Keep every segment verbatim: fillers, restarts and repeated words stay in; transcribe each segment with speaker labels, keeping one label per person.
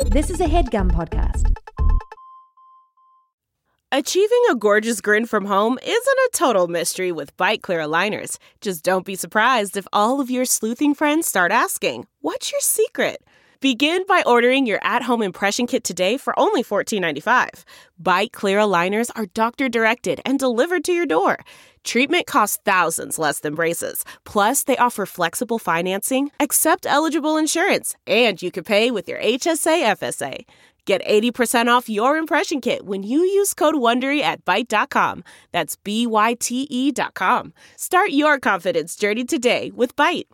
Speaker 1: This is a HeadGum podcast.
Speaker 2: Achieving a gorgeous grin from home isn't a total mystery with Byte Clear aligners. Just don't be surprised if all of your sleuthing friends start asking, "What's your secret?" Begin by ordering your at-home impression kit today for only fourteen ninety-five. Byte Clear aligners are doctor-directed and delivered to your door. Treatment costs thousands less than braces. Plus, they offer flexible financing, accept eligible insurance, and you can pay with your H S A F S A. Get eighty percent off your impression kit when you use code WONDERY at byte dot com. That's B Y T E dot com. Start your confidence journey today with Byte.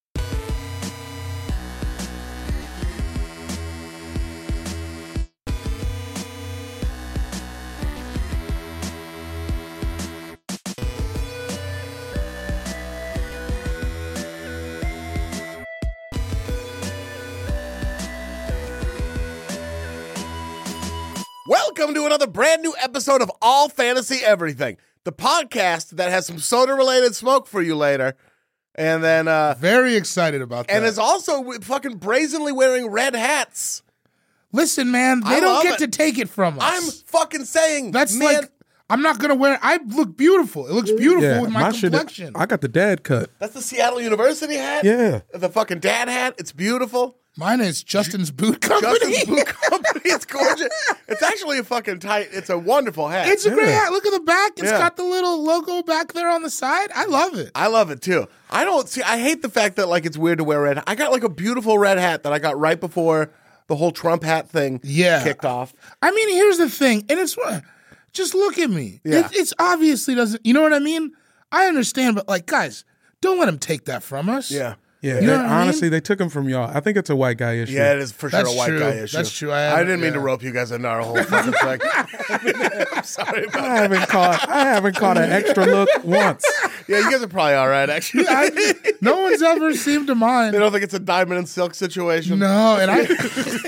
Speaker 3: Welcome to another brand new episode of All Fantasy Everything, the podcast that has some soda-related smoke for you later. And then, uh...
Speaker 4: Very excited about that.
Speaker 3: And is also fucking brazenly wearing red hats.
Speaker 4: Listen, man, they
Speaker 3: I
Speaker 4: don't
Speaker 3: love
Speaker 4: get
Speaker 3: it.
Speaker 4: to take it from us.
Speaker 3: I'm fucking saying,
Speaker 4: That's
Speaker 3: man,
Speaker 4: like, I'm not going to wear, I look beautiful. It looks beautiful
Speaker 5: Yeah,
Speaker 4: with my,
Speaker 5: shit-
Speaker 4: complexion.
Speaker 5: I got the dad cut.
Speaker 3: that's the Seattle University hat?
Speaker 5: Yeah.
Speaker 3: The fucking dad hat. It's beautiful.
Speaker 4: Mine is Justin's Boot Company.
Speaker 3: Justin's Boot Company. It's gorgeous. It's actually a fucking tight, it's a wonderful hat.
Speaker 4: It's a great hat. Look at the back. It's
Speaker 3: Yeah.
Speaker 4: got the little logo back there on the side. I love it.
Speaker 3: I love it too. I don't see, I hate the fact that like it's weird to wear red. I got like a beautiful red hat that I got right before the whole Trump hat thing
Speaker 4: Yeah.
Speaker 3: kicked off.
Speaker 4: I mean, here's the thing, and it's, just look at me.
Speaker 3: Yeah.
Speaker 4: It, it's obviously doesn't, you know what I mean? I understand, but like, guys, don't let him take that from us.
Speaker 3: Yeah.
Speaker 5: Yeah,
Speaker 4: You
Speaker 5: they-
Speaker 4: know what I mean?
Speaker 5: honestly, they took him from y'all. I think it's a white guy issue.
Speaker 3: Yeah, it is for sure
Speaker 4: That's
Speaker 3: a white
Speaker 4: true.
Speaker 3: guy issue.
Speaker 4: That's true. I
Speaker 3: I,
Speaker 4: haven't-
Speaker 3: didn't mean to
Speaker 4: yeah.
Speaker 3: rope you guys into our whole fucking thing. I'm sorry about
Speaker 5: I
Speaker 3: that.
Speaker 5: haven't caught. I haven't caught an extra look once.
Speaker 3: Yeah, you guys are probably all right, actually.
Speaker 4: I, no one's ever seemed to mind.
Speaker 3: They don't think it's a diamond and silk situation.
Speaker 4: No, and I,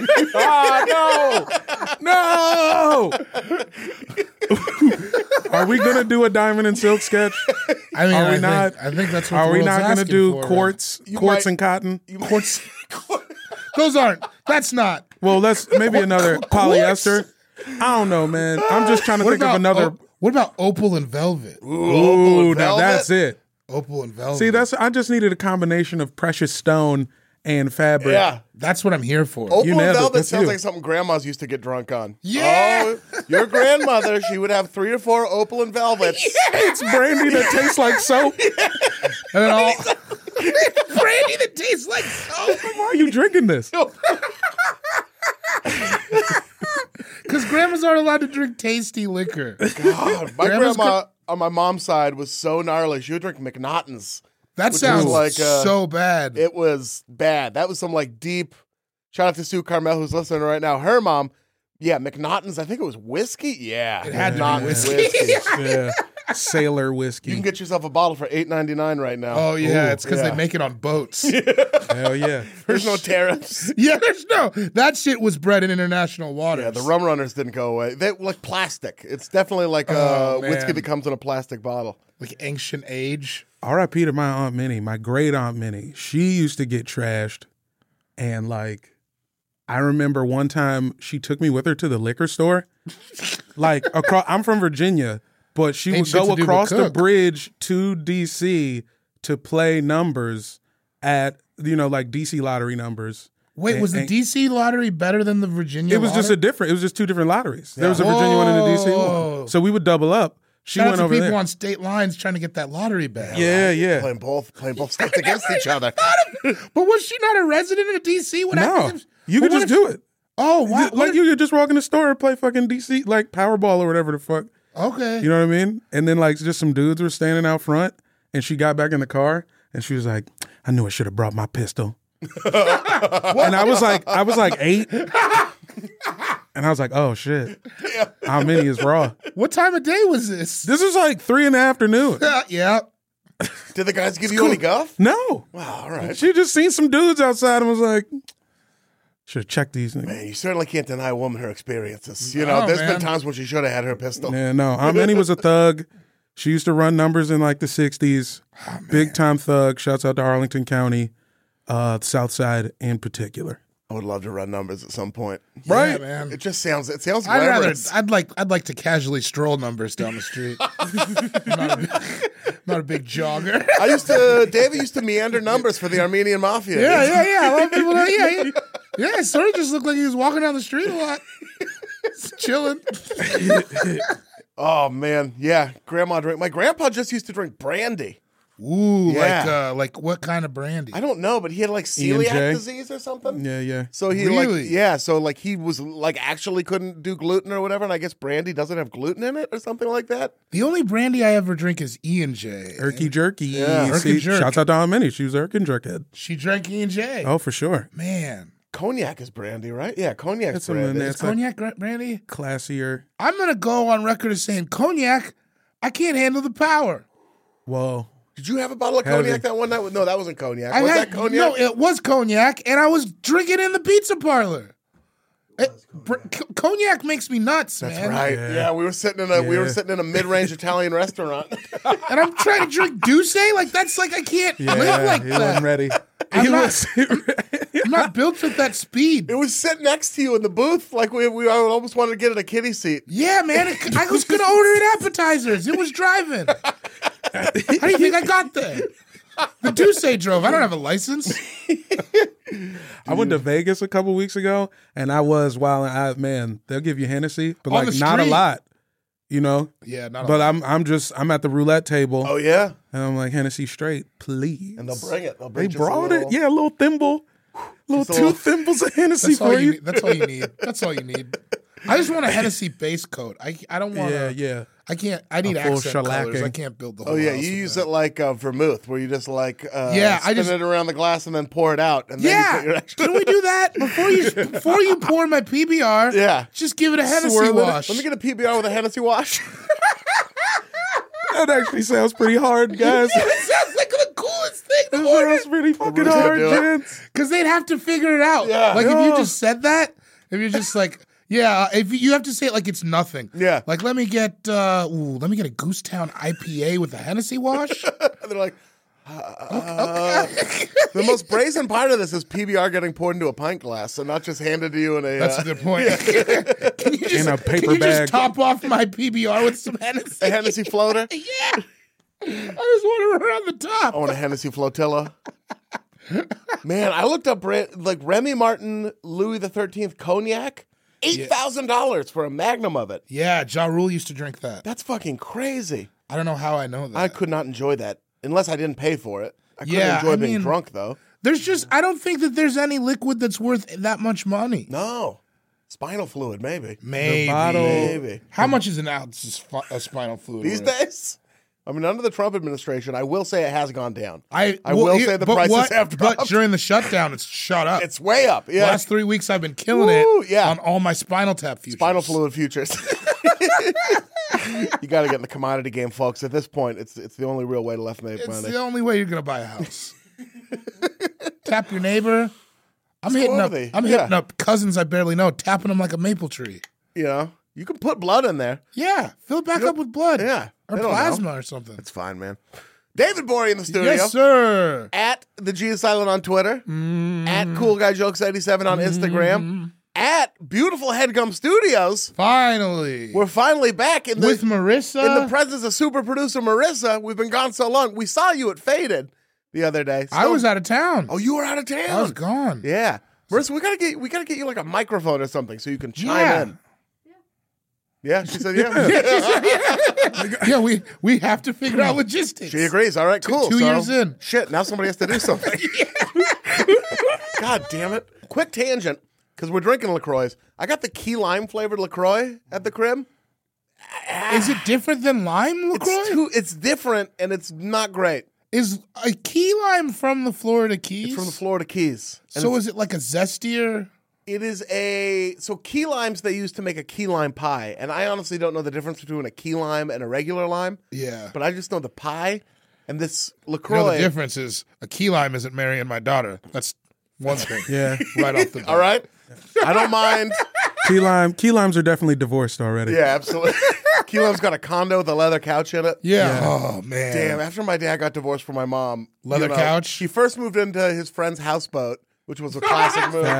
Speaker 5: Oh no, no! Are we gonna do a diamond and silk sketch?
Speaker 4: I mean,
Speaker 5: Are we
Speaker 4: I think,
Speaker 5: not?
Speaker 4: I think that's what
Speaker 5: Are
Speaker 4: the
Speaker 5: we
Speaker 4: world's
Speaker 5: not gonna
Speaker 4: asking
Speaker 5: do
Speaker 4: for,
Speaker 5: quartz,
Speaker 3: You
Speaker 5: quartz
Speaker 3: might-
Speaker 5: and cotton?
Speaker 3: You
Speaker 4: Quartz. Those aren't. That's not.
Speaker 5: Well, let's maybe another polyester. I don't know, man. I'm just trying to
Speaker 4: What
Speaker 5: think
Speaker 4: about
Speaker 5: of another.
Speaker 4: o- what about opal and velvet?
Speaker 3: Ooh, opal
Speaker 5: Ooh,
Speaker 3: and
Speaker 5: now
Speaker 3: velvet?
Speaker 5: that's it.
Speaker 4: Opal and velvet.
Speaker 5: See, that's. I just needed a combination of precious stone and fabric.
Speaker 3: Yeah.
Speaker 4: that's what I'm here for.
Speaker 3: Opal
Speaker 5: You
Speaker 3: and
Speaker 5: nailed it.
Speaker 3: velvet
Speaker 5: That's
Speaker 3: sounds
Speaker 5: you.
Speaker 3: like something grandmas used to get drunk on.
Speaker 4: Yeah.
Speaker 3: Oh, your grandmother, she would have three or four opal and velvets.
Speaker 5: It's brandy that tastes like soap.
Speaker 4: And then all, brandy that tastes like soap.
Speaker 5: Why are you drinking this?
Speaker 4: Because grandmas aren't allowed to drink tasty liquor.
Speaker 3: God, my
Speaker 4: Grandma's
Speaker 3: grandma on my mom's side was so gnarly. She would drink McNaughtons.
Speaker 4: That
Speaker 3: Which
Speaker 4: sounds
Speaker 3: is like, uh,
Speaker 4: so bad.
Speaker 3: It was bad. That was some like deep. Shout out to Sue Carmel who's listening right now. Her mom, yeah, McNaughton's. I think it was whiskey. Yeah,
Speaker 4: It had to be
Speaker 3: McNaughton's
Speaker 4: whiskey.
Speaker 5: Yeah, sailor whiskey.
Speaker 3: You can get yourself a bottle for eight ninety nine right now.
Speaker 4: oh yeah,
Speaker 3: Ooh,
Speaker 4: it's because
Speaker 3: yeah.
Speaker 4: they make it on boats.
Speaker 5: Hell yeah.
Speaker 3: There's no tariffs.
Speaker 4: Yeah, there's no. That shit was bred in international waters.
Speaker 3: Yeah, the rum runners didn't go away. They like plastic. It's definitely like
Speaker 4: Oh,
Speaker 3: uh, whiskey
Speaker 4: man.
Speaker 3: that comes in a plastic bottle.
Speaker 4: like ancient age.
Speaker 5: R I P to my Aunt Minnie, my great Aunt Minnie. She used to get trashed. And like, I remember one time she took me with her to the liquor store. Like, across, I'm from Virginia, but she
Speaker 4: Ain't
Speaker 5: would
Speaker 4: shit
Speaker 5: go
Speaker 4: to do but
Speaker 5: across the
Speaker 4: cook.
Speaker 5: bridge to D C to play numbers at, you know, like D C lottery numbers.
Speaker 4: Wait,
Speaker 5: And-
Speaker 4: was the
Speaker 5: and-
Speaker 4: D C lottery better than the Virginia?
Speaker 5: It was just a
Speaker 4: lottery?
Speaker 5: different, it was just two different lotteries. There was a Virginia one and a D C
Speaker 4: Whoa.
Speaker 5: one. So we would double up. She
Speaker 4: Shout out
Speaker 5: went
Speaker 4: to
Speaker 5: over
Speaker 4: people
Speaker 5: there.
Speaker 4: on state lines trying to get that lottery bag.
Speaker 5: Yeah, yeah.
Speaker 3: Playing both, playing both states against each other.
Speaker 4: But was she not a resident of D C? What
Speaker 5: No,
Speaker 4: happened if-
Speaker 5: you
Speaker 4: but
Speaker 5: could
Speaker 4: what
Speaker 5: just
Speaker 4: if-
Speaker 5: do it.
Speaker 4: Oh, wow.
Speaker 5: Like
Speaker 4: What
Speaker 5: you could just walk in the store and play fucking D C, like Powerball or whatever the fuck.
Speaker 4: if- okay.
Speaker 5: You know what I mean? And then like just some dudes were standing out front and she got back in the car and she was like, I knew I should have brought my pistol. And I was like, I was like eight. And I was like, oh shit. How many is raw?
Speaker 4: What time of day was this?
Speaker 5: This is like three in the afternoon.
Speaker 4: yeah.
Speaker 3: Did the guys give you any guff?
Speaker 5: No.
Speaker 3: Wow, all right.
Speaker 5: She just seen some dudes outside and was like, should have checked these niggas.
Speaker 3: Man, you certainly can't deny a woman her experiences. You know,
Speaker 4: No,
Speaker 3: there's
Speaker 4: man.
Speaker 3: been times when she should have had her pistol.
Speaker 5: Yeah, no. Aunt Minnie was a thug. She used to run numbers in like the sixties. Big time thug. Shouts out to Arlington County, uh, South Side in particular.
Speaker 3: I would love to run numbers at some point.
Speaker 4: Yeah,
Speaker 5: Right?
Speaker 4: man.
Speaker 3: It just sounds. It sounds.
Speaker 4: I'd rather.
Speaker 3: glamorous.
Speaker 4: I'd like. I'd like to casually stroll numbers down the street. I'm not, a big, not a big jogger.
Speaker 3: I used to. David used to meander numbers for the Armenian mafia.
Speaker 4: Yeah, yeah, yeah. A lot of people. Know, yeah, yeah. Yeah, it sort of just looked like he was walking down the street a lot, just chilling.
Speaker 3: Oh man, yeah. Grandma drink. My grandpa just used to drink brandy.
Speaker 4: Ooh,
Speaker 3: Yeah.
Speaker 4: like uh, like what kind of brandy?
Speaker 3: I don't know, but he had like
Speaker 5: E and
Speaker 3: celiac
Speaker 5: J.
Speaker 3: disease or something.
Speaker 5: Yeah, yeah.
Speaker 3: So he
Speaker 4: Really?
Speaker 3: like yeah, so like he was like actually couldn't do gluten or whatever, and I guess brandy doesn't have gluten in it or something like that.
Speaker 4: The only brandy I ever drink is E and J.
Speaker 5: Erky jerky.
Speaker 3: Yeah.
Speaker 5: See,
Speaker 4: Erky jerk.
Speaker 5: Shouts out to Almini. She was Erkin jerkhead.
Speaker 4: She drank E and J.
Speaker 5: Oh, for sure.
Speaker 4: Man,
Speaker 3: Cognac is brandy, right? Yeah, cognac is
Speaker 5: That's something
Speaker 3: brandy.
Speaker 5: in there.
Speaker 4: is
Speaker 5: It's like
Speaker 4: cognac gra- brandy?
Speaker 5: classier.
Speaker 4: I'm gonna go on record as saying cognac. I can't handle the power.
Speaker 5: Whoa.
Speaker 3: Did you have a bottle of
Speaker 5: Heavy.
Speaker 3: cognac that one night? No, that wasn't cognac.
Speaker 4: I
Speaker 3: was
Speaker 4: had,
Speaker 3: that cognac?
Speaker 4: No, it was cognac, and I was drinking in the pizza parlor. It- br- co- cognac makes me nuts,
Speaker 3: That's
Speaker 4: man.
Speaker 3: right.
Speaker 5: Yeah.
Speaker 3: Yeah. we were sitting in a we were
Speaker 5: Yeah.
Speaker 3: sitting in a mid-range Italian restaurant.
Speaker 4: And I'm trying to drink Douce. Like that's like I can't
Speaker 5: Yeah,
Speaker 4: live like
Speaker 5: he
Speaker 4: that.
Speaker 5: wasn't ready.
Speaker 4: I'm
Speaker 5: he
Speaker 4: not-
Speaker 5: was.
Speaker 4: I'm not built with that speed.
Speaker 3: It was sitting next to you in the booth, like we we almost wanted to get in a kiddie seat.
Speaker 4: Yeah, man. It, I was gonna order it appetizers. It was driving. How do you think I got there? The Douce drove. I don't have a license.
Speaker 5: I went to Vegas a couple weeks ago, and I was while I man, they'll give you Hennessy, but
Speaker 4: On
Speaker 5: like
Speaker 4: the
Speaker 5: not a
Speaker 4: street.
Speaker 5: lot, you know.
Speaker 4: Yeah, not.
Speaker 5: But
Speaker 4: a
Speaker 5: I'm I'm just I'm at the roulette table,
Speaker 3: Oh yeah,
Speaker 5: and I'm like Hennessy straight, please.
Speaker 3: and they'll bring it. They'll
Speaker 5: They
Speaker 3: bring just a
Speaker 5: brought
Speaker 3: little-
Speaker 5: it, yeah, a little thimble, little
Speaker 3: Just a
Speaker 5: two
Speaker 3: little-
Speaker 5: thimbles of Hennessy
Speaker 4: That's all
Speaker 5: for
Speaker 4: you
Speaker 5: you.
Speaker 4: need. That's all you need. That's all you need. I just want a Hennessy base coat. I I don't want.
Speaker 5: Yeah, yeah.
Speaker 4: I can't. I need
Speaker 5: A full
Speaker 4: accent colors.
Speaker 5: shellacking.
Speaker 4: I can't build the whole.
Speaker 3: Oh yeah,
Speaker 4: house
Speaker 3: you
Speaker 4: with
Speaker 3: use
Speaker 4: that.
Speaker 3: it like uh, vermouth, where you just like uh,
Speaker 4: Yeah, I
Speaker 3: spin
Speaker 4: just-
Speaker 3: it around the glass and then pour it out. And then you put your
Speaker 4: Yeah,
Speaker 3: extra-
Speaker 4: can we do that before you before you pour my P B R?
Speaker 3: Yeah.
Speaker 4: just give it a Hennessy
Speaker 3: Swirl it.
Speaker 4: wash.
Speaker 3: Let me get a P B R with a Hennessy wash.
Speaker 5: That actually sounds pretty hard, guys.
Speaker 4: It sounds like the coolest thing
Speaker 5: That
Speaker 4: to order.
Speaker 5: sounds pretty fucking
Speaker 3: really
Speaker 5: hard,
Speaker 3: do it.
Speaker 5: gents.
Speaker 4: Because they'd have to figure it out.
Speaker 3: Yeah.
Speaker 4: Like if you
Speaker 5: Yeah.
Speaker 4: just said that, if you're just like, yeah, if you have to say it like it's nothing.
Speaker 3: Yeah.
Speaker 4: Like let me get, uh, ooh, let me get a Goosetown I P A with a Hennessy wash.
Speaker 3: And they're like, uh, the most brazen part of this is P B R getting poured into a pint glass and not just handed to you in a,
Speaker 4: That's
Speaker 3: uh,
Speaker 4: a good point. Can you just,
Speaker 5: In a
Speaker 4: can
Speaker 5: paper
Speaker 4: you just
Speaker 5: bag.
Speaker 4: top off my P B R with some Hennessy?
Speaker 3: a Hennessy floater.
Speaker 4: Yeah. I just want it around the top.
Speaker 3: I want a Hennessy flotilla. Man, I looked up Re- like Remy Martin Louis the Thirteenth cognac, eight thousand dollars for a magnum of it.
Speaker 4: Yeah, Ja Rule used to drink that.
Speaker 3: That's fucking crazy.
Speaker 4: I don't know how I know that.
Speaker 3: I could not enjoy that unless I didn't pay for it. I couldn't
Speaker 4: Yeah,
Speaker 3: enjoy
Speaker 4: I
Speaker 3: being
Speaker 4: mean-
Speaker 3: drunk though.
Speaker 4: There's just, I don't think that there's any liquid that's worth that much money.
Speaker 3: No, spinal fluid maybe.
Speaker 4: Maybe.
Speaker 5: bottle-
Speaker 3: Maybe
Speaker 4: How much is an ounce of spi- of spinal fluid?
Speaker 3: these
Speaker 4: worth?
Speaker 3: days. I mean, under the Trump administration, I will say it has gone down.
Speaker 4: I,
Speaker 3: I
Speaker 4: well,
Speaker 3: will
Speaker 4: here-
Speaker 3: say the
Speaker 4: but
Speaker 3: prices
Speaker 4: what-
Speaker 3: have
Speaker 4: But
Speaker 3: dropped.
Speaker 4: during the shutdown, it's shot up.
Speaker 3: It's way up. Yeah,
Speaker 4: Last three weeks, I've been killing
Speaker 3: Woo,
Speaker 4: it
Speaker 3: yeah.
Speaker 4: on all my Spinal Tap futures.
Speaker 3: spinal fluid futures. You got to get in the commodity game, folks. At this point, it's it's the only real way to left make
Speaker 4: It's
Speaker 3: money.
Speaker 4: the only way you're gonna buy a house. Tap your neighbor. I'm
Speaker 3: Just go
Speaker 4: hitting
Speaker 3: over
Speaker 4: up.
Speaker 3: there.
Speaker 4: I'm
Speaker 3: Yeah.
Speaker 4: hitting up cousins I barely know, tapping them like a maple tree.
Speaker 3: You know, you can put blood in there.
Speaker 4: Yeah, fill it back up with blood.
Speaker 3: Yeah,
Speaker 4: or
Speaker 3: they don't
Speaker 4: plasma or something.
Speaker 3: It's fine, man. David Bory in the studio.
Speaker 4: Yes, sir.
Speaker 3: At the G is silent on Twitter. At Cool Guy Jokes eighty-seven on Instagram. At Beautiful Headgum Studios.
Speaker 4: Finally,
Speaker 3: We're finally back in the
Speaker 4: with Marissa.
Speaker 3: in the presence of super producer Marissa. We've been gone so long. We saw you at Faded the other day.
Speaker 4: I
Speaker 3: Still-
Speaker 4: was out of town.
Speaker 3: Oh, you were out of town.
Speaker 4: I was gone.
Speaker 3: Yeah, Marissa, we gotta get we gotta get you like a microphone or something so you can chime
Speaker 4: Yeah.
Speaker 3: in. Yeah, she said yeah.
Speaker 4: Yeah, we we have to figure out logistics.
Speaker 3: She agrees. All right, cool.
Speaker 4: two
Speaker 3: So-
Speaker 4: years in.
Speaker 3: Shit, now somebody has to do something. God damn it. Quick tangent, because we're drinking LaCroix. I got the key lime flavored LaCroix at the crib.
Speaker 4: Is it different than lime LaCroix?
Speaker 3: It's too, it's different and it's not great.
Speaker 4: Is a key lime from the Florida Keys?
Speaker 3: It's from the Florida Keys. And
Speaker 4: So
Speaker 3: it's-
Speaker 4: is it like a zestier?
Speaker 3: it is a so key limes they use to make a key lime pie, and I honestly don't know the difference between a key lime and a regular lime.
Speaker 4: Yeah.
Speaker 3: But I just know the pie and this
Speaker 4: You know,
Speaker 3: LaCroix.
Speaker 4: the difference is a key lime isn't marrying my daughter. That's one thing.
Speaker 5: Yeah.
Speaker 4: Right off the bat.
Speaker 3: All right, I don't mind.
Speaker 5: Key lime, key limes are definitely divorced already.
Speaker 3: Yeah, absolutely. Key lime's got a condo with a leather couch in it.
Speaker 4: Yeah. Oh, man.
Speaker 3: Damn, after my dad got divorced from my mom.
Speaker 4: Leather couch?
Speaker 3: He first moved into his friend's houseboat, which was a classic move.
Speaker 5: Fact.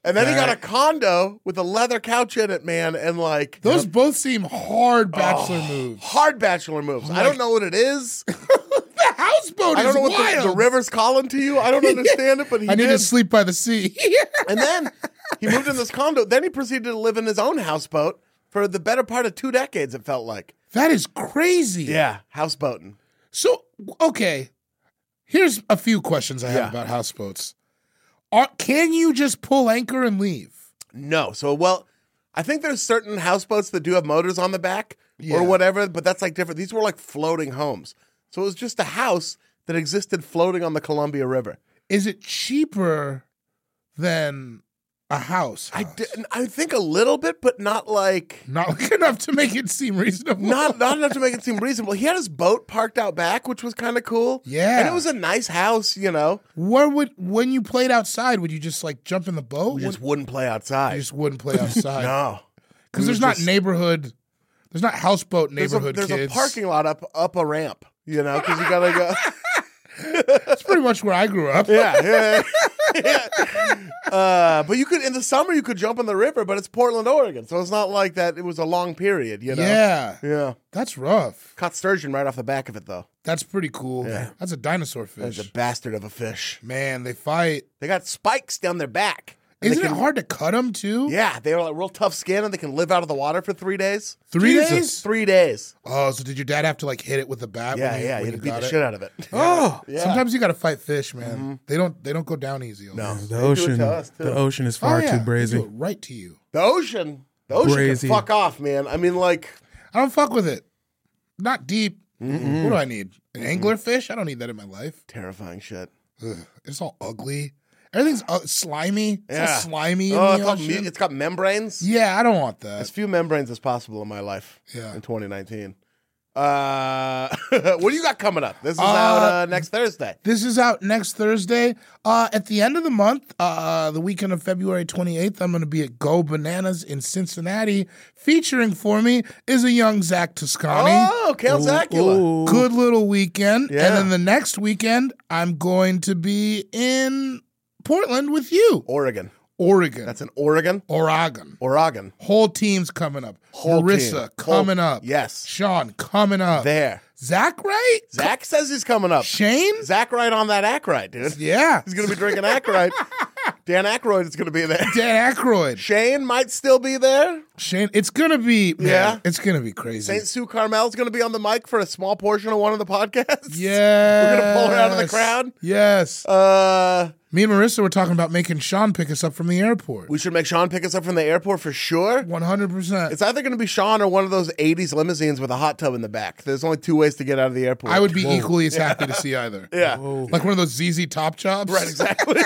Speaker 3: And then he got a
Speaker 4: That-
Speaker 3: condo with a leather couch in it, man, and like
Speaker 4: Those both seem hard bachelor
Speaker 3: Oh,
Speaker 4: moves.
Speaker 3: hard bachelor moves. I don't know what it is.
Speaker 4: The houseboat
Speaker 3: I don't
Speaker 4: is
Speaker 3: know what
Speaker 4: wild.
Speaker 3: the, the river's calling to you. I don't understand it, but he
Speaker 4: I need
Speaker 3: did.
Speaker 4: to sleep by the sea.
Speaker 3: And then he moved in this condo. Then he proceeded to live in his own houseboat for the better part of two decades, it felt like.
Speaker 4: That is crazy.
Speaker 3: Yeah, houseboating.
Speaker 4: So, okay, here's a few questions I have
Speaker 3: Yeah.
Speaker 4: about houseboats. Are, can you just pull anchor and leave?
Speaker 3: No. So, well, I think there's certain houseboats that do have motors on the back
Speaker 4: Yeah.
Speaker 3: or whatever, but that's like different. These were like floating homes. So it was just a house that existed floating on the Columbia River.
Speaker 4: Is it cheaper than a house?
Speaker 3: I
Speaker 4: house?
Speaker 3: didn't, I think a little bit, but not like
Speaker 4: Not like enough to make it seem reasonable.
Speaker 3: not not enough to make it seem reasonable. He had his boat parked out back, which was kind of cool.
Speaker 4: Yeah.
Speaker 3: And it was a nice house, you know.
Speaker 4: Where would when you played outside? Would you just like jump in the boat?
Speaker 3: We just
Speaker 4: Would-
Speaker 3: wouldn't play outside.
Speaker 4: you just wouldn't play outside.
Speaker 3: no.
Speaker 4: because
Speaker 3: We
Speaker 4: there's
Speaker 3: would
Speaker 4: not
Speaker 3: just-
Speaker 4: neighborhood. There's not houseboat
Speaker 3: There's, a,
Speaker 4: neighborhood
Speaker 3: there's a
Speaker 4: kids.
Speaker 3: parking lot up up a ramp, you know, because you gotta go.
Speaker 4: That's pretty much where I grew up.
Speaker 3: Yeah, yeah, yeah. Uh, but you could in the summer you could jump in the river, but it's Portland, Oregon, so it's not like that. It was a long period, you know.
Speaker 4: Yeah,
Speaker 3: yeah.
Speaker 4: that's rough.
Speaker 3: Caught sturgeon right off the back of it, though.
Speaker 4: That's pretty cool.
Speaker 3: Yeah.
Speaker 4: That's a dinosaur
Speaker 3: That's
Speaker 4: fish.
Speaker 3: a bastard of a fish.
Speaker 4: Man, they fight.
Speaker 3: They got spikes down their back. And
Speaker 4: Isn't
Speaker 3: they
Speaker 4: it
Speaker 3: can-
Speaker 4: hard to cut them too?
Speaker 3: Yeah, they were like real tough skin, and they can live out of the water for three days.
Speaker 4: Three
Speaker 3: Jesus.
Speaker 4: days?
Speaker 3: Three days.
Speaker 4: Oh, so did your dad have to like hit it with a bat?
Speaker 3: Yeah,
Speaker 4: when you,
Speaker 3: yeah.
Speaker 4: when
Speaker 3: You
Speaker 4: you
Speaker 3: had to beat
Speaker 4: got
Speaker 3: the
Speaker 4: it?
Speaker 3: shit out of it.
Speaker 4: Oh,
Speaker 3: Yeah.
Speaker 4: sometimes you got to fight fish, man. They don't. They don't go down easy. on
Speaker 3: No.
Speaker 4: this.
Speaker 5: The
Speaker 3: They do it
Speaker 5: ocean,
Speaker 3: to us, too.
Speaker 5: the ocean is
Speaker 4: Oh,
Speaker 5: far
Speaker 4: yeah.
Speaker 5: too
Speaker 4: They do it
Speaker 5: brazy.
Speaker 4: right to you.
Speaker 3: The ocean. The ocean
Speaker 5: Brazy.
Speaker 3: can fuck off, man. I mean, like,
Speaker 4: I don't fuck with it. Not deep. What do I need? An anglerfish? I don't need that in my life.
Speaker 3: terrifying shit.
Speaker 4: Ugh, it's all ugly. Everything's uh, slimy. It's
Speaker 3: Yeah.
Speaker 4: all slimy in
Speaker 3: Oh,
Speaker 4: the
Speaker 3: it's, got,
Speaker 4: ocean.
Speaker 3: mu- it's got membranes.
Speaker 4: Yeah, I don't want that.
Speaker 3: As few membranes as possible in my life.
Speaker 4: Yeah.
Speaker 3: In twenty nineteen. Uh, what do you got coming up? This is
Speaker 4: Uh,
Speaker 3: out uh, next Thursday.
Speaker 4: This is out next Thursday. Uh, at the end of the month, uh, the weekend of February twenty-eighth, I'm going to be at Go Bananas in Cincinnati. Featuring for me is a young Zach Toscani.
Speaker 3: Oh, Kale Zacula.
Speaker 4: Good little weekend.
Speaker 3: Yeah.
Speaker 4: And then the next weekend, I'm going to be in Portland with you.
Speaker 3: Oregon.
Speaker 4: Oregon.
Speaker 3: That's in Oregon.
Speaker 4: Oregon.
Speaker 3: Oregon.
Speaker 4: Whole team's coming up.
Speaker 3: Whole
Speaker 4: Marissa
Speaker 3: team.
Speaker 4: coming
Speaker 3: Whole-
Speaker 4: up.
Speaker 3: yes.
Speaker 4: Sean coming up.
Speaker 3: There.
Speaker 4: Zach Wright?
Speaker 3: Zach says he's coming up.
Speaker 4: Shane?
Speaker 3: Zach Wright on that Ackroyd, dude.
Speaker 4: Yeah.
Speaker 3: He's going to be drinking Ackroyd. Dan Aykroyd is going to be there.
Speaker 4: Dan Aykroyd.
Speaker 3: Shane might still be there.
Speaker 4: Shane, it's gonna be man,
Speaker 3: Yeah.
Speaker 4: it's gonna be crazy.
Speaker 3: Saint Sue Carmel's going to be on the mic for a small portion of one of the podcasts.
Speaker 4: Yeah,
Speaker 3: We're going to pull her out of the crowd.
Speaker 4: Yes.
Speaker 3: Uh,
Speaker 4: Me and Marissa were talking about making Sean pick us up from the airport.
Speaker 3: we should make Sean pick us up from the airport for sure.
Speaker 4: One hundred percent.
Speaker 3: It's either going to be Sean or one of those eighties limousines with a hot tub in the back. There's only two ways to get out of the airport.
Speaker 4: I would be equally as happy to see either.
Speaker 3: Yeah.
Speaker 4: Like one of those Z Z Top Jobs.
Speaker 3: Right, exactly.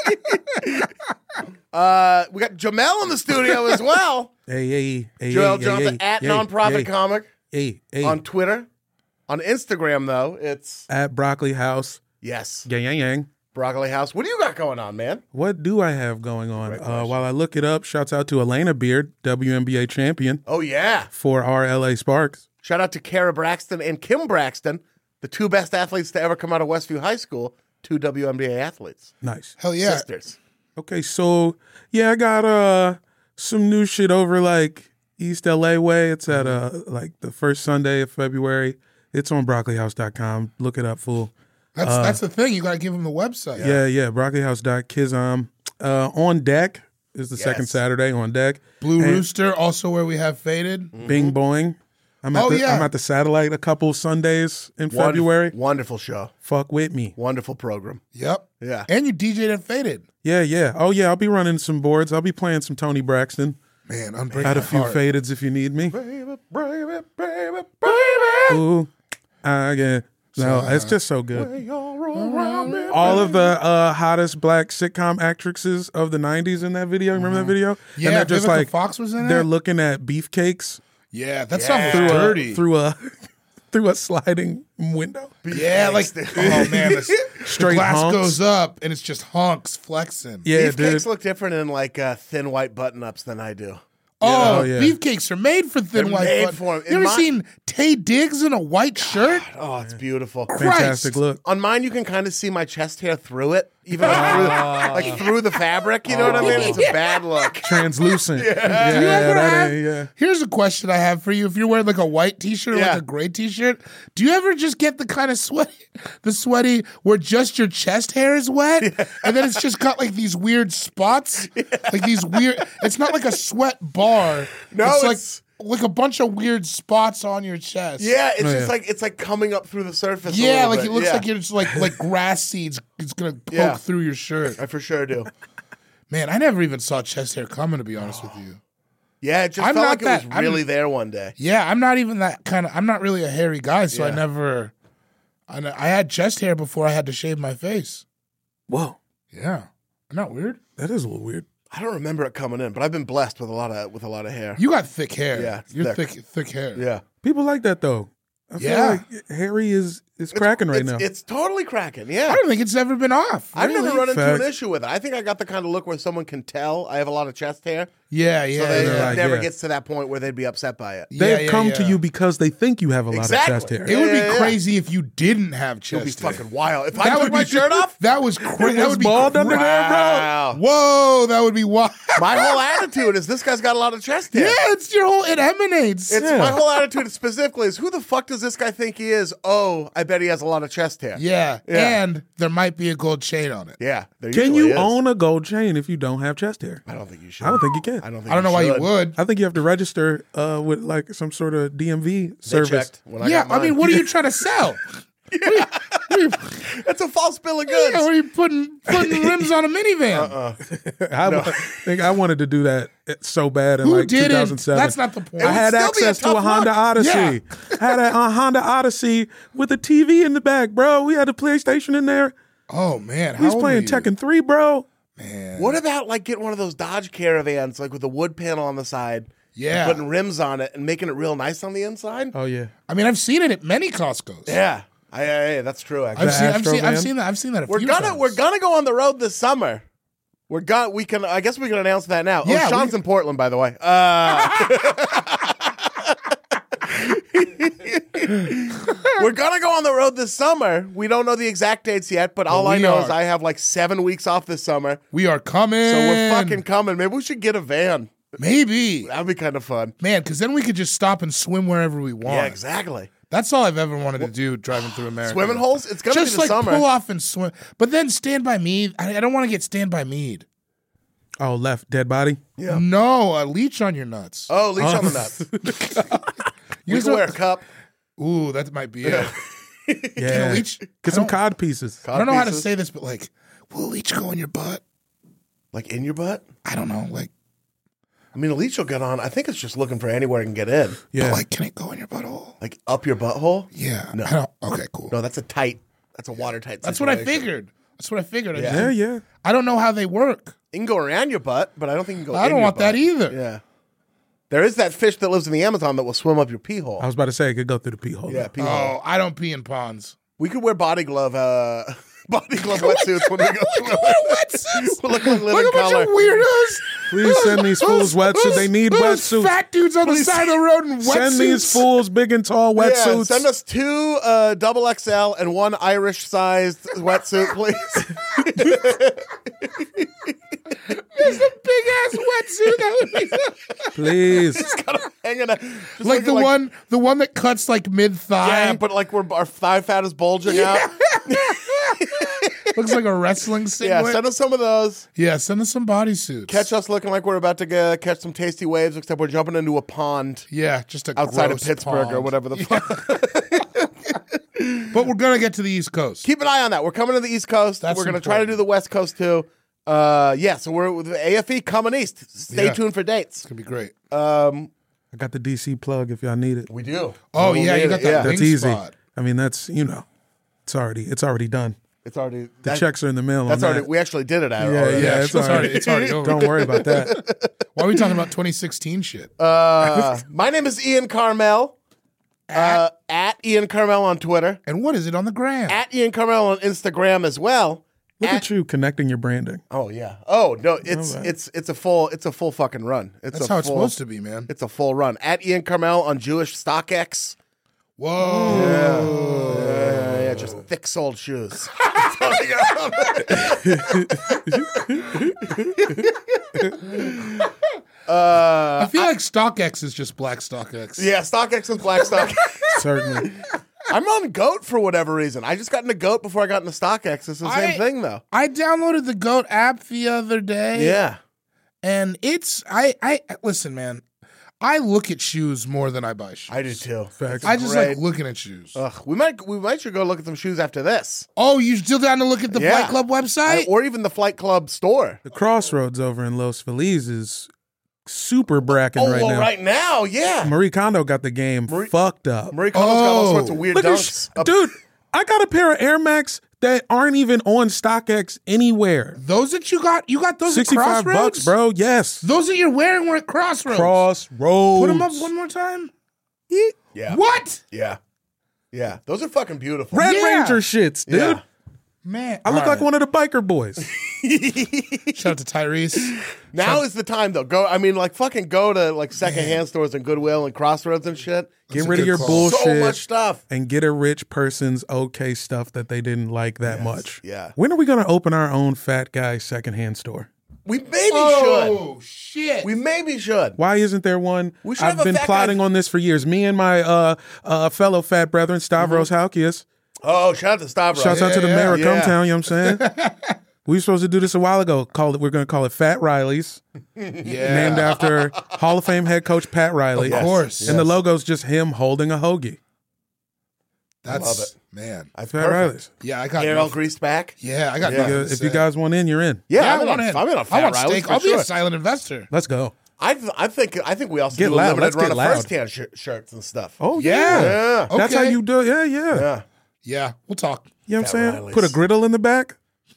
Speaker 3: uh, we got Jamel in the studio as well.
Speaker 5: Hey, hey, hey,
Speaker 3: Joel
Speaker 5: hey,
Speaker 3: Jonathan
Speaker 5: hey,
Speaker 3: at
Speaker 5: hey,
Speaker 3: Nonprofit
Speaker 5: hey,
Speaker 3: Comic
Speaker 5: Hey, hey,
Speaker 3: on Twitter. On Instagram, though, it's
Speaker 5: at Broccoli House.
Speaker 3: yes,
Speaker 5: Yang, yang, yang.
Speaker 3: Broccoli House. What do you got going on, man?
Speaker 5: What do I have going on?
Speaker 3: Great
Speaker 5: Uh,
Speaker 3: question.
Speaker 5: while I look it up, shouts out to Elena Beard, W N B A champion
Speaker 3: Oh yeah!
Speaker 5: for our L A Sparks.
Speaker 3: Shout out to Kara Braxton and Kim Braxton, the two best athletes to ever come out of Westview High School. Two W N B A athletes,
Speaker 5: Nice.
Speaker 4: Hell yeah.
Speaker 3: sisters.
Speaker 5: Okay, so yeah, I got uh some new shit over like East L A way. It's at uh like the first Sunday of February. It's on broccoli house dot com. Look it up, fool.
Speaker 4: That's that's the thing. You gotta give him the website.
Speaker 5: Yeah, yeah, broccoli house dot kizom. Uh on deck is the second
Speaker 3: Yes.
Speaker 5: Saturday on deck.
Speaker 4: Blue
Speaker 5: And
Speaker 4: Rooster, also where we have Faded.
Speaker 5: Bing boing. I'm at
Speaker 4: Oh,
Speaker 5: the
Speaker 4: yeah.
Speaker 5: I'm at the satellite a couple Sundays in February.
Speaker 3: Wonderful, wonderful show,
Speaker 5: Fuck with me.
Speaker 3: wonderful program.
Speaker 4: Yep.
Speaker 3: Yeah.
Speaker 4: And you D J'd at Faded.
Speaker 5: Yeah, yeah. Oh yeah, I'll be running some boards. I'll be playing some Tony Braxton.
Speaker 4: Man, unbreak
Speaker 5: Had a
Speaker 4: my
Speaker 5: few
Speaker 4: heart.
Speaker 5: fadeds if you need me.
Speaker 3: Baby, baby, baby, baby.
Speaker 5: Ooh, I get no. It's just so good.
Speaker 3: They all roll around me.
Speaker 5: All of the uh, hottest black sitcom actresses of the nineties in that video. Remember that video?
Speaker 4: Yeah,
Speaker 5: and they're just
Speaker 4: Vivica
Speaker 5: like
Speaker 4: Fox was in
Speaker 5: they're
Speaker 4: it?
Speaker 5: looking at beefcakes
Speaker 4: Yeah, that
Speaker 3: Yeah.
Speaker 4: stuff was
Speaker 5: through
Speaker 4: dirty.
Speaker 5: a through a through a sliding window.
Speaker 4: yeah, like
Speaker 3: Beefcakes,
Speaker 4: oh man, the,
Speaker 5: Straight
Speaker 4: the glass
Speaker 5: hunks.
Speaker 4: goes up and it's just hunks flexing.
Speaker 5: Yeah,
Speaker 3: Beefcakes
Speaker 5: dude.
Speaker 3: look different in like uh, thin white button-ups than I do.
Speaker 4: Oh,
Speaker 5: Oh, yeah.
Speaker 4: beefcakes are made for thin
Speaker 3: They're
Speaker 4: white
Speaker 3: made
Speaker 4: butt.
Speaker 3: for 'em.
Speaker 4: You ever
Speaker 3: In my-
Speaker 4: seen Tay Diggs in a white shirt?
Speaker 3: Oh, it's beautiful.
Speaker 5: Fantastic
Speaker 4: Christ.
Speaker 5: look.
Speaker 3: On mine, you can kind of see my chest hair through it. even like, through, like through the fabric. You know what I mean? It's a bad look.
Speaker 5: Translucent. Yeah,
Speaker 4: Do you ever
Speaker 5: that
Speaker 4: have-
Speaker 5: ain't- yeah.
Speaker 4: Here's a question I have for you. If you're wearing like a white t-shirt or
Speaker 3: Yeah.
Speaker 4: like a gray t-shirt, do you ever just get the kind of sweaty, the sweaty where just your chest hair is wet and then it's just got like these weird spots? Like these weird, it's not like a sweat bar.
Speaker 3: No,
Speaker 4: it's,
Speaker 3: it's-
Speaker 4: like like a bunch of weird spots on your chest.
Speaker 3: Yeah, it's
Speaker 5: Oh,
Speaker 3: just
Speaker 5: yeah.
Speaker 3: like it's like coming up through the surface. a
Speaker 4: Yeah,
Speaker 3: little
Speaker 4: like
Speaker 3: bit.
Speaker 4: it looks
Speaker 3: Yeah.
Speaker 4: like it's like like grass seeds. It's gonna poke
Speaker 3: Yeah.
Speaker 4: through your shirt.
Speaker 3: I for sure do.
Speaker 4: Man, I never even saw chest hair coming. To be honest with you.
Speaker 3: Yeah, it just
Speaker 4: I'm
Speaker 3: felt
Speaker 4: not
Speaker 3: like
Speaker 4: that-
Speaker 3: it was
Speaker 4: I'm-
Speaker 3: really there one day.
Speaker 4: Yeah, I'm not even that kind of. I'm not really a hairy guy, so I
Speaker 3: Yeah.
Speaker 4: never. I, n- I had chest hair before I had to shave my face.
Speaker 5: Whoa,
Speaker 4: Yeah, not weird.
Speaker 5: that is a little weird.
Speaker 3: I don't remember it coming in, but I've been blessed with a lot of with a lot of hair.
Speaker 4: You got thick hair.
Speaker 3: Yeah, it's
Speaker 4: you're
Speaker 3: thick.
Speaker 4: thick, thick hair.
Speaker 3: Yeah,
Speaker 5: People like that though. I feel
Speaker 4: Yeah.
Speaker 5: like Harry is is cracking right
Speaker 3: it's,
Speaker 5: now.
Speaker 3: It's totally cracking.
Speaker 4: I
Speaker 3: Yeah,
Speaker 4: don't think it's ever been off.
Speaker 3: I've never
Speaker 4: really.
Speaker 3: run into an
Speaker 5: Facts.
Speaker 3: issue with it. I think I got the kind of look where someone can tell I have a lot of chest hair,
Speaker 4: Yeah, yeah,
Speaker 3: so they,
Speaker 5: they're
Speaker 3: it
Speaker 5: like,
Speaker 3: never
Speaker 5: yeah.
Speaker 3: gets to that point where they'd be upset by it.
Speaker 4: yeah.
Speaker 5: They've
Speaker 4: yeah,
Speaker 5: come
Speaker 4: yeah.
Speaker 5: to you because they think you have a lot
Speaker 3: Exactly.
Speaker 5: of chest hair.
Speaker 4: It would be
Speaker 3: Yeah, yeah, yeah.
Speaker 4: crazy if you didn't have
Speaker 3: It would be
Speaker 4: chest hair.
Speaker 3: fucking wild. If I
Speaker 4: That
Speaker 3: took
Speaker 4: would
Speaker 3: my
Speaker 4: be
Speaker 3: shirt off,
Speaker 4: That was crazy. That
Speaker 5: was
Speaker 4: would be
Speaker 5: bald under
Speaker 4: cra-
Speaker 5: there, bro.
Speaker 3: wow.
Speaker 4: Whoa, that would be wild.
Speaker 3: My whole attitude is this guy's got a lot of chest hair.
Speaker 4: Yeah, it's your whole. It emanates.
Speaker 3: It's
Speaker 5: Yeah.
Speaker 3: my whole attitude specifically is who the fuck does this guy think he is? Oh, I bet he has a lot of chest hair.
Speaker 4: yeah.
Speaker 3: Yeah.
Speaker 4: and there might be a gold chain on it.
Speaker 3: Yeah. there
Speaker 5: Can
Speaker 3: usually
Speaker 5: you
Speaker 3: is.
Speaker 5: own a gold chain if you don't have chest hair?
Speaker 3: I don't think you should.
Speaker 5: I don't think you can.
Speaker 3: I don't think
Speaker 4: I don't know why you
Speaker 3: should.
Speaker 4: would.
Speaker 5: I think you have to register uh, with like some sort of D M V
Speaker 3: They
Speaker 5: service.
Speaker 3: checked when I
Speaker 4: Yeah,
Speaker 3: got
Speaker 4: I mean,
Speaker 3: mine.
Speaker 4: what are you trying to sell?
Speaker 3: That's a false bill of goods.
Speaker 4: Yeah, what are you putting putting rims on a minivan?
Speaker 3: Uh-uh.
Speaker 5: I wa- think I wanted to do that so bad in
Speaker 4: Who
Speaker 5: like
Speaker 4: didn't?
Speaker 5: two thousand seven.
Speaker 4: That's not the point.
Speaker 5: I had
Speaker 3: would still be a
Speaker 5: access to a
Speaker 3: tough
Speaker 5: Honda
Speaker 3: look.
Speaker 5: Odyssey.
Speaker 4: Yeah.
Speaker 5: I had a, a Honda Odyssey with a T V in the back, bro. We had a PlayStation in there.
Speaker 4: Oh man, how
Speaker 5: We was
Speaker 4: old
Speaker 5: playing
Speaker 4: were you?
Speaker 5: Tekken three, bro.
Speaker 4: Man,
Speaker 3: What about like getting one of those Dodge Caravans, like with a wood panel on the side,
Speaker 4: Yeah.
Speaker 3: putting rims on it and making it real nice on the inside?
Speaker 5: Oh yeah.
Speaker 4: I mean, I've seen it at many Costco's.
Speaker 3: Yeah, I, I, I- that's true. Actually,
Speaker 4: I've seen, I've
Speaker 5: Astro
Speaker 4: seen, I've
Speaker 5: van?
Speaker 4: seen that. I've seen that. A
Speaker 3: we're
Speaker 4: few
Speaker 3: gonna
Speaker 4: times.
Speaker 3: we're gonna go on the road this summer. We're gonna we can I guess we can announce that now.
Speaker 4: Yeah,
Speaker 3: oh, Sean's
Speaker 4: we-
Speaker 3: in Portland, by the way. Uh, we're gonna go on the road this summer. We don't know the exact dates yet, but all
Speaker 4: But
Speaker 3: I
Speaker 4: we
Speaker 3: know
Speaker 4: are.
Speaker 3: is I have like seven weeks off this summer,
Speaker 4: We are coming.
Speaker 3: so we're fucking coming. Maybe we should get a van.
Speaker 4: maybe,
Speaker 3: That'd be kind of fun.
Speaker 4: man, because then we could just stop and swim wherever we want.
Speaker 3: Yeah, exactly.
Speaker 4: That's all I've ever wanted to do driving through America.
Speaker 3: Swimming holes. It's gonna
Speaker 4: Just
Speaker 3: be the
Speaker 4: like
Speaker 3: summer.
Speaker 4: pull off and swim, but then Stand By Me. I, I don't want to get Stand By Me.
Speaker 5: Oh, left dead body.
Speaker 3: Yeah.
Speaker 4: No, a leech on your nuts.
Speaker 3: Oh, leash on
Speaker 5: Oh.
Speaker 3: the nuts.
Speaker 4: You
Speaker 3: we
Speaker 4: guys
Speaker 3: can wear a
Speaker 4: don't-
Speaker 3: cup.
Speaker 4: Ooh, that might be it.
Speaker 5: Yeah.
Speaker 4: leech- I
Speaker 5: Get some
Speaker 4: don't-
Speaker 5: cod pieces.
Speaker 3: Cod
Speaker 4: I don't know how to
Speaker 3: pieces.
Speaker 4: say this, but like, will a leech go in your butt?
Speaker 3: Like in your butt.
Speaker 4: I don't know. Like,
Speaker 3: I mean, a leash will get on. I think it's just looking for anywhere it can get in.
Speaker 5: Yeah.
Speaker 4: but like, can it go in your butthole?
Speaker 3: Like up your butthole.
Speaker 4: Yeah.
Speaker 3: No.
Speaker 4: I don't, okay, cool.
Speaker 3: No, that's a tight. That's a watertight.
Speaker 4: That's what I
Speaker 3: situation.
Speaker 4: figured. That's what I figured. I,
Speaker 3: Yeah.
Speaker 5: yeah,
Speaker 4: just-
Speaker 5: yeah.
Speaker 4: I don't know how they work.
Speaker 3: You can go around your butt, but I don't think you can go.
Speaker 4: I
Speaker 3: in
Speaker 4: don't
Speaker 3: your
Speaker 4: want that
Speaker 3: butt.
Speaker 4: either.
Speaker 3: Yeah. There is that fish that lives in the Amazon that will swim up your pee hole.
Speaker 5: I was about to say it could go through the pee hole.
Speaker 3: Yeah, pee hole.
Speaker 4: Oh, I don't pee in ponds.
Speaker 3: We could wear body glove, uh, body glove wetsuits when we go swimming.
Speaker 4: Wetsuits.
Speaker 3: We'll look like living
Speaker 4: Look a bunch
Speaker 3: color.
Speaker 4: of weirdos.
Speaker 5: Please send these fools wetsuits. They need
Speaker 4: those
Speaker 5: wetsuits.
Speaker 4: Fat dudes on the side of the road in wetsuits.
Speaker 5: Send these fools big and tall
Speaker 3: Yeah,
Speaker 5: wetsuits.
Speaker 3: send us two uh, double X L and one Irish-sized wetsuit, please.
Speaker 4: Just a big ass wetsuit. That would be
Speaker 5: Please.
Speaker 3: Hanging out, just
Speaker 4: like
Speaker 3: looking
Speaker 4: the one, the one that cuts like mid thigh.
Speaker 3: Yeah, but like we're, our thigh fat is bulging out.
Speaker 4: Looks like a wrestling
Speaker 3: Yeah,
Speaker 4: singlet.
Speaker 3: send us some of those.
Speaker 4: Yeah, send us some bodysuits.
Speaker 3: Catch us looking like we're about to get, catch some tasty waves, except we're jumping into a pond
Speaker 4: Yeah, just a
Speaker 3: outside of
Speaker 4: gross
Speaker 3: Pittsburgh or
Speaker 4: pond.
Speaker 3: whatever the fuck.
Speaker 4: But we're gonna get to the East Coast.
Speaker 3: Keep an eye on that. We're coming to the East Coast.
Speaker 4: That's
Speaker 3: we're going to try to
Speaker 4: important.
Speaker 3: do the West Coast too. Uh, yeah, so we're with the A F E coming east. Stay
Speaker 4: Yeah.
Speaker 3: tuned for dates.
Speaker 4: It's gonna be great.
Speaker 3: Um,
Speaker 5: I got the D C plug if y'all need it.
Speaker 3: we do.
Speaker 4: Oh
Speaker 3: We'll
Speaker 4: yeah,
Speaker 3: need
Speaker 4: you got
Speaker 3: it,
Speaker 4: that
Speaker 3: yeah.
Speaker 4: wing
Speaker 5: That's easy.
Speaker 4: spot.
Speaker 5: I mean, that's, you know, it's already it's already done.
Speaker 3: It's already
Speaker 5: The
Speaker 3: that-
Speaker 5: checks are in the mail.
Speaker 3: That's
Speaker 5: on
Speaker 3: already.
Speaker 5: that.
Speaker 3: We actually did it. Out
Speaker 5: Yeah,
Speaker 3: already.
Speaker 5: yeah, it's already,
Speaker 4: it's already over.
Speaker 5: Don't worry about that.
Speaker 4: Why are we talking about twenty sixteen shit?
Speaker 3: Uh, my name is Ian Carmel. Uh, at Ian Carmel on Twitter.
Speaker 4: And what is it on the gram?
Speaker 3: At Ian Carmel on Instagram as well.
Speaker 5: Look
Speaker 3: At-
Speaker 5: at you connecting your branding.
Speaker 3: Oh yeah. Oh no, it's
Speaker 5: All right.
Speaker 3: it's it's a full it's a full fucking run. It's
Speaker 4: That's
Speaker 3: a
Speaker 4: how it's
Speaker 3: full,
Speaker 4: supposed to be, man.
Speaker 3: It's a full run. At Ian Carmel on Jewish StockX.
Speaker 4: Whoa.
Speaker 3: Yeah, yeah, just thick soled shoes. That's uh,
Speaker 4: I feel like StockX is just black StockX.
Speaker 3: yeah, StockX is black stock.
Speaker 5: Certainly.
Speaker 3: I'm on Goat for whatever reason. I just got into Goat before I got into StockX. It's the same
Speaker 4: I-
Speaker 3: thing, though.
Speaker 4: I downloaded the Goat app the other day.
Speaker 3: Yeah.
Speaker 4: And it's I I listen, man. I look at shoes more than I buy shoes.
Speaker 3: I do too.
Speaker 5: Facts.
Speaker 4: I just
Speaker 3: Great.
Speaker 4: like looking at shoes.
Speaker 3: Ugh, we might we might should go look at some shoes after this,
Speaker 4: Oh, you still down to look at the
Speaker 3: Yeah.
Speaker 4: Flight Club website?
Speaker 3: I- or even the Flight Club store.
Speaker 5: The Crossroads over in Los Feliz is super bracking
Speaker 3: Oh,
Speaker 5: right
Speaker 3: well,
Speaker 5: now.
Speaker 3: right now, yeah.
Speaker 5: Marie Kondo got the game
Speaker 3: Marie-
Speaker 5: fucked up.
Speaker 3: Marie Kondo's got all
Speaker 4: Oh.
Speaker 3: sorts of weird
Speaker 5: Look at
Speaker 3: dunks.
Speaker 5: sh-
Speaker 3: up-
Speaker 5: dude, I got a pair of Air Max that aren't even on StockX anywhere.
Speaker 4: Those that you got, you got those
Speaker 5: sixty-five
Speaker 4: at Crossroads?
Speaker 5: bucks, bro. Yes.
Speaker 4: Those that you're wearing were at Crossroads.
Speaker 5: Crossroads.
Speaker 4: Put them up one more time.
Speaker 3: yeah,
Speaker 4: What?
Speaker 3: yeah, yeah. Those are fucking beautiful.
Speaker 5: Red
Speaker 4: Yeah.
Speaker 5: Ranger shits, dude.
Speaker 3: Yeah.
Speaker 4: Man.
Speaker 5: I look
Speaker 4: all
Speaker 5: like
Speaker 4: right.
Speaker 5: one of the biker boys.
Speaker 4: Shout out to Tyrese.
Speaker 3: Now is the time though. Go. I mean, like fucking go to like secondhand stores and Goodwill and Crossroads and shit.
Speaker 5: Get
Speaker 4: a
Speaker 5: rid of
Speaker 4: good
Speaker 5: your
Speaker 4: call.
Speaker 5: bullshit
Speaker 3: So much stuff.
Speaker 5: and get a rich person's okay stuff that they didn't like that much.
Speaker 3: yeah.
Speaker 5: When are we going to open our own fat guy secondhand store?
Speaker 3: We maybe should.
Speaker 4: Oh, shit.
Speaker 3: We maybe should.
Speaker 5: Why isn't there one?
Speaker 3: We should
Speaker 5: I've
Speaker 3: have a
Speaker 5: been
Speaker 3: fat
Speaker 5: plotting
Speaker 3: guy-
Speaker 5: on this for years. Me and my uh, uh, fellow fat brethren, Stavros Halkias.
Speaker 3: Oh, shout out to Stavros.
Speaker 5: Shouts out to the
Speaker 4: Yeah,
Speaker 5: mayor of
Speaker 3: yeah.
Speaker 5: Cometown, you know what I'm saying? We were supposed to do this a while ago. Call it, we're going to call it Fat Riley's,
Speaker 4: yeah.
Speaker 5: named after Hall of Fame head coach Pat Riley.
Speaker 4: Of course.
Speaker 5: And the logo's just him holding a hoagie.
Speaker 4: That's,
Speaker 3: love it.
Speaker 4: man.
Speaker 3: That's
Speaker 5: Fat
Speaker 3: perfect.
Speaker 5: Riley's.
Speaker 4: Yeah, I got
Speaker 3: Get it all
Speaker 4: nothing.
Speaker 3: greased back.
Speaker 4: Yeah, I got
Speaker 3: Yeah.
Speaker 4: nothing to
Speaker 5: If
Speaker 4: say.
Speaker 5: you guys want in, you're in.
Speaker 3: Yeah,
Speaker 4: yeah,
Speaker 3: I'm,
Speaker 4: I
Speaker 3: in
Speaker 4: want
Speaker 3: a,
Speaker 4: in.
Speaker 3: I'm in a
Speaker 4: I
Speaker 3: fat
Speaker 4: want
Speaker 3: Riley's
Speaker 4: steak.
Speaker 3: for
Speaker 4: I'll be
Speaker 3: sure.
Speaker 4: a silent investor.
Speaker 5: Let's go.
Speaker 3: I th- I think I think we also
Speaker 5: Get
Speaker 3: do
Speaker 5: loud.
Speaker 3: a limited
Speaker 5: Let's
Speaker 3: run
Speaker 5: get
Speaker 3: of
Speaker 5: loud.
Speaker 3: first hand sh- shirts and stuff.
Speaker 5: Oh,
Speaker 4: Yeah.
Speaker 3: yeah,
Speaker 5: That's how
Speaker 4: Okay.
Speaker 5: you do it. Yeah, yeah.
Speaker 3: yeah.
Speaker 4: Yeah, we'll talk.
Speaker 5: You know what I'm
Speaker 3: Fat
Speaker 5: saying?
Speaker 3: Riley's.
Speaker 5: Put a griddle in the back.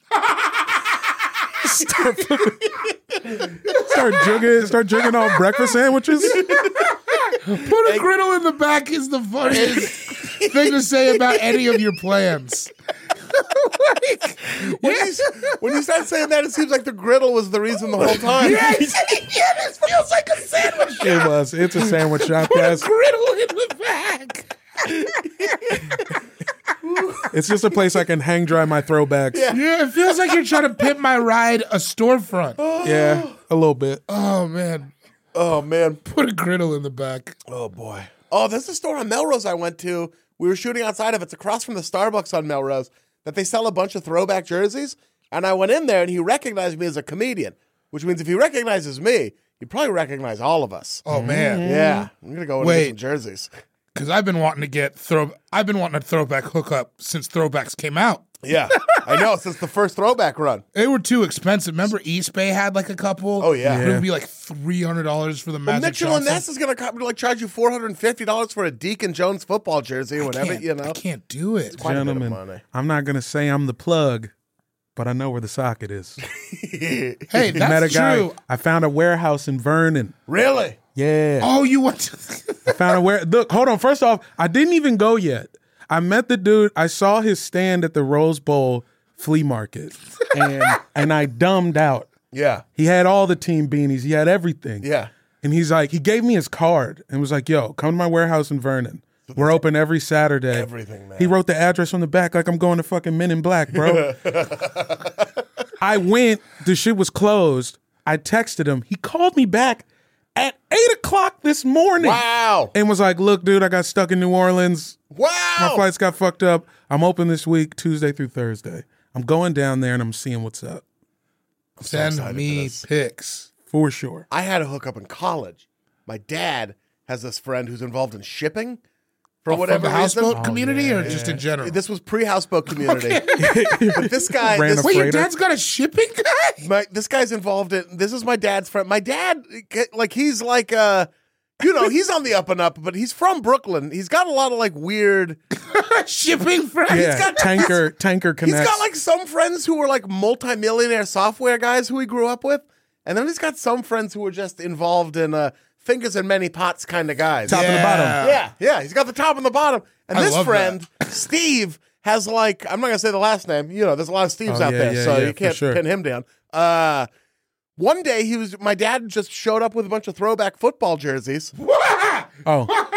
Speaker 5: start, start drinking, start drinking all breakfast sandwiches.
Speaker 4: Put a griddle in the back is the funniest thing to say about any of your plans. like,
Speaker 3: When, you, when you start saying that, it seems like the griddle was the reason the whole time.
Speaker 4: yeah, yeah, this feels like a sandwich shop.
Speaker 5: It was. It's a sandwich shop,
Speaker 4: Put a
Speaker 5: guys.
Speaker 4: griddle in the back.
Speaker 5: It's just a place I can hang dry my throwbacks. Yeah,
Speaker 4: Yeah, it feels like you're trying to pimp my ride a storefront.
Speaker 5: a little bit.
Speaker 4: Oh, man.
Speaker 3: Oh man.
Speaker 4: Put a griddle in the back.
Speaker 3: Oh boy. Oh, there's a store on Melrose I went to. We were shooting outside of it. It's across from the Starbucks on Melrose that they sell a bunch of throwback jerseys. And I went in there and he recognized me as a comedian, which means if he recognizes me, he'd probably recognize all of us.
Speaker 4: Oh, man.
Speaker 3: Yeah. I'm gonna go and
Speaker 4: Wait.
Speaker 3: get some jerseys.
Speaker 4: Because I've been wanting to get throw. I've been wanting a throwback hookup since throwbacks came out.
Speaker 3: Yeah. I know, since the first throwback run.
Speaker 4: They were too expensive. Remember, East Bay had like a couple.
Speaker 3: Oh, yeah.
Speaker 4: It would be like three hundred dollars for the
Speaker 3: Well,
Speaker 4: Magic
Speaker 3: Mitchell and
Speaker 4: Johnson.
Speaker 3: Ness is gonna come, like charge you four hundred and fifty dollars for a Deacon Jones football jersey or whatever,
Speaker 4: Can't-
Speaker 3: you know.
Speaker 4: I can't do it.
Speaker 3: Quite a bit of
Speaker 5: Gentlemen,
Speaker 3: money.
Speaker 5: I'm not going to say I'm the plug, but I know where the socket is.
Speaker 4: Hey,
Speaker 5: Met a
Speaker 4: that's
Speaker 5: guy.
Speaker 4: true.
Speaker 5: I found a warehouse in Vernon.
Speaker 3: Really?
Speaker 5: Yeah.
Speaker 4: Oh, you went to.
Speaker 5: I found a where. Look, hold on. First off, I didn't even go yet. I met the dude. I saw his stand at the Rose Bowl flea market, and and I dumbed out.
Speaker 3: Yeah.
Speaker 5: He had all the team beanies. He had everything.
Speaker 3: Yeah.
Speaker 5: And he's like, he gave me his card and was like, "Yo, come to my warehouse in Vernon. We're open every Saturday."
Speaker 3: Everything, man.
Speaker 5: He wrote the address on the back like I'm going to fucking Men in Black, bro. I went. The shit was closed. I texted him. He called me back at eight o'clock this morning.
Speaker 3: Wow.
Speaker 5: And was like, "Look, dude, I got stuck in New Orleans. My
Speaker 3: Wow.
Speaker 5: flights got fucked up. I'm open this week, Tuesday through Thursday. I'm going down there and I'm seeing what's up
Speaker 4: Send
Speaker 3: excited
Speaker 4: me
Speaker 3: for this.
Speaker 4: pics.
Speaker 5: for sure."
Speaker 3: I had a hookup in college. My dad has this friend who's involved in shipping for
Speaker 4: From
Speaker 3: whatever
Speaker 4: the
Speaker 3: reason.
Speaker 4: houseboat community or just in general?
Speaker 3: This was pre-houseboat community. But this guy,
Speaker 5: Ran
Speaker 3: this,
Speaker 5: a
Speaker 4: Wait, your
Speaker 5: freighter?
Speaker 4: dad's got a shipping guy?
Speaker 3: my, this guy's involved in, this is my dad's friend. My dad, like, he's like, uh, you know, he's on the up and up, but he's from Brooklyn. He's got a lot of, like, weird,
Speaker 4: shipping friends?
Speaker 5: Yeah,
Speaker 3: got-
Speaker 5: tanker, tanker
Speaker 3: he's
Speaker 5: connects.
Speaker 3: got, like, some friends who were, like, multimillionaire software guys who he grew up with. And then he's got some friends who were just involved in uh, fingers in many pots kind of guys.
Speaker 5: Top and the bottom.
Speaker 3: Yeah, yeah. He's got the top and the bottom. And
Speaker 4: I
Speaker 3: this
Speaker 4: love
Speaker 3: friend, Steve, has like, I'm not going to say the last name. You know, there's a lot of Steves
Speaker 5: Oh,
Speaker 3: out
Speaker 5: yeah,
Speaker 3: there,
Speaker 5: yeah,
Speaker 3: so
Speaker 5: yeah,
Speaker 3: you
Speaker 5: for
Speaker 3: can't
Speaker 5: sure.
Speaker 3: pin him down. Uh, one day, he was. My dad just showed up with a bunch of throwback football jerseys.
Speaker 5: Oh,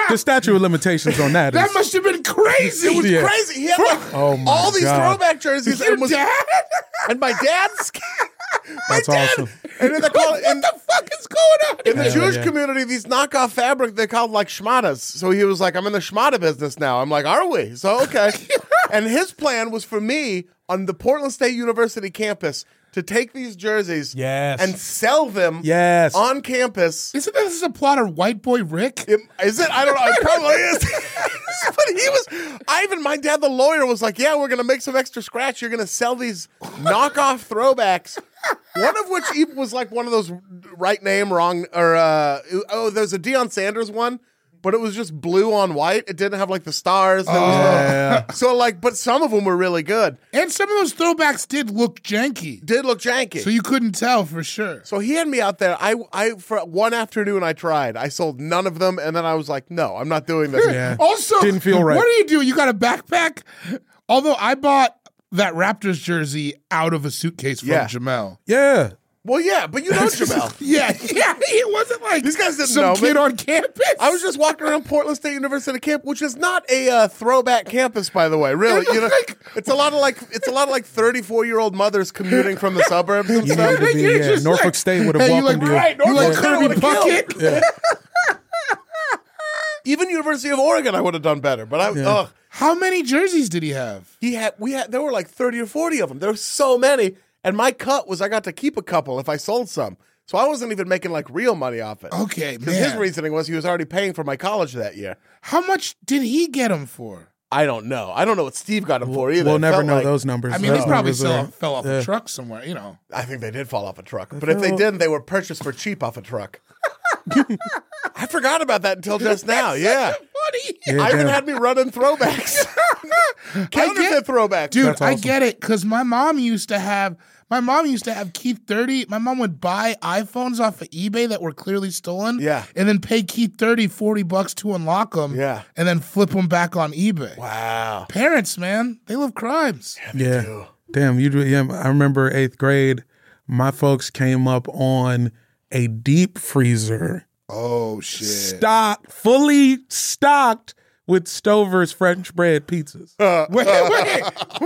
Speaker 5: the statute of limitations on that.
Speaker 4: That
Speaker 5: is,
Speaker 4: must have been crazy.
Speaker 3: It was
Speaker 5: Yeah.
Speaker 3: crazy. He had like
Speaker 5: Oh my
Speaker 3: all these
Speaker 5: God.
Speaker 3: throwback jerseys.
Speaker 4: Your
Speaker 3: and, was,
Speaker 4: dad?
Speaker 3: and my dad's. my
Speaker 5: That's
Speaker 3: dad.
Speaker 5: awesome.
Speaker 3: And then they call it,
Speaker 4: What
Speaker 3: in,
Speaker 4: the fuck is going on?
Speaker 3: in the
Speaker 5: Yeah,
Speaker 3: Jewish
Speaker 5: yeah.
Speaker 3: community, these knockoff fabric, they're called like schmadas. So he was like, I'm in the schmada business now. I'm like, are we? So, okay. And his plan was for me on the Portland State University campus to take these jerseys
Speaker 5: Yes.
Speaker 3: and sell them
Speaker 5: Yes.
Speaker 3: on campus.
Speaker 4: Isn't this a plot of White Boy Rick?
Speaker 3: It- Is it? I don't know. It probably is. But he was, I even, my dad, the lawyer, was like, yeah, we're going to make some extra scratch. You're going to sell these knockoff throwbacks. One of which even was like one of those right name, wrong, or, uh, oh, there's a Deion Sanders one, but it was just blue on white. It didn't have like the stars. There was no-
Speaker 5: Yeah.
Speaker 3: so like, but some of them were really good.
Speaker 4: And some of those throwbacks did look janky.
Speaker 3: Did look janky.
Speaker 4: So you couldn't tell for sure.
Speaker 3: So he had me out there. I, I for one afternoon I tried. I sold none of them, and then I was like, no, I'm not doing this.
Speaker 5: Yeah.
Speaker 4: Also,
Speaker 5: Didn't feel right.
Speaker 4: What do you do? You got a backpack? Although I bought that Raptors jersey out of a suitcase from
Speaker 3: Yeah.
Speaker 4: Jamel.
Speaker 5: Yeah.
Speaker 3: Well, yeah, but you know Jamel.
Speaker 4: Yeah, yeah. It wasn't like
Speaker 3: These guys didn't
Speaker 4: some
Speaker 3: know
Speaker 4: kid
Speaker 3: me.
Speaker 4: on campus.
Speaker 3: I was just walking around Portland State University camp, which is not a uh, throwback campus, by the way. Really, you know,
Speaker 4: Like-
Speaker 3: it's a lot of like it's a lot of like thirty-four year old mothers commuting from the suburbs and
Speaker 5: You
Speaker 3: stuff.
Speaker 5: needed to be,
Speaker 4: You're
Speaker 5: yeah.
Speaker 4: just
Speaker 5: Norfolk
Speaker 4: like-
Speaker 5: State would have
Speaker 4: Hey, you
Speaker 5: welcomed
Speaker 4: like,
Speaker 5: you.
Speaker 3: right,
Speaker 4: You like
Speaker 3: Norfolk State
Speaker 4: Kirby
Speaker 3: would've
Speaker 4: Bucket?
Speaker 5: Yeah.
Speaker 3: Even University of Oregon, I would have done better. But I,
Speaker 5: Yeah.
Speaker 3: ugh,
Speaker 4: How many jerseys did he have?
Speaker 3: he had we had there were like thirty or forty of them. There were so many, and my cut was I got to keep a couple if I sold some. So I wasn't even making like real money off it.
Speaker 4: Okay,
Speaker 3: Because his
Speaker 4: man.
Speaker 3: reasoning was he was already paying for my college that year.
Speaker 4: How much did he get them for?
Speaker 3: I don't know. I don't know what Steve got him for either.
Speaker 5: We'll
Speaker 3: It
Speaker 5: never
Speaker 3: felt
Speaker 5: know
Speaker 3: like-
Speaker 5: those numbers.
Speaker 4: I mean,
Speaker 5: Those
Speaker 4: they probably
Speaker 5: numbers
Speaker 4: fell,
Speaker 5: are-
Speaker 4: off, fell off
Speaker 5: yeah.
Speaker 4: a truck somewhere, you know.
Speaker 3: I think they did fall off a truck. But if they
Speaker 5: fell-
Speaker 3: didn't, they were purchased for cheap off a truck. I forgot about that until just now. Yeah.
Speaker 4: Funny.
Speaker 5: Yeah,
Speaker 3: Ivan
Speaker 5: damn.
Speaker 3: had me running throwbacks. Counterfeit throwbacks.
Speaker 4: Dude,
Speaker 5: That's
Speaker 4: I
Speaker 5: awesome.
Speaker 4: get it because my mom used to have my mom used to have Keith thirty. My mom would buy iPhones off of eBay that were clearly stolen.
Speaker 3: Yeah.
Speaker 4: And then pay Keith thirty forty bucks to unlock them.
Speaker 3: Yeah.
Speaker 4: And then flip them back on eBay.
Speaker 3: Wow.
Speaker 4: Parents, man, they love crimes.
Speaker 5: Yeah. Damn, you do. Yeah, I remember eighth grade. My folks came up on a deep freezer,
Speaker 4: Oh shit.
Speaker 5: stocked, fully stocked with Stover's French bread pizzas.
Speaker 4: Wait, wait,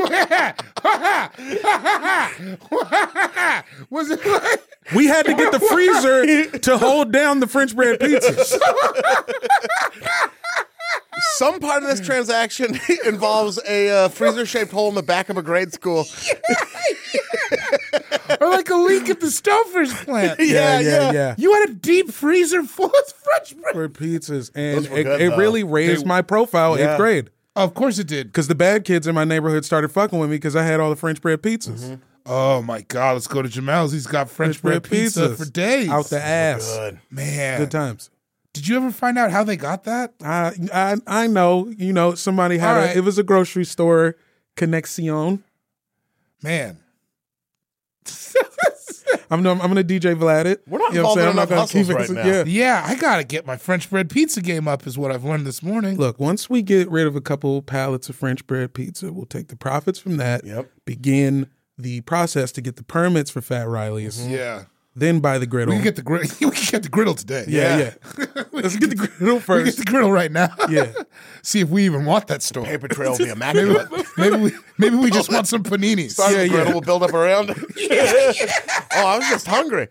Speaker 4: wait. Was it like
Speaker 5: We had to get the freezer to hold down the French bread pizzas.
Speaker 3: Some part of this transaction involves a uh, freezer-shaped hole in the back of a grade school.
Speaker 4: or like a leak at the Stouffer's plant?
Speaker 3: Yeah,
Speaker 5: yeah,
Speaker 3: yeah.
Speaker 5: yeah.
Speaker 4: You had a deep freezer full of French bread.
Speaker 5: For pizzas, and
Speaker 3: Those were
Speaker 5: it,
Speaker 3: good,
Speaker 5: it
Speaker 3: though.
Speaker 5: really raised
Speaker 4: They-
Speaker 5: my profile
Speaker 3: Yeah.
Speaker 5: eighth grade.
Speaker 4: Of course it did.
Speaker 5: Because the bad kids in my neighborhood started fucking with me because I had all the French bread pizzas.
Speaker 4: Oh my God, let's go to Jamel's. He's got French, bread, pizza
Speaker 5: pizzas
Speaker 4: for days.
Speaker 5: out the ass.
Speaker 3: Good.
Speaker 4: Man.
Speaker 5: Good times.
Speaker 4: Did you ever find out how they got that?
Speaker 5: I I I know. You know, somebody had
Speaker 4: All
Speaker 5: a.
Speaker 4: right.
Speaker 5: It was a grocery store connection.
Speaker 4: Man.
Speaker 5: I'm no, I'm gonna D J Vlad it.
Speaker 3: We're not
Speaker 5: You know what
Speaker 3: involved
Speaker 5: I'm saying?
Speaker 3: in
Speaker 5: I'm not
Speaker 3: enough
Speaker 5: gonna
Speaker 3: hustles
Speaker 5: keep it-
Speaker 3: right now.
Speaker 5: Yeah.
Speaker 4: Yeah, I gotta get my French bread pizza game up is what I've learned this morning.
Speaker 5: Look, once we get rid of a couple pallets of French bread pizza, we'll take the profits from that.
Speaker 3: Yep.
Speaker 5: Begin the process to get the permits for Fat Riley's.
Speaker 4: Yeah.
Speaker 5: Then buy the griddle.
Speaker 4: We can get the griddle. We can get the griddle today.
Speaker 5: yeah,
Speaker 3: Yeah.
Speaker 5: yeah. Let's get the griddle
Speaker 4: We can get
Speaker 5: first.
Speaker 4: the griddle right now.
Speaker 5: Yeah.
Speaker 4: See if we even want that store.
Speaker 3: Paper trail will be immaculate.
Speaker 4: Maybe we maybe we just want some paninis.
Speaker 3: Start
Speaker 5: Yeah,
Speaker 3: the griddle
Speaker 5: yeah.
Speaker 3: will build up around. Oh, I was just hungry.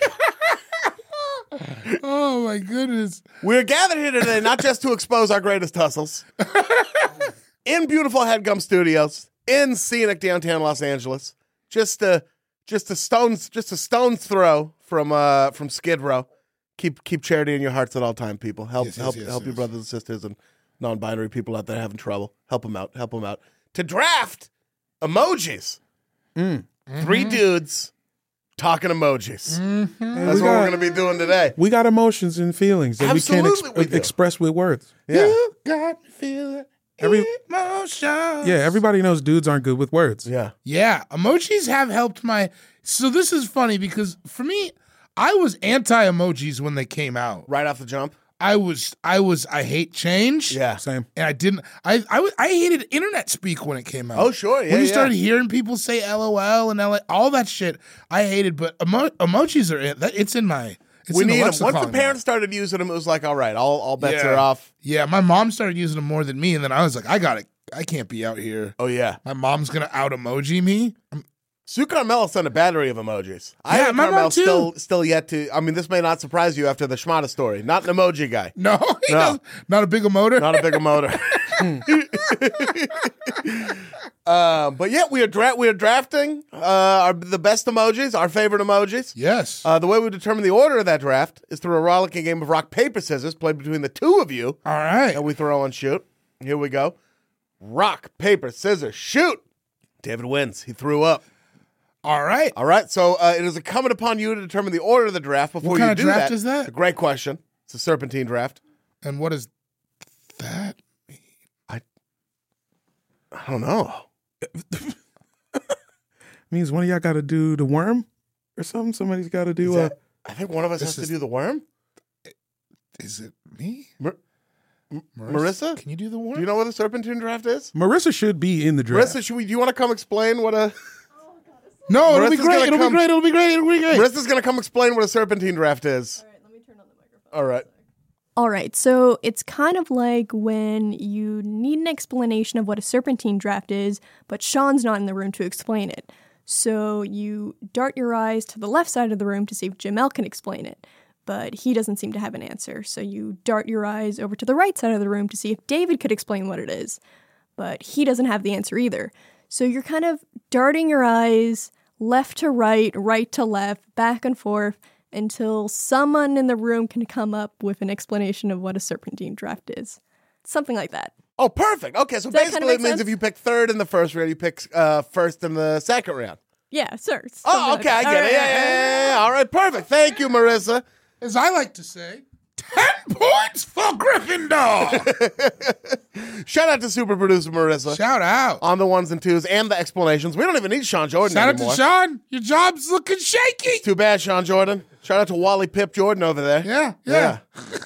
Speaker 4: Oh my goodness.
Speaker 3: We're gathered here today not just to expose our greatest hustles. In beautiful HeadGum Studios, in scenic downtown Los Angeles, just a just a stone's just a stone's throw from uh from Skid Row. Keep keep charity in your hearts at all time, people. Help
Speaker 4: Yes, yes,
Speaker 3: help
Speaker 4: yes,
Speaker 3: help your
Speaker 4: yes.
Speaker 3: brothers and sisters and non-binary people out there having trouble. Help them out. Help them out. To draft emojis.
Speaker 5: Mm.
Speaker 3: Three dudes talking emojis. That's
Speaker 5: we
Speaker 3: what
Speaker 5: got-
Speaker 3: we're going to be doing today.
Speaker 5: We got emotions and feelings that
Speaker 3: Absolutely
Speaker 5: we can't
Speaker 3: we
Speaker 5: ex-
Speaker 3: do.
Speaker 5: express with words.
Speaker 3: Yeah.
Speaker 4: You got me feeling
Speaker 5: Every-
Speaker 4: emotions.
Speaker 5: Yeah, everybody knows dudes aren't good with words.
Speaker 3: Yeah.
Speaker 4: Yeah, emojis have helped my. So this is funny because for me, I was anti-emojis when they came out.
Speaker 3: Right off the jump.
Speaker 4: I was, I was, I hate change.
Speaker 3: Yeah.
Speaker 5: Same.
Speaker 4: And I didn't. I, I, was- I hated internet speak when it came out.
Speaker 3: Oh, sure. Yeah,
Speaker 4: when you
Speaker 3: yeah.
Speaker 4: started hearing people say LOL and L- all that shit, I hated. But emo- emojis are in, that- it's in my It's
Speaker 3: we
Speaker 4: in the
Speaker 3: need them. Once
Speaker 4: lexicon
Speaker 3: the
Speaker 4: now.
Speaker 3: parents started using them, it was like, all right, all, all bets
Speaker 4: Yeah.
Speaker 3: are off.
Speaker 4: Yeah, my mom started using them more than me, and then I was like, I got it. I can't be out here.
Speaker 3: Oh, yeah.
Speaker 4: My mom's gonna out emoji me. I'm,
Speaker 3: Sue Carmel sent a battery of emojis. I
Speaker 4: Yeah,
Speaker 3: have
Speaker 4: my mom
Speaker 3: Carmel
Speaker 4: too.
Speaker 3: still still yet to. I mean, this may not surprise you after the Schmata story. Not an emoji guy.
Speaker 4: no, he
Speaker 3: No.
Speaker 4: doesn't- not a big emoter.
Speaker 3: Not a big emoter. um, but yeah, we are dra- we are drafting uh, our, the best emojis, our favorite emojis.
Speaker 4: Yes.
Speaker 3: Uh, the way we determine the order of that draft is through a rollicking game of rock paper scissors played between the two of you,
Speaker 4: All right.
Speaker 3: and we throw and shoot. Here we go. Rock paper scissors shoot. David wins. He threw up.
Speaker 4: All right.
Speaker 3: All right, so uh, it is incumbent upon you to determine the order of the draft before
Speaker 4: What
Speaker 3: you
Speaker 4: kind of
Speaker 3: do
Speaker 4: draft
Speaker 3: that.
Speaker 4: is that?
Speaker 3: It's a great question. It's a serpentine draft.
Speaker 4: And what is that?
Speaker 3: I don't know.
Speaker 5: Means one of y'all got to do the worm or something. Somebody's got to do
Speaker 3: Is
Speaker 5: a.
Speaker 3: that- I think one of us
Speaker 4: This
Speaker 3: has to
Speaker 4: is-
Speaker 3: do the worm.
Speaker 4: Is it me?
Speaker 3: Mar- Marissa?
Speaker 4: Can you do the worm?
Speaker 3: Do you know what a serpentine draft is?
Speaker 5: Marissa should be in the draft.
Speaker 3: Marissa, should we, do you want to come explain what a...
Speaker 4: No, it'll be
Speaker 3: Marissa's
Speaker 4: great.
Speaker 3: gonna
Speaker 4: It'll
Speaker 3: come-
Speaker 4: be great. It'll be great. It'll be great.
Speaker 3: Marissa's going to come explain what a serpentine draft is.
Speaker 6: All right, let me turn on the microphone.
Speaker 3: All right.
Speaker 6: All right, so it's kind of like when you need an explanation of what a serpentine draft is, but Sean's not in the room to explain it. So you dart your eyes to the left side of the room to see if Jamel can explain it, but he doesn't seem to have an answer. So you dart your eyes over to the right side of the room to see if David could explain what it is, but he doesn't have the answer either. So you're kind of darting your eyes left to right, right to left, back and forth, until someone in the room can come up with an explanation of what a serpentine draft is. Something like that.
Speaker 3: Oh, perfect. Okay, so
Speaker 6: Does that kinda
Speaker 3: basically it
Speaker 6: make
Speaker 3: means
Speaker 6: sense?
Speaker 3: if you pick third in the first round, you pick uh, first in the second round.
Speaker 6: Yeah, sir.
Speaker 3: Oh,
Speaker 6: something like
Speaker 3: okay, I
Speaker 6: that.
Speaker 3: get
Speaker 6: All
Speaker 3: it.
Speaker 6: right,
Speaker 3: Yeah, yeah, yeah, yeah. All right, perfect. Thank you, Marissa.
Speaker 4: As I like to say, ten points for Gryffindor.
Speaker 3: Shout out to super producer Marissa
Speaker 4: Shout out.
Speaker 3: on the ones and twos and the explanations. We don't even need Sean Jordan
Speaker 4: Shout out
Speaker 3: anymore.
Speaker 4: to Sean. Your job's looking shaky.
Speaker 3: Too bad, Sean Jordan. Shout out to Wally Pip Jordan over there.
Speaker 4: Yeah, yeah.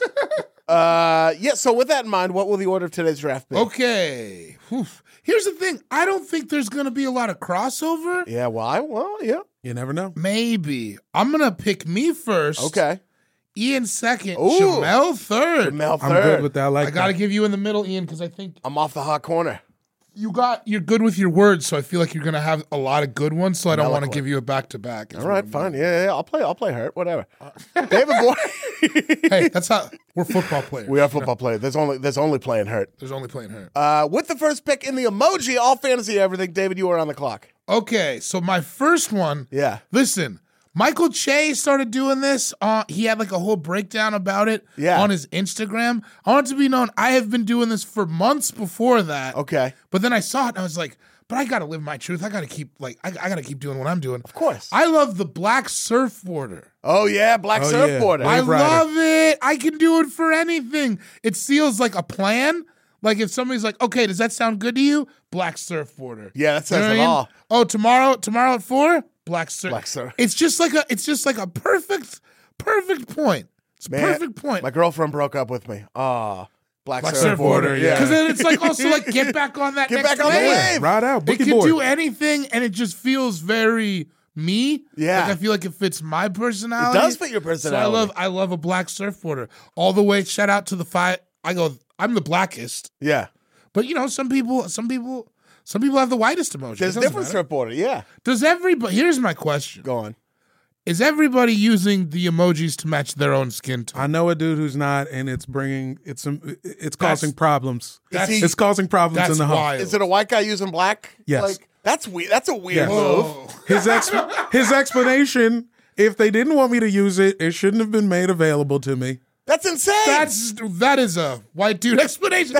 Speaker 3: uh, yeah, so with that in mind, what will the order of today's draft be?
Speaker 4: Okay. Whew. Here's the thing. I don't think there's going to be a lot of crossover.
Speaker 3: Yeah, well, I, well, yeah.
Speaker 5: You never know.
Speaker 4: Maybe. I'm going to pick me first.
Speaker 3: Okay.
Speaker 4: Ian second.
Speaker 3: Ooh.
Speaker 4: Jamel third.
Speaker 3: Mel
Speaker 5: I'm
Speaker 3: third.
Speaker 5: good with that. I like
Speaker 4: I got to
Speaker 5: that.
Speaker 4: give you in the middle, Ian, because I think
Speaker 3: I'm off the hot corner.
Speaker 4: you got, you're good with your words, so I feel like you're going to have a lot of good ones, so I don't want to
Speaker 3: Eloquent.
Speaker 4: give you a back-to-back.
Speaker 3: All right, fine. Yeah, yeah, yeah. I'll play. I'll play hurt. Whatever. David Boy.
Speaker 4: Hey, that's how, we're football players.
Speaker 3: We are football players. There's only there's only playing hurt.
Speaker 4: There's only playing hurt.
Speaker 3: Uh, with the first pick in the emoji, all fantasy, everything. David, you are on the clock.
Speaker 4: Okay, so my first one.
Speaker 3: Yeah.
Speaker 4: Listen, Michael Che started doing this. Uh, he had like a whole breakdown about it
Speaker 3: Yeah.
Speaker 4: on his Instagram. I want it to be known I have been doing this for months before that.
Speaker 3: Okay.
Speaker 4: But then I saw it and I was like, but I got to live my truth. I got to keep like I, I got to keep doing what I'm doing.
Speaker 3: Of course.
Speaker 4: I love the black surfboarder.
Speaker 3: Oh yeah, black
Speaker 5: Oh, yeah.
Speaker 3: surfboarder.
Speaker 4: I
Speaker 5: Wave Rider.
Speaker 4: love it. I can do it for anything. It seals like a plan. Like if somebody's like, okay, does that sound good to you? Black surfboarder.
Speaker 3: Yeah, that says
Speaker 4: You know
Speaker 3: it
Speaker 4: what I mean?
Speaker 3: all.
Speaker 4: Oh, tomorrow, tomorrow at four, black surf.
Speaker 3: Black surf.
Speaker 4: It's just like a, it's just like a perfect, perfect point. It's a
Speaker 3: Man,
Speaker 4: perfect point.
Speaker 3: My girlfriend broke up with me. Ah, black,
Speaker 4: Black
Speaker 3: surfboarder.
Speaker 4: surfboarder,
Speaker 3: Yeah.
Speaker 4: Because then it's like also like get back on that.
Speaker 3: Get
Speaker 4: next
Speaker 3: back on the
Speaker 4: wave.
Speaker 3: wave.
Speaker 5: Ride out.
Speaker 4: It
Speaker 5: Boogie
Speaker 4: can
Speaker 5: board.
Speaker 4: do anything, and it just feels very me.
Speaker 3: Yeah.
Speaker 4: like I feel like it fits my
Speaker 3: It
Speaker 4: personality.
Speaker 3: does fit your
Speaker 4: So
Speaker 3: personality.
Speaker 4: I love, I love a black surfboarder all the way. Shout out to the five. I go, I'm the blackest,
Speaker 3: Yeah.
Speaker 4: but you know, some people, some people, some people have the whitest emoji.
Speaker 3: There's
Speaker 4: It doesn't
Speaker 3: different
Speaker 4: matter.
Speaker 3: surfboarder. Yeah.
Speaker 4: Does everybody? Here's my question:
Speaker 3: Go on.
Speaker 4: Is everybody using the emojis to match their own skin tone?
Speaker 5: I know a dude who's not, and it's bringing it's some it's causing
Speaker 4: That's-
Speaker 5: problems.
Speaker 4: that's-
Speaker 5: it's causing problems
Speaker 4: That's
Speaker 5: in the home.
Speaker 4: wild.
Speaker 3: Is it a white guy using black?
Speaker 5: Yes.
Speaker 3: Like that's weird. That's a weird
Speaker 5: Yes.
Speaker 3: move.
Speaker 4: Oh.
Speaker 5: His ex his explanation, if they didn't want me to use it, it shouldn't have been made available to me.
Speaker 3: That's insane.
Speaker 4: That's that is a white dude explanation.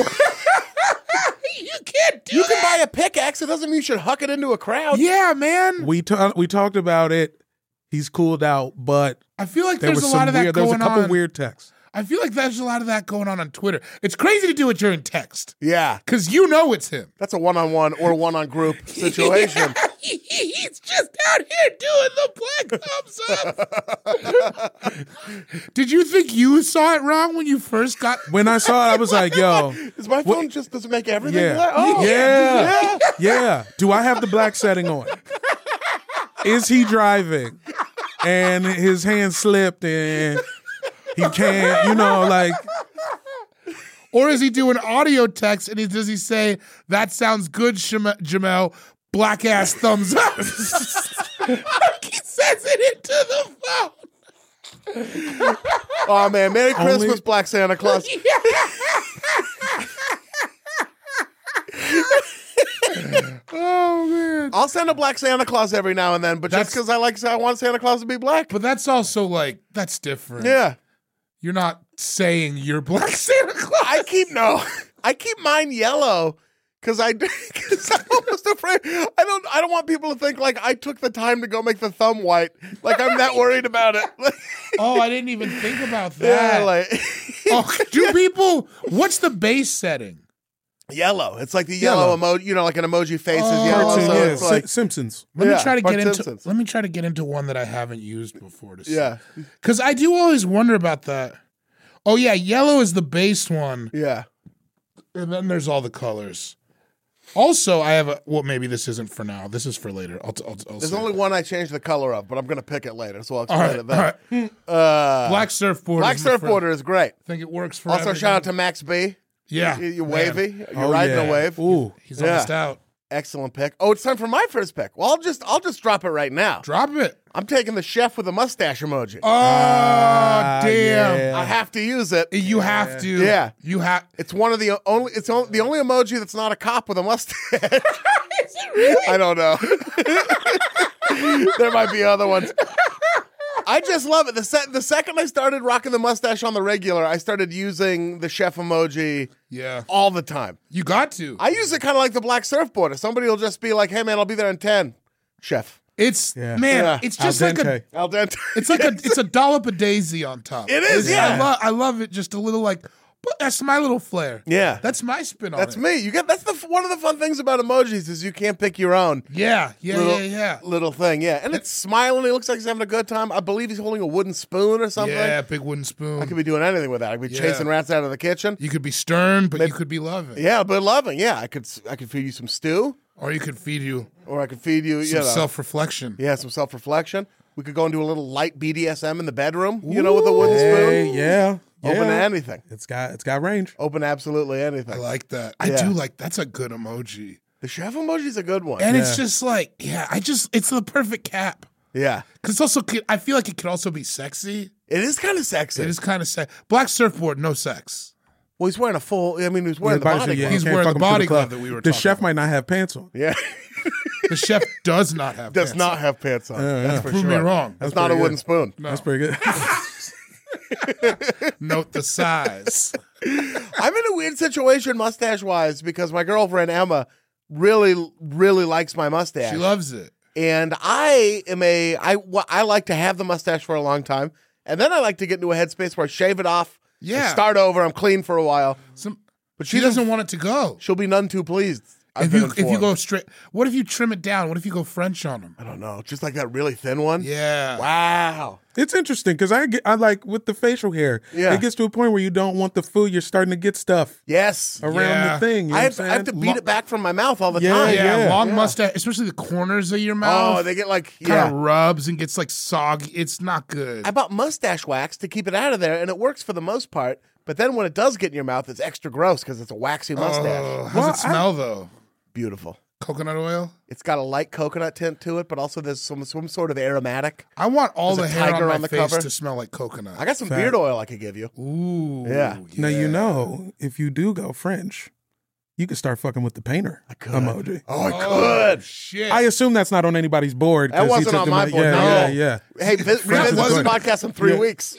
Speaker 4: You can't do
Speaker 3: you
Speaker 4: that.
Speaker 3: can buy a pickaxe. It doesn't mean you should huck it into a crowd.
Speaker 4: Yeah, man.
Speaker 5: We ta- we talked about it. He's cooled out, but
Speaker 4: I feel like
Speaker 5: there
Speaker 4: there's
Speaker 5: was
Speaker 4: a
Speaker 5: some
Speaker 4: lot of that
Speaker 5: weird. There was
Speaker 4: going
Speaker 5: a couple
Speaker 4: on.
Speaker 5: weird texts.
Speaker 4: I feel like there's a lot of that going on on Twitter. It's crazy to do it during text
Speaker 3: Yeah.
Speaker 4: because you know it's him.
Speaker 3: That's a one-on-one or one-on-group situation.
Speaker 4: He's just out here doing the black thumbs up. Did you think you saw it wrong when you first got?
Speaker 5: When I saw it, I was like, "Yo,
Speaker 3: Is my phone just does it make everything
Speaker 5: yeah,
Speaker 3: black? Oh,
Speaker 5: yeah, yeah." Do I have the black setting on? Is he driving? and his hand slipped and he can't, you know, like.
Speaker 4: Or is he doing audio text and he, does he say, that sounds good, Sham- Jamel, black ass thumbs up? Like he says it into the phone.
Speaker 3: Oh man, Merry Christmas,
Speaker 5: Only-
Speaker 3: Black Santa Claus.
Speaker 4: Oh, man.
Speaker 3: I'll send a Black Santa Claus every now and then, but just
Speaker 4: That's-
Speaker 3: because I like, I want Santa Claus to be black.
Speaker 4: But that's also like, that's different.
Speaker 3: Yeah,
Speaker 4: You're not saying you're Black Santa Claus.
Speaker 3: I keep no, I keep mine yellow because I, because I'm almost afraid. I don't, I don't want people to think like I took the time to go make the thumb white. Like I'm that worried about it.
Speaker 4: Oh, I didn't even think about that.
Speaker 3: Yeah, like
Speaker 4: Oh, do people, what's the base setting?
Speaker 3: yellow. It's like the yellow,
Speaker 5: Yellow.
Speaker 3: emoji. You know, like an emoji face is
Speaker 4: Oh.
Speaker 3: yellow.
Speaker 5: Cartoon,
Speaker 3: So
Speaker 5: yeah,
Speaker 3: it's like,
Speaker 5: Si- Simpsons.
Speaker 4: Let
Speaker 3: Yeah,
Speaker 4: me try to
Speaker 3: Bart
Speaker 4: get into
Speaker 3: Simpsons.
Speaker 4: let me try to get into one that I haven't used before to see.
Speaker 3: yeah,
Speaker 4: Because I do always wonder about that. Oh yeah, yellow is the base one,
Speaker 3: yeah.
Speaker 4: and then there's all the colors. Also, I have a well, maybe this isn't for now. This is for later. I'll, I'll, I'll
Speaker 3: There's
Speaker 4: say.
Speaker 3: only one I changed the color of, but I'm gonna pick it later, so I'll
Speaker 4: all
Speaker 3: explain
Speaker 4: right,
Speaker 3: it then.
Speaker 4: all right.
Speaker 3: Uh,
Speaker 4: Black surfboard.
Speaker 3: Black
Speaker 4: is my friend.
Speaker 3: surfboarder is great.
Speaker 4: I think it works for.
Speaker 3: Also, shout out to Max B.
Speaker 4: yeah,
Speaker 3: You- You're
Speaker 4: man.
Speaker 3: wavy. You're
Speaker 5: Oh,
Speaker 3: riding
Speaker 5: yeah.
Speaker 3: a wave.
Speaker 5: Ooh.
Speaker 4: He's
Speaker 3: Yeah.
Speaker 4: almost out.
Speaker 3: Excellent pick. Oh, it's time for my first pick. Well, I'll just I'll just drop it right now.
Speaker 4: Drop it.
Speaker 3: I'm taking the chef with a mustache emoji.
Speaker 4: Oh
Speaker 5: Ah,
Speaker 4: damn!
Speaker 5: yeah.
Speaker 3: I have to use it.
Speaker 4: You have to.
Speaker 3: Yeah.
Speaker 4: You have.
Speaker 3: It's one of the only. It's on, the only emoji that's not a cop with a mustache. Is it really? I don't know. There might be other ones. I just love it. The se- the second I started rocking the mustache on the regular, I started using the chef emoji
Speaker 4: Yeah.
Speaker 3: all the time.
Speaker 4: You got to.
Speaker 3: I use it kind of like the black surfboarder. Somebody will just be like, "Hey man, I'll be there in ten." Chef.
Speaker 4: It's
Speaker 5: Yeah.
Speaker 4: man.
Speaker 3: Yeah.
Speaker 4: It's
Speaker 5: Al
Speaker 4: just like a.
Speaker 5: dente.
Speaker 3: Al dente.
Speaker 4: It's like a. It's a dollop of daisy on top.
Speaker 3: It is,
Speaker 4: It's-
Speaker 3: yeah.
Speaker 4: I love. I love it. Just a little like. But that's my little flair.
Speaker 3: Yeah.
Speaker 4: That's my spin on
Speaker 3: That's
Speaker 4: it.
Speaker 3: me. You get that's the f- one of the fun things about emojis is you can't pick your own
Speaker 4: Yeah. Yeah.
Speaker 3: little,
Speaker 4: yeah. Yeah.
Speaker 3: little thing. Yeah, and it's smiling. He looks like he's having a good time. I believe he's holding a wooden spoon or something.
Speaker 4: Yeah. Big wooden spoon.
Speaker 3: I could be doing anything with that. I could be
Speaker 4: Yeah.
Speaker 3: chasing rats out of the kitchen.
Speaker 4: You could be stern, but you could be loving.
Speaker 3: Yeah, but loving. Yeah, I could. s- I could feed you some stew,
Speaker 4: Or you could feed you
Speaker 3: or I could feed you, you
Speaker 4: some
Speaker 3: know,
Speaker 4: self reflection.
Speaker 3: yeah, some self reflection. We could go and do a little light B D S M in the bedroom. You know, with a wooden spoon.
Speaker 5: Hey, yeah.
Speaker 3: Open to
Speaker 5: yeah.
Speaker 3: anything.
Speaker 5: It's got it's got range.
Speaker 3: Open to absolutely anything.
Speaker 4: I like that. I
Speaker 3: Yeah.
Speaker 4: do like that's a good emoji.
Speaker 3: the chef emoji's a good one.
Speaker 4: And it's
Speaker 5: Yeah.
Speaker 4: just like, yeah, I just it's the perfect cap.
Speaker 3: yeah,
Speaker 4: Because it's also I feel like it could also be sexy.
Speaker 3: it is kind of sexy.
Speaker 4: It is kind of sex. Black surfboard, no sex.
Speaker 3: Well, he's wearing a full. I mean, he's wearing
Speaker 5: Yeah,
Speaker 3: the
Speaker 5: body
Speaker 3: body.
Speaker 5: suit, yeah,
Speaker 3: glove.
Speaker 4: He's
Speaker 5: you can't
Speaker 4: wearing
Speaker 5: fuck
Speaker 4: the
Speaker 5: him to
Speaker 4: body
Speaker 5: club.
Speaker 4: glove that we were
Speaker 5: The
Speaker 4: talking
Speaker 5: chef
Speaker 4: about.
Speaker 5: might not have pants on.
Speaker 3: Yeah,
Speaker 4: The chef does not have
Speaker 3: does
Speaker 4: pants
Speaker 3: not
Speaker 4: on.
Speaker 3: have pants on.
Speaker 5: Yeah,
Speaker 3: That's
Speaker 5: yeah.
Speaker 3: for
Speaker 4: Prove
Speaker 3: sure.
Speaker 4: me wrong.
Speaker 3: That's not a
Speaker 5: pretty
Speaker 3: wooden
Speaker 5: good.
Speaker 3: spoon.
Speaker 5: That's pretty good.
Speaker 4: Note the size.
Speaker 3: I'm in a weird situation mustache wise because my girlfriend Emma really, really likes my mustache.
Speaker 4: She loves it.
Speaker 3: and I am a I wh- I like to have the mustache for a long time, and then I like to get into a headspace where I shave it off. and
Speaker 4: Yeah.
Speaker 3: start over. I'm clean for a while,
Speaker 4: Some,
Speaker 3: but
Speaker 4: she
Speaker 3: she
Speaker 4: doesn't want it to go.
Speaker 3: She'll be none too pleased. I've
Speaker 4: If
Speaker 3: been
Speaker 4: you if you
Speaker 3: informed.
Speaker 4: go straight, what if you trim it down? What if you go French on them?
Speaker 3: I don't know, just like that really thin one.
Speaker 4: Yeah.
Speaker 3: Wow.
Speaker 5: It's interesting because I get, I like with the facial hair.
Speaker 3: Yeah.
Speaker 5: It gets to a point where you don't want the food. You're starting to get stuff
Speaker 3: Yes.
Speaker 5: around
Speaker 4: Yeah.
Speaker 5: the thing. You know
Speaker 3: I
Speaker 5: what
Speaker 3: have,
Speaker 5: I'm
Speaker 3: to, I have to
Speaker 5: saying?
Speaker 3: beat it back from my mouth all the
Speaker 5: Yeah,
Speaker 3: time.
Speaker 4: Yeah,
Speaker 5: yeah.
Speaker 4: long
Speaker 3: Yeah.
Speaker 4: mustache, especially the corners of your mouth.
Speaker 3: Oh, they get like
Speaker 4: kind
Speaker 3: yeah.
Speaker 4: of rubs and gets like soggy. It's not good.
Speaker 3: I bought mustache wax to keep it out of there, and it works for the most part. But then when it does get in your mouth, it's extra gross because it's a waxy mustache.
Speaker 4: Oh, how's
Speaker 5: Well,
Speaker 4: it smell though?
Speaker 3: Beautiful.
Speaker 4: Coconut oil.
Speaker 3: It's got a light coconut tint to it, but also there's some some sort of aromatic.
Speaker 4: I want all
Speaker 3: There's
Speaker 4: the
Speaker 3: a
Speaker 4: hair
Speaker 3: tiger
Speaker 4: on my
Speaker 3: on the
Speaker 4: face
Speaker 3: cover.
Speaker 4: to smell like coconut.
Speaker 3: I got some
Speaker 5: Fact.
Speaker 3: beard oil I could give you.
Speaker 4: Ooh.
Speaker 3: Yeah.
Speaker 5: Now you know if you do go French, you can start fucking with the painter
Speaker 3: could.
Speaker 5: emoji.
Speaker 3: Oh, I
Speaker 4: Oh,
Speaker 3: could.
Speaker 4: shit.
Speaker 5: I assume that's not on anybody's board. 'cause
Speaker 3: That
Speaker 5: he
Speaker 3: wasn't
Speaker 5: took
Speaker 3: on
Speaker 5: the
Speaker 3: my
Speaker 5: mo-
Speaker 3: board,
Speaker 5: Yeah,
Speaker 3: no.
Speaker 5: yeah, yeah.
Speaker 3: Hey, vis- revisit this
Speaker 5: wasn't-
Speaker 3: podcast in three
Speaker 5: Yeah.
Speaker 3: weeks.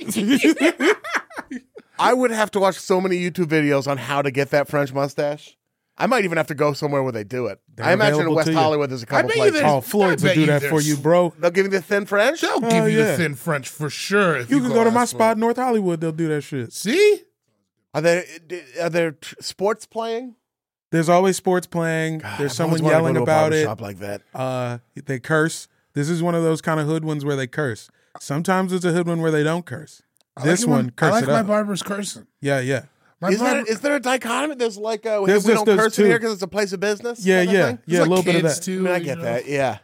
Speaker 3: I would have to watch so many YouTube videos on how to get that French mustache. I might even have to go somewhere where they do it.
Speaker 5: They're
Speaker 3: I imagine in
Speaker 5: available
Speaker 3: West
Speaker 5: to you.
Speaker 3: Hollywood there's a couple
Speaker 4: bet you
Speaker 3: places.
Speaker 4: there's-
Speaker 5: Oh, Floyd's
Speaker 4: I
Speaker 5: will
Speaker 4: bet
Speaker 5: do
Speaker 4: you
Speaker 5: that for
Speaker 4: there's-
Speaker 5: you, bro.
Speaker 3: They'll give you the thin French.
Speaker 4: They'll
Speaker 5: Oh,
Speaker 4: give you
Speaker 5: yeah.
Speaker 4: the thin French for sure. If
Speaker 5: You
Speaker 4: you,
Speaker 5: can go to my
Speaker 4: ask for
Speaker 5: spot
Speaker 4: it.
Speaker 5: in North Hollywood. They'll do that shit.
Speaker 4: See?
Speaker 3: Are there are there tr- sports playing?
Speaker 5: There's always sports playing.
Speaker 3: God,
Speaker 5: There's
Speaker 3: I've
Speaker 5: someone
Speaker 3: always wanted to
Speaker 5: yelling
Speaker 3: go to a
Speaker 5: about it.
Speaker 3: barbershop like that.
Speaker 5: Uh, they curse. This is one of those kind of hood ones where they curse. Sometimes it's a hood one where they don't curse.
Speaker 4: I
Speaker 5: This
Speaker 4: like it when-
Speaker 5: one, curse
Speaker 4: I like
Speaker 5: it
Speaker 4: my
Speaker 5: up.
Speaker 4: barber's cursing.
Speaker 5: Yeah, yeah.
Speaker 4: My
Speaker 3: Is,
Speaker 4: barber,
Speaker 3: there, is there a dichotomy? There's like a,
Speaker 5: There's
Speaker 3: we
Speaker 5: just
Speaker 3: don't
Speaker 5: those
Speaker 3: curse in
Speaker 5: two.
Speaker 3: here because it's a place of business.
Speaker 5: Yeah,
Speaker 3: kind of
Speaker 5: yeah,
Speaker 3: thing?
Speaker 5: yeah. A
Speaker 4: like
Speaker 5: little bit of
Speaker 4: kids
Speaker 5: that.
Speaker 3: I
Speaker 4: too.
Speaker 3: mean, I
Speaker 4: you
Speaker 3: get
Speaker 4: know?
Speaker 3: that. Yeah.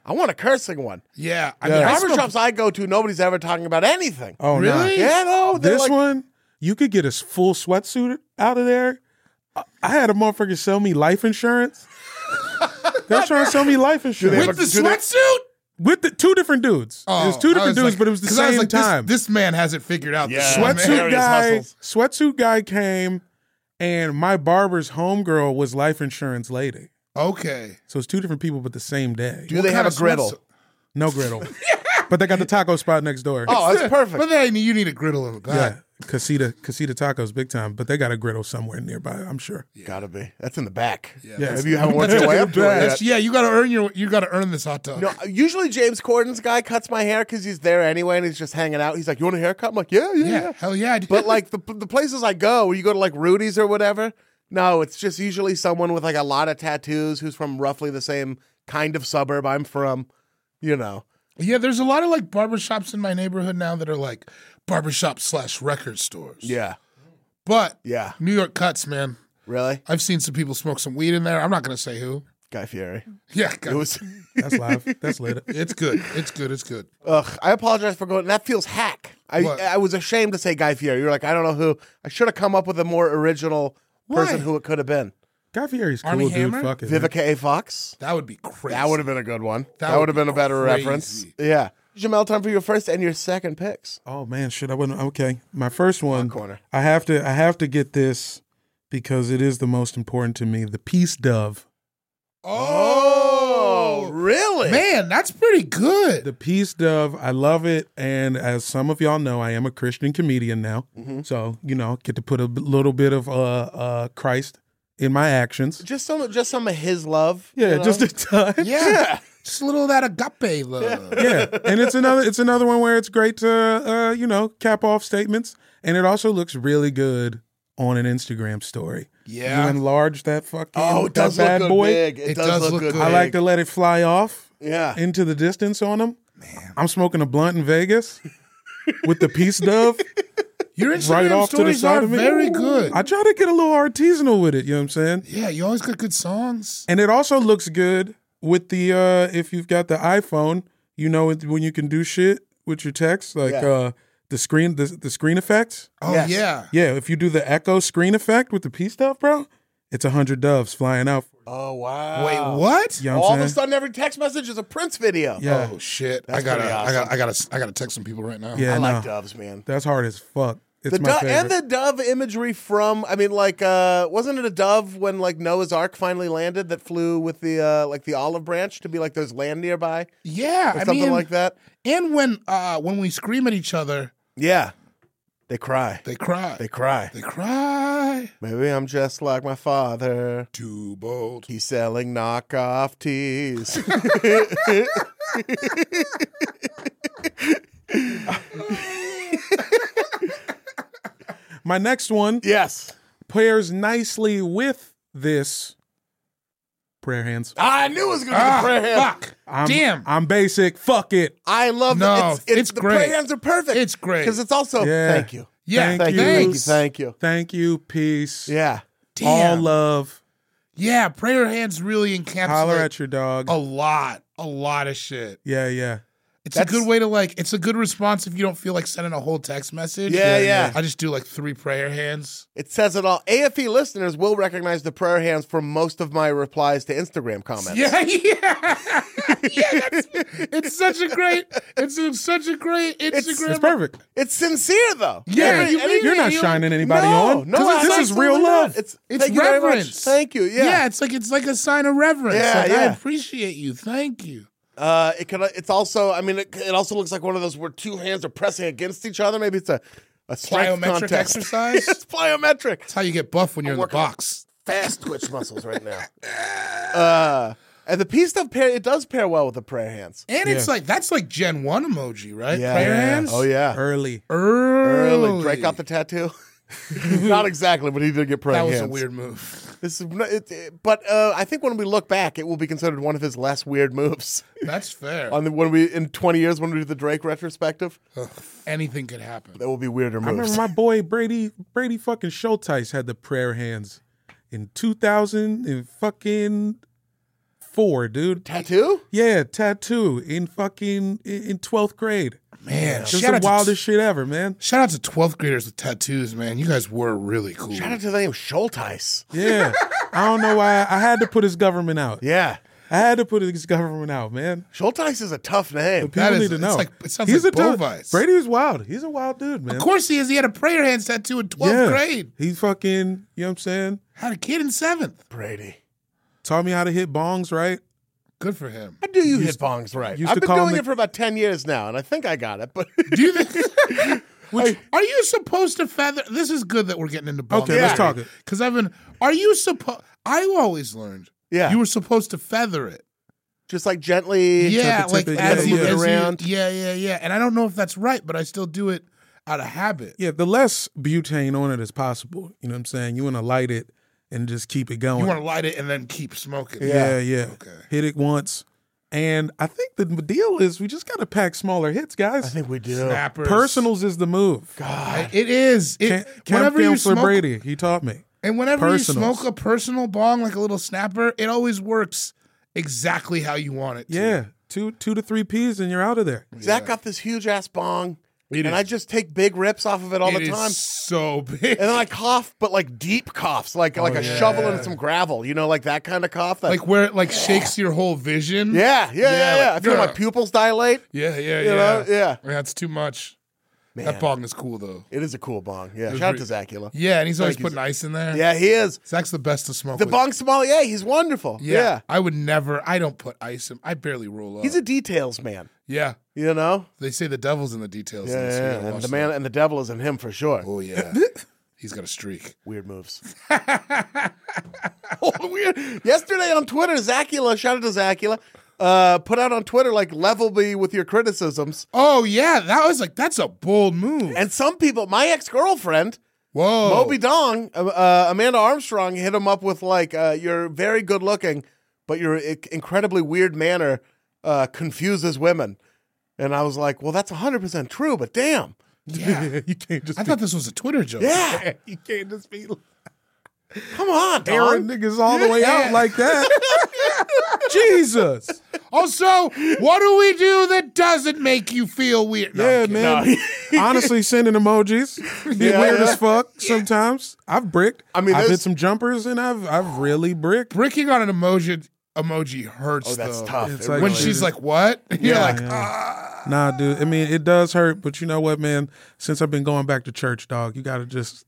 Speaker 3: I want a cursing one.
Speaker 4: Yeah, I
Speaker 3: The
Speaker 4: mean, I
Speaker 3: barbershops
Speaker 4: smoked-
Speaker 3: I go to, nobody's ever talking about anything.
Speaker 5: Oh,
Speaker 4: Really?
Speaker 5: nah.
Speaker 3: Yeah, no. they're
Speaker 5: This
Speaker 3: like,
Speaker 5: one, you could get a full sweatsuit out of there. I- I had a motherfucker sell me life insurance. They were trying to sell me life insurance.
Speaker 4: with the
Speaker 3: do they-
Speaker 4: sweatsuit.
Speaker 5: With the two different dudes.
Speaker 4: Oh,
Speaker 5: it was two
Speaker 4: I
Speaker 5: different
Speaker 4: was
Speaker 5: dudes,
Speaker 4: like-
Speaker 5: but it was the
Speaker 4: 'cause I
Speaker 5: same
Speaker 4: like, this-
Speaker 5: time.
Speaker 4: This, man has it figured out.
Speaker 3: Yeah.
Speaker 4: This
Speaker 3: Sweatsuit
Speaker 4: man.
Speaker 5: sweatsuit
Speaker 3: Various
Speaker 5: guy,
Speaker 3: hustles.
Speaker 5: sweatsuit guy came, and my barber's homegirl was life insurance lady.
Speaker 4: Okay.
Speaker 5: So it's two different people, but the same day.
Speaker 3: do they have a
Speaker 4: kind of
Speaker 3: griddle?
Speaker 4: sweatsuit?
Speaker 5: No griddle, but they got the taco spot next door.
Speaker 3: Oh, that's perfect.
Speaker 4: But then you need a griddle in the back.
Speaker 5: yeah, Casita Casita Tacos, big time. But they got a griddle somewhere nearby, I'm sure.
Speaker 3: Gotta be. That's in the back.
Speaker 5: Yeah,
Speaker 3: Maybe you haven't worked your way up to it
Speaker 4: That's-
Speaker 3: yet.
Speaker 4: yeah, you got to earn your. You got to earn this hot dog.
Speaker 3: No, usually James Corden's guy cuts my hair because he's there anyway and he's just hanging out. He's like, "You want a haircut?" I'm like, "Yeah, yeah,
Speaker 4: yeah,
Speaker 3: yeah."
Speaker 4: hell yeah. I do.
Speaker 3: But like the the places I go, where you go to like Rudy's or whatever, no, it's just usually someone with like a lot of tattoos who's from roughly the same kind of suburb I'm from. You know,
Speaker 4: yeah, there's a lot of like barbershops in my neighborhood now that are like barbershop slash record stores.
Speaker 3: yeah,
Speaker 4: But
Speaker 3: yeah,
Speaker 4: New York cuts, man.
Speaker 3: really,
Speaker 4: I've seen some people smoke some weed in there. I'm not going to say who.
Speaker 3: Guy Fieri.
Speaker 4: Yeah,
Speaker 3: It was.
Speaker 5: That's live. That's lit.
Speaker 4: it's good. It's good. It's good.
Speaker 3: Ugh, I apologize for going. That feels hack. I
Speaker 4: What?
Speaker 3: I was ashamed to say Guy Fieri. You're like, I don't know who. I should have come up with a more original person
Speaker 4: Why?
Speaker 3: who it could have been.
Speaker 5: Guy Fieri's cool,
Speaker 4: Armie
Speaker 5: dude.
Speaker 4: Hammer?
Speaker 5: Fuck it. man.
Speaker 3: Vivica A. Fox.
Speaker 4: That would be crazy.
Speaker 3: That would have been a good one. That,
Speaker 4: That
Speaker 3: would
Speaker 4: would
Speaker 3: have been
Speaker 4: be
Speaker 3: a better
Speaker 4: crazy.
Speaker 3: reference. Yeah. Jamel, time for your first and your second picks.
Speaker 5: Oh man, shit! I wouldn't. Okay, my first one.
Speaker 3: corner.
Speaker 5: I have to. I have to get this because it is the most important to me. The Peace Dove.
Speaker 3: Oh, really?
Speaker 4: Man, that's pretty good.
Speaker 5: The Peace Dove. I love it, and as some of y'all know, I am a Christian comedian now.
Speaker 3: Mm-hmm.
Speaker 5: So you know, get to put a b- little bit of uh, uh, Christ in my actions.
Speaker 3: Just some, just some of his love.
Speaker 5: Yeah,
Speaker 3: you know?
Speaker 5: just a touch.
Speaker 4: Yeah. Just a little of that agape love.
Speaker 5: Yeah, and it's another it's another one where it's great to uh, you know cap off statements, and it also looks really good on an Instagram story.
Speaker 4: Yeah.
Speaker 5: You enlarge that fucking
Speaker 3: Oh, it
Speaker 5: that
Speaker 3: does look
Speaker 5: bad
Speaker 3: good
Speaker 5: boy.
Speaker 3: big. It,
Speaker 4: It
Speaker 3: does,
Speaker 4: does
Speaker 3: look,
Speaker 4: look
Speaker 3: good.
Speaker 4: good.
Speaker 5: I
Speaker 3: big.
Speaker 5: like to let it fly off
Speaker 3: Yeah.
Speaker 5: into the distance on them. Man, I'm smoking a blunt in Vegas with the Peace Dove.
Speaker 4: Your Instagram
Speaker 5: Right off to the
Speaker 4: stories
Speaker 5: side
Speaker 4: are
Speaker 5: of me.
Speaker 4: very good.
Speaker 5: I try to get a little artisanal with it. You know what I'm saying?
Speaker 4: Yeah, you always got good songs.
Speaker 5: And it also looks good with the uh if you've got the iPhone, you know when you can do shit with your text, like
Speaker 3: Yeah.
Speaker 5: uh the screen the, the screen effects.
Speaker 4: Oh,
Speaker 3: Yes.
Speaker 4: yeah.
Speaker 5: Yeah, if you do the echo screen effect with the Peace Dove, bro, it's a hundred doves flying out.
Speaker 3: Oh, wow.
Speaker 4: Wait, what?
Speaker 5: You know what
Speaker 3: All
Speaker 5: I'm
Speaker 3: of a
Speaker 5: saying?
Speaker 3: sudden, every text message is a Prince video.
Speaker 5: Yeah,
Speaker 4: Oh, shit.
Speaker 3: That's
Speaker 4: I gotta,
Speaker 3: pretty
Speaker 4: I
Speaker 3: awesome.
Speaker 4: gotta, I gotta, I gotta text some people right now.
Speaker 5: yeah,
Speaker 3: I
Speaker 5: no,
Speaker 3: like doves, man.
Speaker 5: that's hard as fuck. It's
Speaker 3: The
Speaker 5: my
Speaker 3: dove
Speaker 5: favorite.
Speaker 3: and the dove imagery from, I mean, like, uh, wasn't it a dove when like Noah's Ark finally landed that flew with the uh, like the olive branch to be like there's land nearby
Speaker 4: Yeah,
Speaker 3: or
Speaker 4: I
Speaker 3: something
Speaker 4: mean,
Speaker 3: like that?
Speaker 4: and when, uh, when we scream at each other,
Speaker 3: Yeah, they cry.
Speaker 4: they cry.
Speaker 3: They cry.
Speaker 4: They cry.
Speaker 3: Maybe I'm just like my father.
Speaker 4: Too bold.
Speaker 3: He's selling knockoff teas.
Speaker 5: My next one
Speaker 3: yes.
Speaker 5: pairs nicely with this prayer hands.
Speaker 3: I knew it was going to be
Speaker 4: Ah,
Speaker 3: the prayer hands.
Speaker 4: fuck.
Speaker 5: I'm,
Speaker 4: Damn.
Speaker 5: I'm basic. Fuck it.
Speaker 3: I love
Speaker 4: No,
Speaker 3: that. It's, it's,
Speaker 4: it's
Speaker 3: the
Speaker 4: great.
Speaker 3: prayer hands are perfect.
Speaker 4: It's great.
Speaker 3: Because it's also,
Speaker 5: Yeah.
Speaker 3: thank you.
Speaker 4: Yeah,
Speaker 5: Thank
Speaker 3: Thank you.
Speaker 5: you.
Speaker 3: Thank you.
Speaker 4: thanks.
Speaker 3: Thank you.
Speaker 5: Thank you. Peace.
Speaker 3: Yeah.
Speaker 5: All
Speaker 4: Damn.
Speaker 5: love.
Speaker 4: Yeah, prayer hands really encapsulate
Speaker 5: Holler at your dog.
Speaker 4: a lot, a lot of shit.
Speaker 5: Yeah, yeah.
Speaker 4: It's
Speaker 3: That's-
Speaker 4: a good way to like. It's a good response if you don't feel like sending a whole text message.
Speaker 3: Yeah, yeah.
Speaker 4: I just do like three prayer hands.
Speaker 3: It says it all. A F E listeners will recognize the prayer hands from most of my replies to Instagram comments.
Speaker 4: Yeah, yeah, yeah. That's, it's such a great. It's a, such a great Instagram.
Speaker 5: It's perfect.
Speaker 3: It's sincere, though.
Speaker 4: Yeah,
Speaker 3: Every-
Speaker 4: you
Speaker 3: any-
Speaker 4: mean
Speaker 5: You're
Speaker 4: it.
Speaker 5: not
Speaker 4: You-
Speaker 5: shining anybody
Speaker 3: no,
Speaker 5: on.
Speaker 3: No,
Speaker 5: 'Cause this is real
Speaker 3: absolutely
Speaker 5: love.
Speaker 3: not. It's,
Speaker 4: It's
Speaker 3: thank you very much.
Speaker 4: reverence.
Speaker 3: Thank you. Yeah.
Speaker 4: Yeah, it's like it's like a sign of reverence.
Speaker 3: Yeah,
Speaker 4: Like, I
Speaker 3: yeah.
Speaker 4: appreciate you. Thank you.
Speaker 3: Uh, it could. It's also. I mean, it, it also looks like one of those where two hands are pressing against each other. Maybe it's a a strength
Speaker 4: Plyometric
Speaker 3: contest.
Speaker 4: exercise?
Speaker 3: It's plyometric.
Speaker 4: That's how you get buff when you're in the
Speaker 3: working on
Speaker 4: box.
Speaker 3: Fast twitch muscles right now. Uh, and the peace stuff pair. It does pair well with the prayer hands.
Speaker 4: And it's like that's like Gen One emoji, right?
Speaker 3: Yeah.
Speaker 4: Prayer
Speaker 3: Yeah.
Speaker 4: hands.
Speaker 3: Oh yeah.
Speaker 5: Early.
Speaker 4: Early.
Speaker 3: Early. Drake got the tattoo. Not exactly, but he did get prayer
Speaker 4: That was
Speaker 3: hands.
Speaker 4: a weird move.
Speaker 3: This is, it, it- but uh, I think when we look back, it will be considered one of his less weird moves.
Speaker 4: That's fair.
Speaker 3: On the, when we in twenty years when we do the Drake retrospective,
Speaker 4: Anything could happen.
Speaker 3: there will be weirder
Speaker 5: I
Speaker 3: moves.
Speaker 5: remember my boy Brady Brady fucking Schulteis had the prayer hands in two thousand and fucking four, dude.
Speaker 3: Tattoo?
Speaker 5: Yeah, tattoo in fucking in twelfth grade.
Speaker 4: Man,
Speaker 5: It's
Speaker 4: shout
Speaker 5: the
Speaker 4: out, to,
Speaker 5: wildest shit ever, man.
Speaker 4: shout out to twelfth graders with tattoos, man. You guys were really cool.
Speaker 3: Shout out to the name Schulteis.
Speaker 5: Yeah. I don't know why I had to put his government out.
Speaker 3: Yeah.
Speaker 5: I had to put his government out, man.
Speaker 3: Schulteis is a tough name.
Speaker 5: People
Speaker 4: That is-
Speaker 5: need to
Speaker 4: it's
Speaker 5: know.
Speaker 4: like- it sounds
Speaker 5: He's
Speaker 4: like
Speaker 5: a tough-
Speaker 4: Bovise.
Speaker 5: Brady was wild. He's a wild dude, man.
Speaker 4: Of course he is. He had a prayer hands tattoo in twelfth
Speaker 5: Yeah.
Speaker 4: grade.
Speaker 5: He's fucking, you know what I'm saying?
Speaker 4: Had a kid in seventh.
Speaker 3: Brady.
Speaker 5: Taught me how to hit bongs, right?
Speaker 4: Good for him.
Speaker 3: How do you hit bongs right?
Speaker 5: used
Speaker 3: I've
Speaker 5: to
Speaker 3: been
Speaker 5: call
Speaker 3: doing
Speaker 5: him
Speaker 3: it
Speaker 5: the-
Speaker 3: for about ten years now, and I think I got it. But
Speaker 4: Do you think? Which, are you supposed to feather? This is good that we're getting into bong.
Speaker 5: Okay, let's talk it.
Speaker 4: Because I've been. Are you supposed? I always learned.
Speaker 3: Yeah.
Speaker 4: You were supposed to feather it.
Speaker 3: just like gently,
Speaker 4: Yeah,
Speaker 5: tip it,
Speaker 4: like
Speaker 5: tip it,
Speaker 4: as,
Speaker 5: yeah,
Speaker 4: you,
Speaker 5: yeah.
Speaker 4: as you-
Speaker 3: around.
Speaker 4: yeah, yeah, yeah. And I don't know if that's right, but I still do it out of habit.
Speaker 5: Yeah, the less butane on it as possible. You know what I'm saying? You want to light it and just keep it going.
Speaker 4: You want to light it and then keep smoking.
Speaker 5: yeah, yeah.
Speaker 4: Okay.
Speaker 5: Hit it once. And I think the deal is we just got to pack smaller hits, guys.
Speaker 3: I think we do.
Speaker 4: Snappers.
Speaker 5: Personals is the move.
Speaker 3: God.
Speaker 4: It is. It,
Speaker 5: Camp,
Speaker 4: whenever you
Speaker 5: Counselor
Speaker 4: smoke,
Speaker 5: Brady, he taught me.
Speaker 4: and whenever
Speaker 5: Personals.
Speaker 4: you smoke a personal bong, like a little snapper, it always works exactly how you want it to.
Speaker 5: Yeah, two two to three P's and you're out of there.
Speaker 3: Zach got this huge ass bong,
Speaker 4: It
Speaker 3: and
Speaker 4: is-
Speaker 3: I just take big rips off of it all
Speaker 4: It
Speaker 3: the
Speaker 4: is
Speaker 3: time.
Speaker 4: so big.
Speaker 3: And then I cough, but like deep coughs, like like a
Speaker 4: yeah.
Speaker 3: shovel and some gravel. You know, like that kind of cough. That,
Speaker 4: Like where it like shakes your whole vision.
Speaker 3: yeah, yeah, yeah, yeah.
Speaker 4: like,
Speaker 3: I feel my
Speaker 4: "Grr."
Speaker 3: pupils dilate.
Speaker 4: Yeah, yeah,
Speaker 3: You
Speaker 4: yeah.
Speaker 3: know, yeah.
Speaker 4: That's too much.
Speaker 3: Man,
Speaker 4: That bong is cool though.
Speaker 3: it is a cool bong. Yeah,
Speaker 4: was
Speaker 3: shout out
Speaker 4: re-
Speaker 3: to Zacula.
Speaker 4: Yeah, and he's always
Speaker 3: Thank you,
Speaker 4: putting ice in there.
Speaker 3: Yeah, he is.
Speaker 4: Zach's the best to smoke
Speaker 3: The
Speaker 4: with.
Speaker 3: bong sommelier, he's wonderful.
Speaker 4: Yeah.
Speaker 3: Yeah.
Speaker 4: I would never, I don't put ice in, I barely roll up.
Speaker 3: He's a details man,
Speaker 4: yeah.
Speaker 3: you know?
Speaker 4: They say the devil's in the details. in
Speaker 3: Yeah,
Speaker 4: this. You
Speaker 3: yeah,
Speaker 4: gotta
Speaker 3: and
Speaker 4: watch
Speaker 3: the man
Speaker 4: that.
Speaker 3: and the devil is in him for sure.
Speaker 4: Oh, yeah. He's got a streak.
Speaker 3: Weird moves. oh, weird. Yesterday on Twitter, Zacula, shout out to Zacula, uh, put out on Twitter, like, level me with your criticisms.
Speaker 4: Oh, yeah. That was like, that's a bold move.
Speaker 3: And some people, my ex-girlfriend,
Speaker 4: Whoa.
Speaker 3: Moby Dong, uh, uh, Amanda Armstrong, hit him up with, like, uh, you're very good looking, but your i- incredibly weird manner uh, confuses women. And I was like, well, that's one hundred percent true, but damn.
Speaker 4: Yeah.
Speaker 5: you can't just
Speaker 4: I
Speaker 5: be,
Speaker 4: thought this was a Twitter joke.
Speaker 3: Yeah.
Speaker 5: you can't just be
Speaker 3: Come on,
Speaker 5: airing
Speaker 3: Dong.
Speaker 5: niggas all the way out like that. Jesus.
Speaker 4: Also, what do we do that doesn't make you feel weird? No,
Speaker 5: Yeah,
Speaker 4: I'm kidding.
Speaker 5: man. Honestly, sending emojis. Get
Speaker 3: Yeah,
Speaker 5: weird
Speaker 3: yeah.
Speaker 5: as fuck sometimes. I've bricked.
Speaker 3: I mean,
Speaker 5: I've hit
Speaker 3: there's-
Speaker 5: some jumpers and I've I've really bricked.
Speaker 4: Bricking on an emoji emoji hurts.
Speaker 3: Oh, that's
Speaker 4: though.
Speaker 3: tough.
Speaker 5: It's
Speaker 3: It
Speaker 5: like-
Speaker 4: When
Speaker 3: really
Speaker 4: she's
Speaker 3: is.
Speaker 4: like, "What?" You're
Speaker 3: Yeah.
Speaker 4: like,
Speaker 5: Yeah.
Speaker 4: "Ah."
Speaker 5: Nah, dude. I mean, it does hurt, but you know what, man? Since I've been going back to church, dog, you gotta just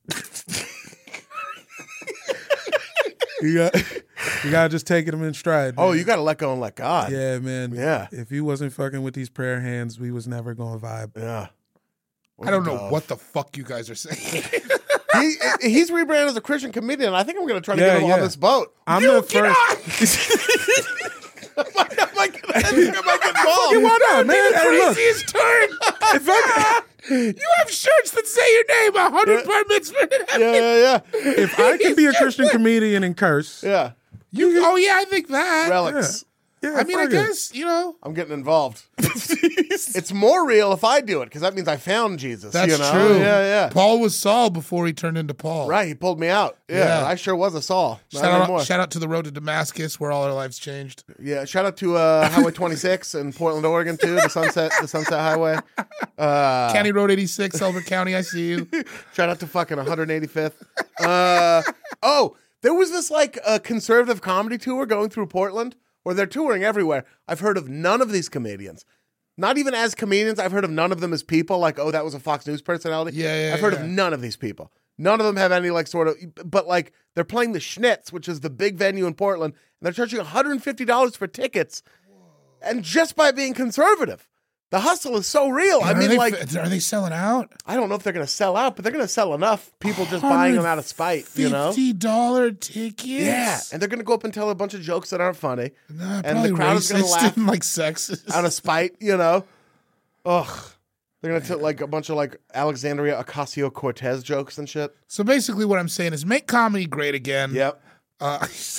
Speaker 5: you got you gotta just take them in stride.
Speaker 3: Oh,
Speaker 5: man.
Speaker 3: you got to let go and let God.
Speaker 5: yeah, man.
Speaker 3: Yeah.
Speaker 5: If you wasn't fucking with these prayer hands, we was never gonna vibe.
Speaker 3: Yeah.
Speaker 4: I don't know what the fuck you guys are saying.
Speaker 3: He, he's rebranded as a Christian comedian. I think I'm going to try to
Speaker 5: Yeah,
Speaker 3: get him
Speaker 5: yeah.
Speaker 3: on this boat.
Speaker 5: I'm
Speaker 4: You
Speaker 5: the
Speaker 4: get
Speaker 5: first.
Speaker 3: I might, I might get, I think I might get involved.
Speaker 5: Why not, man? Hey, look,
Speaker 4: Craziest turn.
Speaker 5: if I,
Speaker 4: You have shirts that say your name a hundred bar mitzvah.
Speaker 3: Yeah, yeah, yeah.
Speaker 5: if I can be a Christian comedian and curse,
Speaker 3: Yeah.
Speaker 4: You, oh yeah, I think that.
Speaker 3: Relics.
Speaker 5: yeah,
Speaker 4: I mean, I
Speaker 5: fuck it.
Speaker 4: guess you know
Speaker 3: I'm getting involved. It's more real if I do it because that means I found Jesus.
Speaker 4: that's
Speaker 3: you know?
Speaker 4: true.
Speaker 3: Yeah, yeah.
Speaker 4: Paul was Saul before he turned into Paul.
Speaker 3: Right. He pulled me out. Yeah.
Speaker 4: Yeah.
Speaker 3: I sure was a Saul. Not
Speaker 4: Shout
Speaker 3: anymore.
Speaker 4: out, shout out to the road to Damascus, where all our lives changed.
Speaker 3: Yeah. Shout out to uh, Highway twenty-six in Portland, Oregon, too. The Sunset, the Sunset Highway. Uh,
Speaker 4: County Road eighty-six, Elbert County. I see you.
Speaker 3: Shout out to fucking one hundred eighty-fifth. Uh, oh, there was this like uh, conservative comedy tour going through Portland, or they're touring everywhere. I've heard of none of these comedians. Not even as comedians. I've heard of none of them as people. Like, oh, that was a Fox News personality.
Speaker 4: Yeah, yeah,
Speaker 3: I've heard
Speaker 4: yeah.
Speaker 3: of none of these people. None of them have any like sort of, but like they're playing the Schnitz, which is the big venue in Portland, and they're charging one hundred fifty dollars for tickets. And just by being conservative. The hustle is so real. I
Speaker 4: are
Speaker 3: mean,
Speaker 4: they,
Speaker 3: like,
Speaker 4: are they selling out?
Speaker 3: I don't know if they're going to sell out, but they're going to sell enough people just buying them out of spite, you know?
Speaker 4: Fifty dollar tickets.
Speaker 3: Yeah, and they're going to go up and tell a bunch of jokes that aren't funny
Speaker 4: Nah,
Speaker 3: and the
Speaker 4: probably
Speaker 3: crowd is gonna
Speaker 4: racist
Speaker 3: laugh.
Speaker 4: and like sexist.
Speaker 3: out of spite, you know? Ugh. They're going to tell like a bunch of like Alexandria Ocasio-Cortez jokes and shit.
Speaker 4: So basically, what I'm saying is make comedy great again.
Speaker 3: Yep.
Speaker 4: Uh,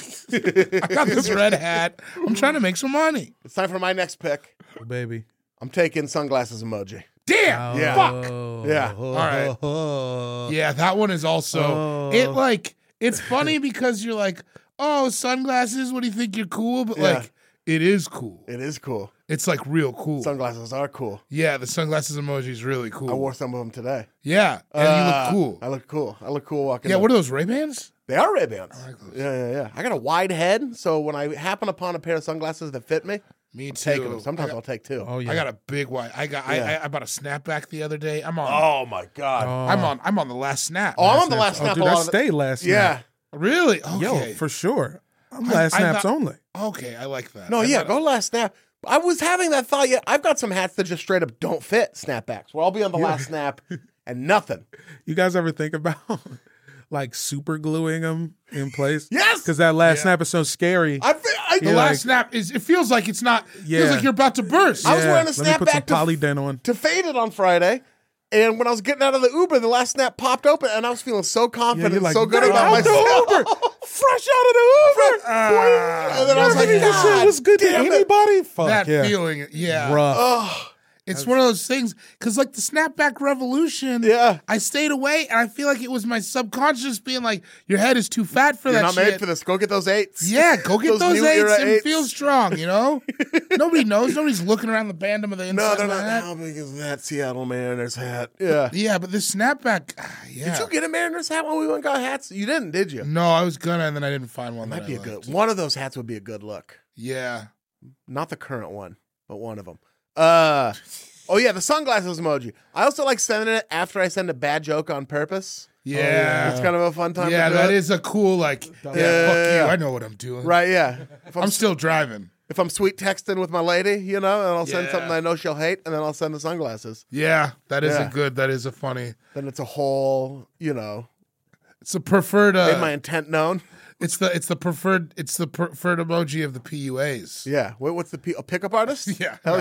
Speaker 4: I got this red hat. I'm trying to make some money.
Speaker 3: It's time for my next pick.
Speaker 5: Oh, baby.
Speaker 3: I'm taking sunglasses emoji.
Speaker 4: Damn.
Speaker 3: Yeah.
Speaker 4: Fuck.
Speaker 3: Yeah.
Speaker 5: All
Speaker 4: right. Yeah, that one is also
Speaker 5: Oh.
Speaker 4: it. Like it's funny because you're like, oh, sunglasses. What do you think? You're cool, but
Speaker 3: Yeah.
Speaker 4: like It is cool.
Speaker 3: It is cool.
Speaker 4: It's like real cool.
Speaker 3: Sunglasses are cool.
Speaker 4: Yeah, the sunglasses emoji is really cool.
Speaker 3: I wore some of them today.
Speaker 4: Yeah, and
Speaker 3: Uh,
Speaker 4: you look cool.
Speaker 3: I look cool. I look cool walking.
Speaker 4: Yeah,
Speaker 3: the-
Speaker 4: what are those, Ray-Bans?
Speaker 3: They are Ray-Bans.
Speaker 4: I like those.
Speaker 3: Yeah, yeah, yeah. I got a wide head, so when I happen upon a pair of sunglasses that fit me,
Speaker 4: Me
Speaker 3: I'm
Speaker 4: too.
Speaker 3: taking them. Sometimes
Speaker 4: I got,
Speaker 3: I'll take two.
Speaker 5: Oh yeah.
Speaker 4: I got a big one. I got.
Speaker 3: Yeah.
Speaker 4: I, I, I bought a snapback the other day. I'm on.
Speaker 3: Oh my god.
Speaker 5: Oh,
Speaker 4: I'm on. I'm on the last snap.
Speaker 3: Oh, I'm on the last
Speaker 5: oh,
Speaker 3: snap.
Speaker 5: dude,
Speaker 3: a
Speaker 5: I
Speaker 3: lot of the-
Speaker 5: stayed last
Speaker 3: Yeah.
Speaker 4: Really?
Speaker 5: night.
Speaker 4: Okay.
Speaker 5: Yo, for sure. I'm
Speaker 4: I-
Speaker 5: last
Speaker 4: I
Speaker 5: snaps
Speaker 4: thought-
Speaker 5: only.
Speaker 4: Okay, I like that.
Speaker 3: No,
Speaker 4: I
Speaker 3: yeah,
Speaker 4: thought-
Speaker 3: go last snap. I was having that thought. Yeah, I've got some hats that just straight up don't fit snapbacks. Where I'll be on the last snap and nothing.
Speaker 5: You guys ever think about like super gluing them in place?
Speaker 3: Yes!
Speaker 5: Because that last
Speaker 4: Yeah.
Speaker 5: snap is so scary.
Speaker 3: I, I,
Speaker 4: The
Speaker 5: You're
Speaker 4: last
Speaker 5: like-
Speaker 4: snap is. It feels like it's not.
Speaker 5: Yeah.
Speaker 4: Feels like you're about to burst.
Speaker 3: I was
Speaker 5: Yeah,
Speaker 3: wearing a
Speaker 5: let me put some
Speaker 3: snapback to-
Speaker 5: polydent on.
Speaker 3: to fade it on Friday. And when I was getting out of the Uber, the last snap popped open, and I was feeling so confident
Speaker 5: you're
Speaker 3: and
Speaker 5: like,
Speaker 3: so good
Speaker 5: "Right
Speaker 3: about
Speaker 5: out
Speaker 3: myself.
Speaker 5: the Uber, fresh out of the Uber.
Speaker 4: Ah,
Speaker 3: And then I was like,
Speaker 5: None of this shit
Speaker 3: God
Speaker 5: was good to
Speaker 3: damn it.
Speaker 5: anybody. Fuck
Speaker 4: that
Speaker 5: yeah.
Speaker 4: feeling. Yeah.
Speaker 5: Rough.
Speaker 3: Oh,
Speaker 4: It's one of those things because, like the snapback revolution,
Speaker 3: Yeah.
Speaker 4: I stayed away, and I feel like it was my subconscious being like, "Your head is too fat for
Speaker 3: you're
Speaker 4: that
Speaker 3: not
Speaker 4: shit."
Speaker 3: made for this. Go get those eights.
Speaker 4: Yeah, go get
Speaker 3: Those
Speaker 4: those,
Speaker 3: new
Speaker 4: eights
Speaker 3: era
Speaker 4: and
Speaker 3: eights.
Speaker 4: feel strong. You know, nobody knows. Nobody's looking around the band of the inside
Speaker 3: No, they're
Speaker 4: of my
Speaker 3: not.
Speaker 4: hat.
Speaker 3: How big is that Seattle Mariners hat? Yeah.
Speaker 4: Yeah, but this snapback, ah, yeah.
Speaker 3: Did you get a Mariners hat when we went and got hats? You didn't, did you?
Speaker 4: No, I was gonna, and then I didn't find one.
Speaker 3: Might
Speaker 4: that
Speaker 3: be
Speaker 4: I
Speaker 3: a good
Speaker 4: liked.
Speaker 3: one of those hats would be a good look.
Speaker 4: Yeah.
Speaker 3: Not the current one, but one of them. Uh, oh yeah, the sunglasses emoji. I also like sending it after I send a bad joke on purpose.
Speaker 4: Yeah.
Speaker 3: It's kind of a fun time.
Speaker 4: Yeah,
Speaker 3: to do
Speaker 4: that
Speaker 3: it.
Speaker 4: is a cool, like, yeah, fuck
Speaker 3: Yeah.
Speaker 4: you. I know what I'm doing.
Speaker 3: right. Yeah, if I'm,
Speaker 4: I'm still driving.
Speaker 3: if I'm sweet texting with my lady, you know, and I'll send
Speaker 4: Yeah.
Speaker 3: something I know she'll hate, and then I'll send the sunglasses.
Speaker 4: Yeah, that is
Speaker 3: Yeah.
Speaker 4: a good, that is a funny.
Speaker 3: Then it's a whole, you know,
Speaker 4: It's a preferred,
Speaker 3: made
Speaker 4: uh,
Speaker 3: my intent known.
Speaker 4: it's the, it's the preferred, it's the preferred emoji of the P U As.
Speaker 3: Yeah. Wait, what's the P- a pickup artist?
Speaker 4: Yeah.
Speaker 3: Hell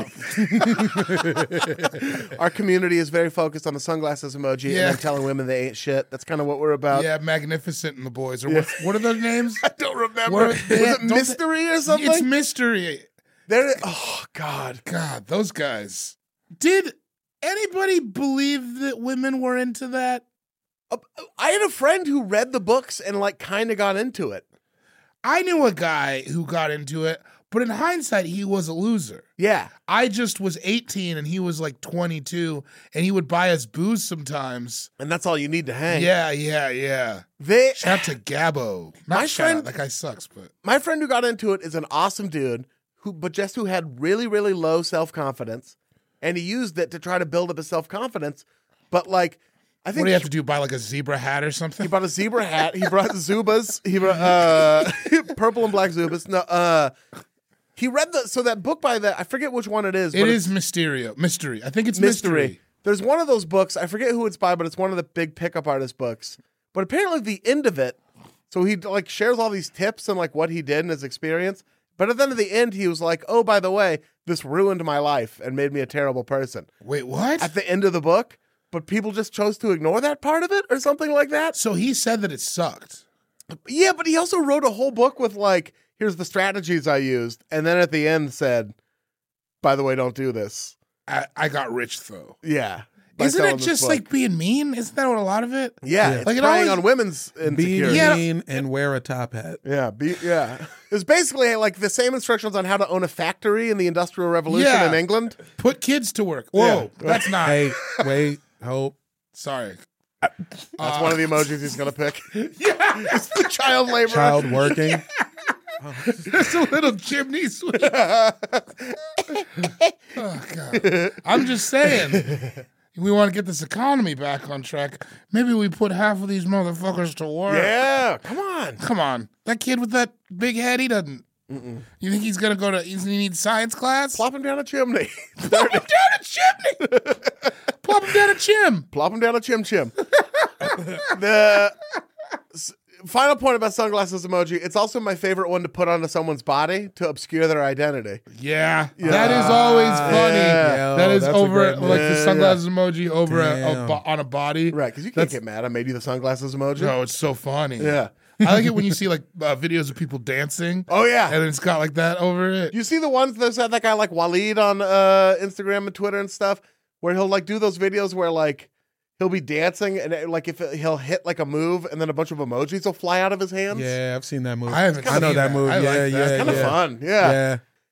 Speaker 3: Our community is very focused on the sunglasses emoji
Speaker 4: Yeah.
Speaker 3: and then telling women they ain't shit. That's kind of what we're about.
Speaker 4: Yeah, Magnificent and the boys. Or what, what are their names?
Speaker 3: I don't remember.
Speaker 4: What are-
Speaker 3: Was
Speaker 4: yeah,
Speaker 3: it
Speaker 4: don't they-
Speaker 3: Mystery or something?
Speaker 4: It's mystery.
Speaker 3: There. Oh God.
Speaker 4: God, those guys. Did anybody believe that women were into that?
Speaker 3: Uh, I had a friend who read the books and like kind of got into it.
Speaker 4: I knew a guy who got into it, but in hindsight, he was a loser.
Speaker 3: Yeah.
Speaker 4: I just was eighteen and he was like twenty-two, and he would buy us booze sometimes.
Speaker 3: And that's all you need to hang.
Speaker 4: Yeah, yeah, yeah.
Speaker 3: They.
Speaker 4: Shout out to Gabbo. Not
Speaker 3: My
Speaker 4: shout
Speaker 3: friend-
Speaker 4: out, that guy sucks, but
Speaker 3: My friend who got into it is an awesome dude who, but just who had really, really low self confidence, and he used it to try to build up his self confidence. But like, I think
Speaker 4: what do you have to do? Buy like a zebra hat or something?
Speaker 3: he brought a zebra hat. He brought Zubas. He brought uh, purple and black Zubas. No, uh, he read the so that book by the I forget which one it is.
Speaker 4: It
Speaker 3: but
Speaker 4: is Mysterio. Mystery. I think it's
Speaker 3: mystery.
Speaker 4: mystery.
Speaker 3: There's one of those books. I forget who it's by, but it's one of the big pickup artist books. But apparently, the end of it, so he like shares all these tips and like what he did in his experience. But at the end of the end, he was like, "Oh, by the way, this ruined my life and made me a terrible person."
Speaker 4: Wait, what?
Speaker 3: At the end of the book, but people just chose to ignore that part of it or something like that.
Speaker 4: So he said that it sucked.
Speaker 3: Yeah, but he also wrote a whole book with like, "Here's the strategies I used," and then at the end said, "By the way, don't do this."
Speaker 4: I, I got rich though.
Speaker 3: Yeah. by
Speaker 4: Isn't
Speaker 3: selling
Speaker 4: it
Speaker 3: this
Speaker 4: just
Speaker 3: book.
Speaker 4: like being mean? Isn't that what a lot of it?
Speaker 3: Yeah,
Speaker 5: Yeah.
Speaker 3: it's
Speaker 4: Like, it
Speaker 3: preying
Speaker 4: always-
Speaker 3: on women's
Speaker 5: Be
Speaker 3: insecurity.
Speaker 4: Yeah.
Speaker 5: mean and wear a top hat.
Speaker 3: Yeah, be, yeah. It's basically like the same instructions on how to own a factory in the Industrial Revolution
Speaker 4: Yeah.
Speaker 3: in England.
Speaker 4: Put kids to work. Whoa,
Speaker 3: Yeah.
Speaker 4: that's not.
Speaker 5: Hey, wait, hope.
Speaker 4: Sorry.
Speaker 3: That's one of the emojis he's going to pick. Yeah, it's the child labor.
Speaker 5: Child working.
Speaker 4: It's a little chimney sweep. Oh, God. I'm just saying. We want to get this economy back on track. Maybe we put half of these motherfuckers to work.
Speaker 3: Yeah, come on.
Speaker 4: Come on. That kid with that big head, he doesn't. You think he's going to go to, he needs science class?
Speaker 3: Plop him down a chimney.
Speaker 4: Plop him down a chimney. Plop him down a chim.
Speaker 3: Plop him down a chim chim. The s- final point about sunglasses emoji, it's also my favorite one to put onto someone's body to obscure their identity.
Speaker 4: Yeah, that is always funny.
Speaker 3: Yeah.
Speaker 4: That
Speaker 5: Yo,
Speaker 4: is
Speaker 5: that's a
Speaker 4: over
Speaker 5: great
Speaker 4: like
Speaker 3: one.
Speaker 4: the
Speaker 3: Yeah,
Speaker 4: sunglasses emoji over a, a
Speaker 5: Damn.
Speaker 4: bo- on a body.
Speaker 3: Right, because you can't
Speaker 4: That's-
Speaker 3: get mad. I made you the sunglasses emoji.
Speaker 4: No, it's so funny.
Speaker 3: Yeah.
Speaker 4: I like it when you see like uh, videos of people dancing.
Speaker 3: Oh, yeah.
Speaker 4: and then it's got like that over it.
Speaker 3: You see the ones that had that guy like Waleed on uh, Instagram and Twitter and stuff, where he'll like do those videos where like he'll be dancing and it, like if it, he'll hit like a move and then a bunch of emojis will fly out of his hands.
Speaker 5: Yeah, I've seen that movie.
Speaker 4: I haven't
Speaker 5: I know
Speaker 4: seen
Speaker 5: that
Speaker 4: that.
Speaker 5: movie.
Speaker 4: I like
Speaker 5: yeah,
Speaker 4: that.
Speaker 5: yeah,
Speaker 3: Kind of
Speaker 5: yeah.
Speaker 3: fun. Yeah.
Speaker 5: Yeah.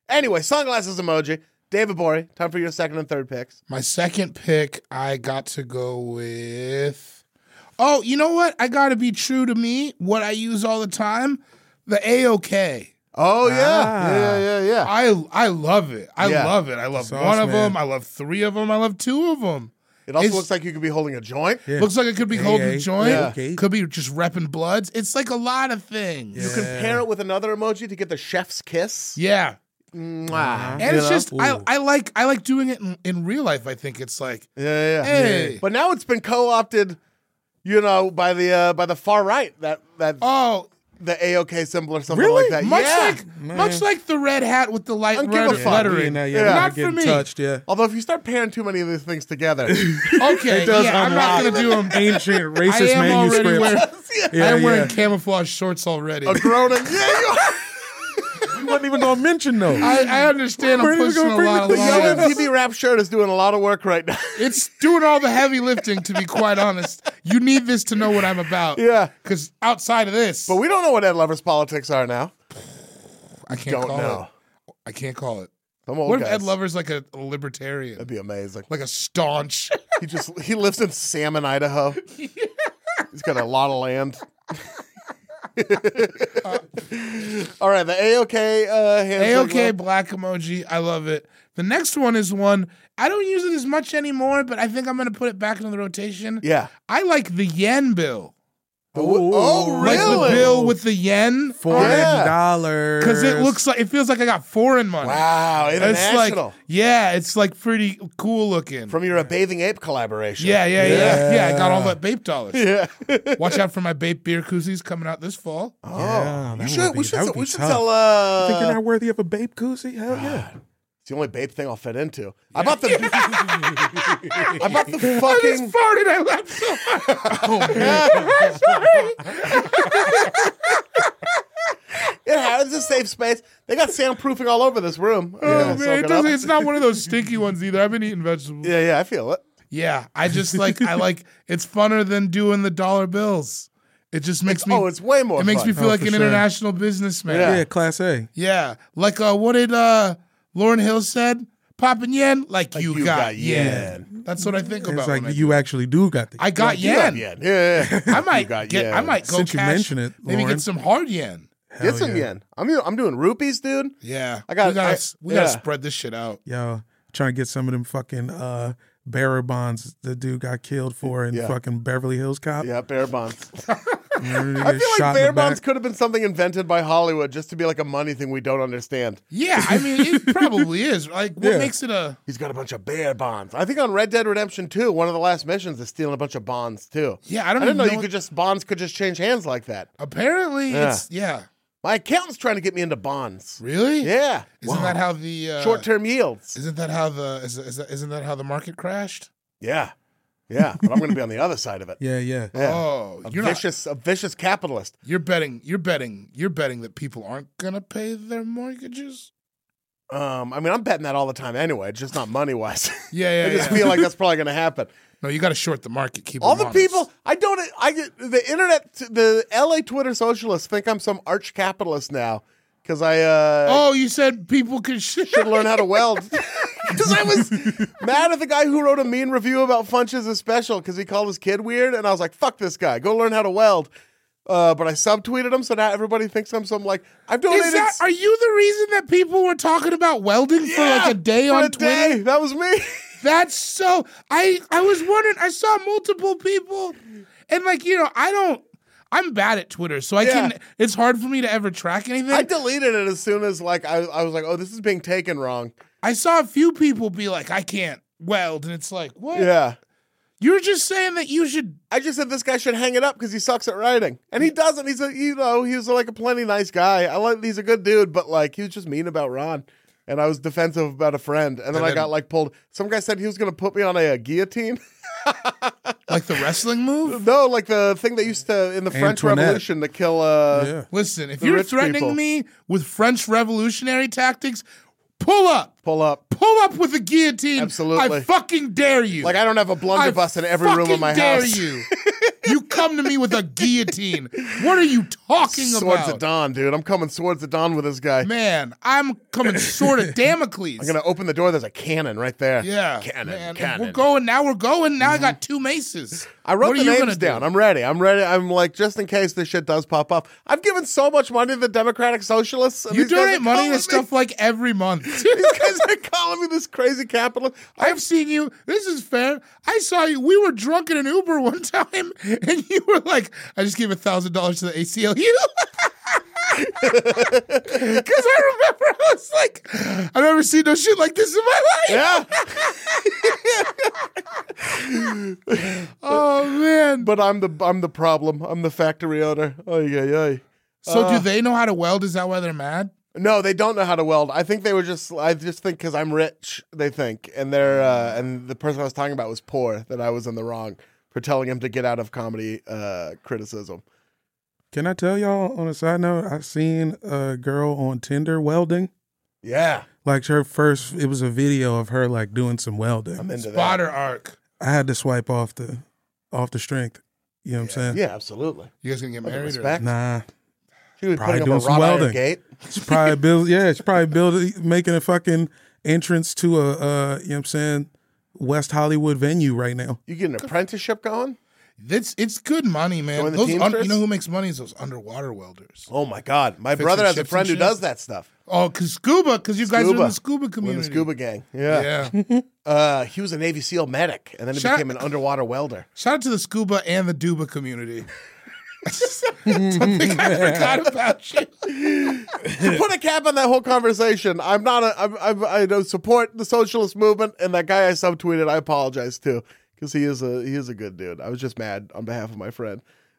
Speaker 3: Anyway, sunglasses emoji. David Borey, time for your second and third picks.
Speaker 4: My second pick, I got to go with. Oh, you know what? I got to be true to me. What I use all the time, the A O K.
Speaker 3: Oh yeah,
Speaker 5: Ah.
Speaker 3: yeah, yeah, yeah.
Speaker 4: I I love it. I
Speaker 3: Yeah.
Speaker 4: love it. I love
Speaker 5: Sauce
Speaker 4: one of
Speaker 5: man.
Speaker 4: them. I love three of them. I love two of them.
Speaker 3: It also
Speaker 4: It's-
Speaker 3: looks like you could be holding a joint.
Speaker 5: Yeah.
Speaker 4: Looks like it could be holding
Speaker 5: A
Speaker 4: a joint.
Speaker 3: Yeah.
Speaker 5: Okay.
Speaker 4: Could be just repping bloods. It's like a lot of things.
Speaker 3: You can pair it with another emoji to get the chef's kiss.
Speaker 4: Yeah.
Speaker 3: Mwah.
Speaker 4: And
Speaker 3: You
Speaker 4: it's
Speaker 3: know?
Speaker 4: just I,
Speaker 5: Ooh.
Speaker 4: I like I like doing it in, in real life. I think it's like
Speaker 3: yeah, yeah.
Speaker 4: hey.
Speaker 3: But now it's been co-opted, you know, by the uh, by the far right. That that
Speaker 4: Oh,
Speaker 3: the A O K symbol or something
Speaker 5: Really?
Speaker 3: like that.
Speaker 4: much
Speaker 3: yeah.
Speaker 4: like much like the red hat with the light
Speaker 3: Don't give
Speaker 4: red
Speaker 3: a fuck.
Speaker 4: lettering.
Speaker 5: Yeah,
Speaker 3: Yeah.
Speaker 5: yeah,
Speaker 4: Not
Speaker 5: getting
Speaker 4: for me.
Speaker 5: touched, yeah.
Speaker 3: Although if you start pairing too many of these things together,
Speaker 4: Okay,
Speaker 5: does
Speaker 4: yeah, I'm not
Speaker 5: unlock
Speaker 4: gonna do them.
Speaker 5: Ancient
Speaker 4: I
Speaker 5: racist
Speaker 4: am already
Speaker 5: manuscripts.
Speaker 4: wearing,
Speaker 5: Yeah,
Speaker 4: I am
Speaker 5: yeah.
Speaker 4: wearing camouflage shorts already.
Speaker 3: a groaning. Yeah, you
Speaker 5: We wasn't even gonna mention those.
Speaker 4: I, I understand I'm
Speaker 5: We're even
Speaker 4: pushing
Speaker 5: gonna
Speaker 4: a
Speaker 5: bring
Speaker 4: lot
Speaker 5: the
Speaker 4: of
Speaker 3: the young
Speaker 4: lines.
Speaker 3: M T V rap shirt is doing a lot of work right now.
Speaker 4: It's doing all the heavy lifting, to be quite honest. You need this to know what I'm about.
Speaker 3: Yeah.
Speaker 4: Because outside of this,
Speaker 3: But we don't know what Ed Lover's politics are now.
Speaker 4: I can't
Speaker 3: Don't
Speaker 4: call
Speaker 3: know.
Speaker 4: it. I can't call it.
Speaker 3: Some old
Speaker 4: What if
Speaker 3: guys.
Speaker 4: Ed Lover's like a, a libertarian?
Speaker 3: That'd be amazing.
Speaker 4: Like a staunch.
Speaker 3: He just he lives in Salmon, Idaho. He's got a lot of land. All right, the A O K uh, hand
Speaker 4: A O K
Speaker 3: signal.
Speaker 4: black emoji. I love it. The next one is one, I don't use it as much anymore, but I think I'm going to put it back into the rotation.
Speaker 3: Yeah.
Speaker 4: I like the yen bill.
Speaker 3: The, oh,
Speaker 4: Like
Speaker 3: really?
Speaker 4: the bill with the yen.
Speaker 5: Foreign
Speaker 3: Yeah.
Speaker 5: dollars.
Speaker 4: Because it looks like, it feels like I got foreign money.
Speaker 3: Wow,
Speaker 4: It's like,
Speaker 3: international.
Speaker 4: yeah, it's like pretty cool looking.
Speaker 3: From your A Bathing Ape collaboration.
Speaker 4: yeah, yeah, yeah, yeah. I got all that Bape dollars.
Speaker 3: Yeah.
Speaker 4: Watch out for my Bape beer koozies coming out this fall.
Speaker 3: Oh,
Speaker 5: Yeah,
Speaker 3: you
Speaker 5: that
Speaker 3: should,
Speaker 5: would
Speaker 3: we
Speaker 5: be-
Speaker 3: should,
Speaker 5: that would
Speaker 3: we
Speaker 5: be
Speaker 3: should
Speaker 5: tough.
Speaker 3: sell. Uh,
Speaker 5: Think you're not worthy of a babe koozie? Hell yeah.
Speaker 3: it's the only Bape thing I'll fit into. I bought the. I bought the
Speaker 4: I
Speaker 3: fucking.
Speaker 4: just farted. I laughed so hard.
Speaker 3: Yeah, it's a safe space. They got soundproofing all over this room.
Speaker 4: Oh,
Speaker 3: Yeah,
Speaker 4: man,
Speaker 3: soak
Speaker 4: it
Speaker 3: it up.
Speaker 4: doesn't, it's not one of those stinky ones either. I've been eating vegetables.
Speaker 3: Yeah, yeah, I feel it.
Speaker 4: Yeah, I just like I like it's funner than doing the dollar bills. It just makes me
Speaker 3: Oh, it's way more.
Speaker 4: it makes
Speaker 3: fun.
Speaker 4: me feel
Speaker 5: Oh,
Speaker 4: like
Speaker 5: for
Speaker 4: an
Speaker 5: sure.
Speaker 4: international businessman.
Speaker 3: Yeah.
Speaker 5: Yeah, class A.
Speaker 4: Yeah. Like uh what did uh Lauryn Hill said? Poppin' yen like, you,
Speaker 3: you
Speaker 4: got,
Speaker 3: got
Speaker 4: yen.
Speaker 3: yen.
Speaker 4: That's what I think about.
Speaker 5: It's like
Speaker 4: when I
Speaker 5: you
Speaker 4: do it.
Speaker 5: actually do got the.
Speaker 4: I got
Speaker 3: You got
Speaker 4: yen.
Speaker 3: yen. Yeah, yeah, yeah.
Speaker 4: I might
Speaker 3: You got
Speaker 4: get
Speaker 3: yen.
Speaker 4: I might go
Speaker 5: Since you
Speaker 4: cash,
Speaker 5: mention it,
Speaker 4: maybe
Speaker 5: Lauren.
Speaker 4: get some hard yen.
Speaker 5: Hell
Speaker 3: Get some
Speaker 5: yeah.
Speaker 3: yen. I'm I'm doing rupees, dude.
Speaker 4: Yeah.
Speaker 3: I got-
Speaker 4: we gotta,
Speaker 3: I-
Speaker 4: we gotta
Speaker 3: yeah.
Speaker 4: spread this shit out.
Speaker 5: Yo, trying to get some of them fucking uh, bearer bonds the dude got killed for in
Speaker 3: Yeah.
Speaker 5: fucking Beverly Hills Cop.
Speaker 3: Yeah, bear bonds.
Speaker 5: Remember he
Speaker 3: I
Speaker 5: get
Speaker 3: feel
Speaker 5: shot
Speaker 3: like
Speaker 5: in
Speaker 3: bear
Speaker 5: the back?
Speaker 3: bonds could have been something invented by Hollywood just to be like a money thing we don't understand.
Speaker 4: Yeah, I mean it probably is. Like what
Speaker 5: Yeah.
Speaker 4: makes it a
Speaker 3: He's got a bunch of bear bonds. I think on Red Dead Redemption two, one of the last missions is stealing a bunch of bonds too.
Speaker 4: Yeah, I don't
Speaker 3: I didn't
Speaker 4: even
Speaker 3: know,
Speaker 4: know
Speaker 3: you
Speaker 4: what-
Speaker 3: could just bonds could just change hands like that.
Speaker 4: apparently
Speaker 3: Yeah.
Speaker 4: it's yeah.
Speaker 3: My accountant's trying to get me into bonds.
Speaker 4: Really?
Speaker 3: Yeah,
Speaker 4: Isn't that how the uh,
Speaker 3: short-term yields.
Speaker 4: Isn't that how the is, is that, isn't that how the market crashed?
Speaker 3: Yeah, yeah. But I'm going to be on the other side of it.
Speaker 5: Yeah, yeah.
Speaker 3: Yeah.
Speaker 4: Oh,
Speaker 3: a
Speaker 4: you're not.
Speaker 3: vicious, a vicious capitalist.
Speaker 4: You're betting. You're betting. You're betting that people aren't gonna pay their mortgages.
Speaker 3: Um, I mean, I'm betting that all the time anyway, just not money wise.
Speaker 4: Yeah,
Speaker 3: I
Speaker 4: yeah,
Speaker 3: just
Speaker 4: yeah.
Speaker 3: feel like that's probably going to happen.
Speaker 4: No, you got to short the market. Keep
Speaker 3: All
Speaker 4: them
Speaker 3: the
Speaker 4: honest.
Speaker 3: people, I don't, I get the internet, the L A Twitter socialists think I'm some arch capitalist now because I uh,
Speaker 4: Oh, you said people could shit.
Speaker 3: should learn how to weld. Because I was mad at the guy who wrote a mean review about Funches is Special because he called his kid weird, and I was like, "Fuck this guy, go learn how to weld." Uh, but I subtweeted him, so now everybody thinks I'm some like I've donated.
Speaker 4: Is that? Are you the reason that people were talking about welding for like
Speaker 3: Yeah,
Speaker 4: a day
Speaker 3: for
Speaker 4: on
Speaker 3: a
Speaker 4: Twitter?
Speaker 3: day. That was me.
Speaker 4: That's so. I I was wondering. I saw multiple people, and like you know, I don't. I'm bad at Twitter, so I
Speaker 3: Yeah.
Speaker 4: can. It's hard for me to ever track anything.
Speaker 3: I
Speaker 4: I,
Speaker 3: deleted it as soon as like I, I was like, "Oh, this is being taken wrong."
Speaker 4: saw a few people be like, "I can't weld," and it's like, what?
Speaker 3: Yeah.
Speaker 4: You're just saying that you should.
Speaker 3: I just said this guy should hang it up because he sucks at writing, and he doesn't. He's a, you know, he's like a plenty nice guy. I like, he's a good dude, but like he was just mean about Ron, and I was defensive about a friend, and then
Speaker 4: And
Speaker 3: I
Speaker 4: then-
Speaker 3: got like pulled. Some guy said he was going to put me on a, a guillotine.
Speaker 4: Like the wrestling move?
Speaker 3: No, like the thing that used to in the French
Speaker 5: Antoinette.
Speaker 3: Revolution to kill. Uh,
Speaker 5: Yeah.
Speaker 4: Listen, if
Speaker 3: The
Speaker 4: you're
Speaker 3: rich
Speaker 4: threatening
Speaker 3: people.
Speaker 4: me with French revolutionary tactics, pull up.
Speaker 3: Pull up.
Speaker 4: Pull up with a guillotine.
Speaker 3: Absolutely.
Speaker 4: I fucking dare you.
Speaker 3: Like I don't have a
Speaker 4: I
Speaker 3: blunderbuss in every room of
Speaker 4: fucking
Speaker 3: my
Speaker 4: dare
Speaker 3: house.
Speaker 4: you. You come to me with a guillotine. What are you talking
Speaker 3: Swords
Speaker 4: about.
Speaker 3: at dawn, dude. I'm coming swords at dawn with this guy.
Speaker 4: Man, I'm coming sword of Damocles.
Speaker 3: I'm gonna open the door. There's a cannon right there.
Speaker 4: Yeah,
Speaker 3: cannon,
Speaker 4: man.
Speaker 3: cannon.
Speaker 4: We're going now. We're going now. I got two maces.
Speaker 3: I wrote
Speaker 4: what
Speaker 3: the
Speaker 4: are you
Speaker 3: names
Speaker 4: gonna
Speaker 3: down.
Speaker 4: do?
Speaker 3: I'm ready. I'm ready. I'm like, just in case this shit does pop up. I've given so much money to the Democratic Socialists. and
Speaker 4: You
Speaker 3: these guys
Speaker 4: donate
Speaker 3: are
Speaker 4: money
Speaker 3: calling
Speaker 4: to
Speaker 3: me-
Speaker 4: stuff like every month.
Speaker 3: These guys are calling me this crazy capitalist.
Speaker 4: I've seen you. This is fair. I saw you. We were drunk in an Uber one time, and you were like, "I just gave a thousand dollars to the A C L U." Because I remember, I was like, "I've never seen no shit like this in my life."
Speaker 3: Yeah,
Speaker 4: Oh man.
Speaker 3: but I'm the I'm the problem. I'm the factory owner. Oh yeah, yeah.
Speaker 4: So do they know how to weld? Is that why they're mad?
Speaker 3: No, they don't know how to weld. I think they were just. I just think because I'm rich, they think, and they're uh, and the person I was talking about was poor. That I was in the wrong for telling him to get out of comedy uh, criticism.
Speaker 5: Can I tell y'all on a side note? I seen a girl on Tinder welding.
Speaker 3: Yeah,
Speaker 5: Like her first, it was a video of her like doing some welding.
Speaker 3: I'm into
Speaker 4: Spotter arc.
Speaker 5: I had to swipe off the, off the strength. You know what I'm
Speaker 3: that.
Speaker 5: saying?
Speaker 3: Yeah, absolutely.
Speaker 4: You guys gonna get married? Or?
Speaker 3: Respect.
Speaker 5: Nah,
Speaker 3: She was
Speaker 5: Probably
Speaker 3: putting
Speaker 5: doing
Speaker 3: up a
Speaker 5: some
Speaker 3: wrought iron
Speaker 5: welding.
Speaker 3: gate.
Speaker 5: she's probably build. Yeah, she's probably building, making a fucking entrance to a, uh, you know what I'm saying, West Hollywood venue right now.
Speaker 3: You get an apprenticeship going?
Speaker 4: It's it's good money, man.
Speaker 3: Join the
Speaker 4: Those un-
Speaker 3: Teamsters?
Speaker 4: you know who makes money is those underwater welders.
Speaker 3: Oh my God! My
Speaker 4: Fixing
Speaker 3: brother has a
Speaker 4: ships
Speaker 3: friend
Speaker 4: and
Speaker 3: who
Speaker 4: shit?
Speaker 3: does that stuff.
Speaker 4: Oh, cause scuba, cause you guys are in
Speaker 3: Scuba.
Speaker 4: the scuba
Speaker 3: We're in
Speaker 4: community.
Speaker 3: the scuba gang. Yeah.
Speaker 4: Yeah.
Speaker 3: Uh, he was a Navy SEAL medic, and then he
Speaker 4: Shout-
Speaker 3: became an underwater welder.
Speaker 4: Shout out to the scuba and the duba community. Don't think I forgot about you.
Speaker 3: To put a cap on that whole conversation, I'm not a. I'm, I'm, I don't support the socialist movement, and that guy I subtweeted, I apologize to, because he is a he is a good dude. I was just mad on behalf of my friend.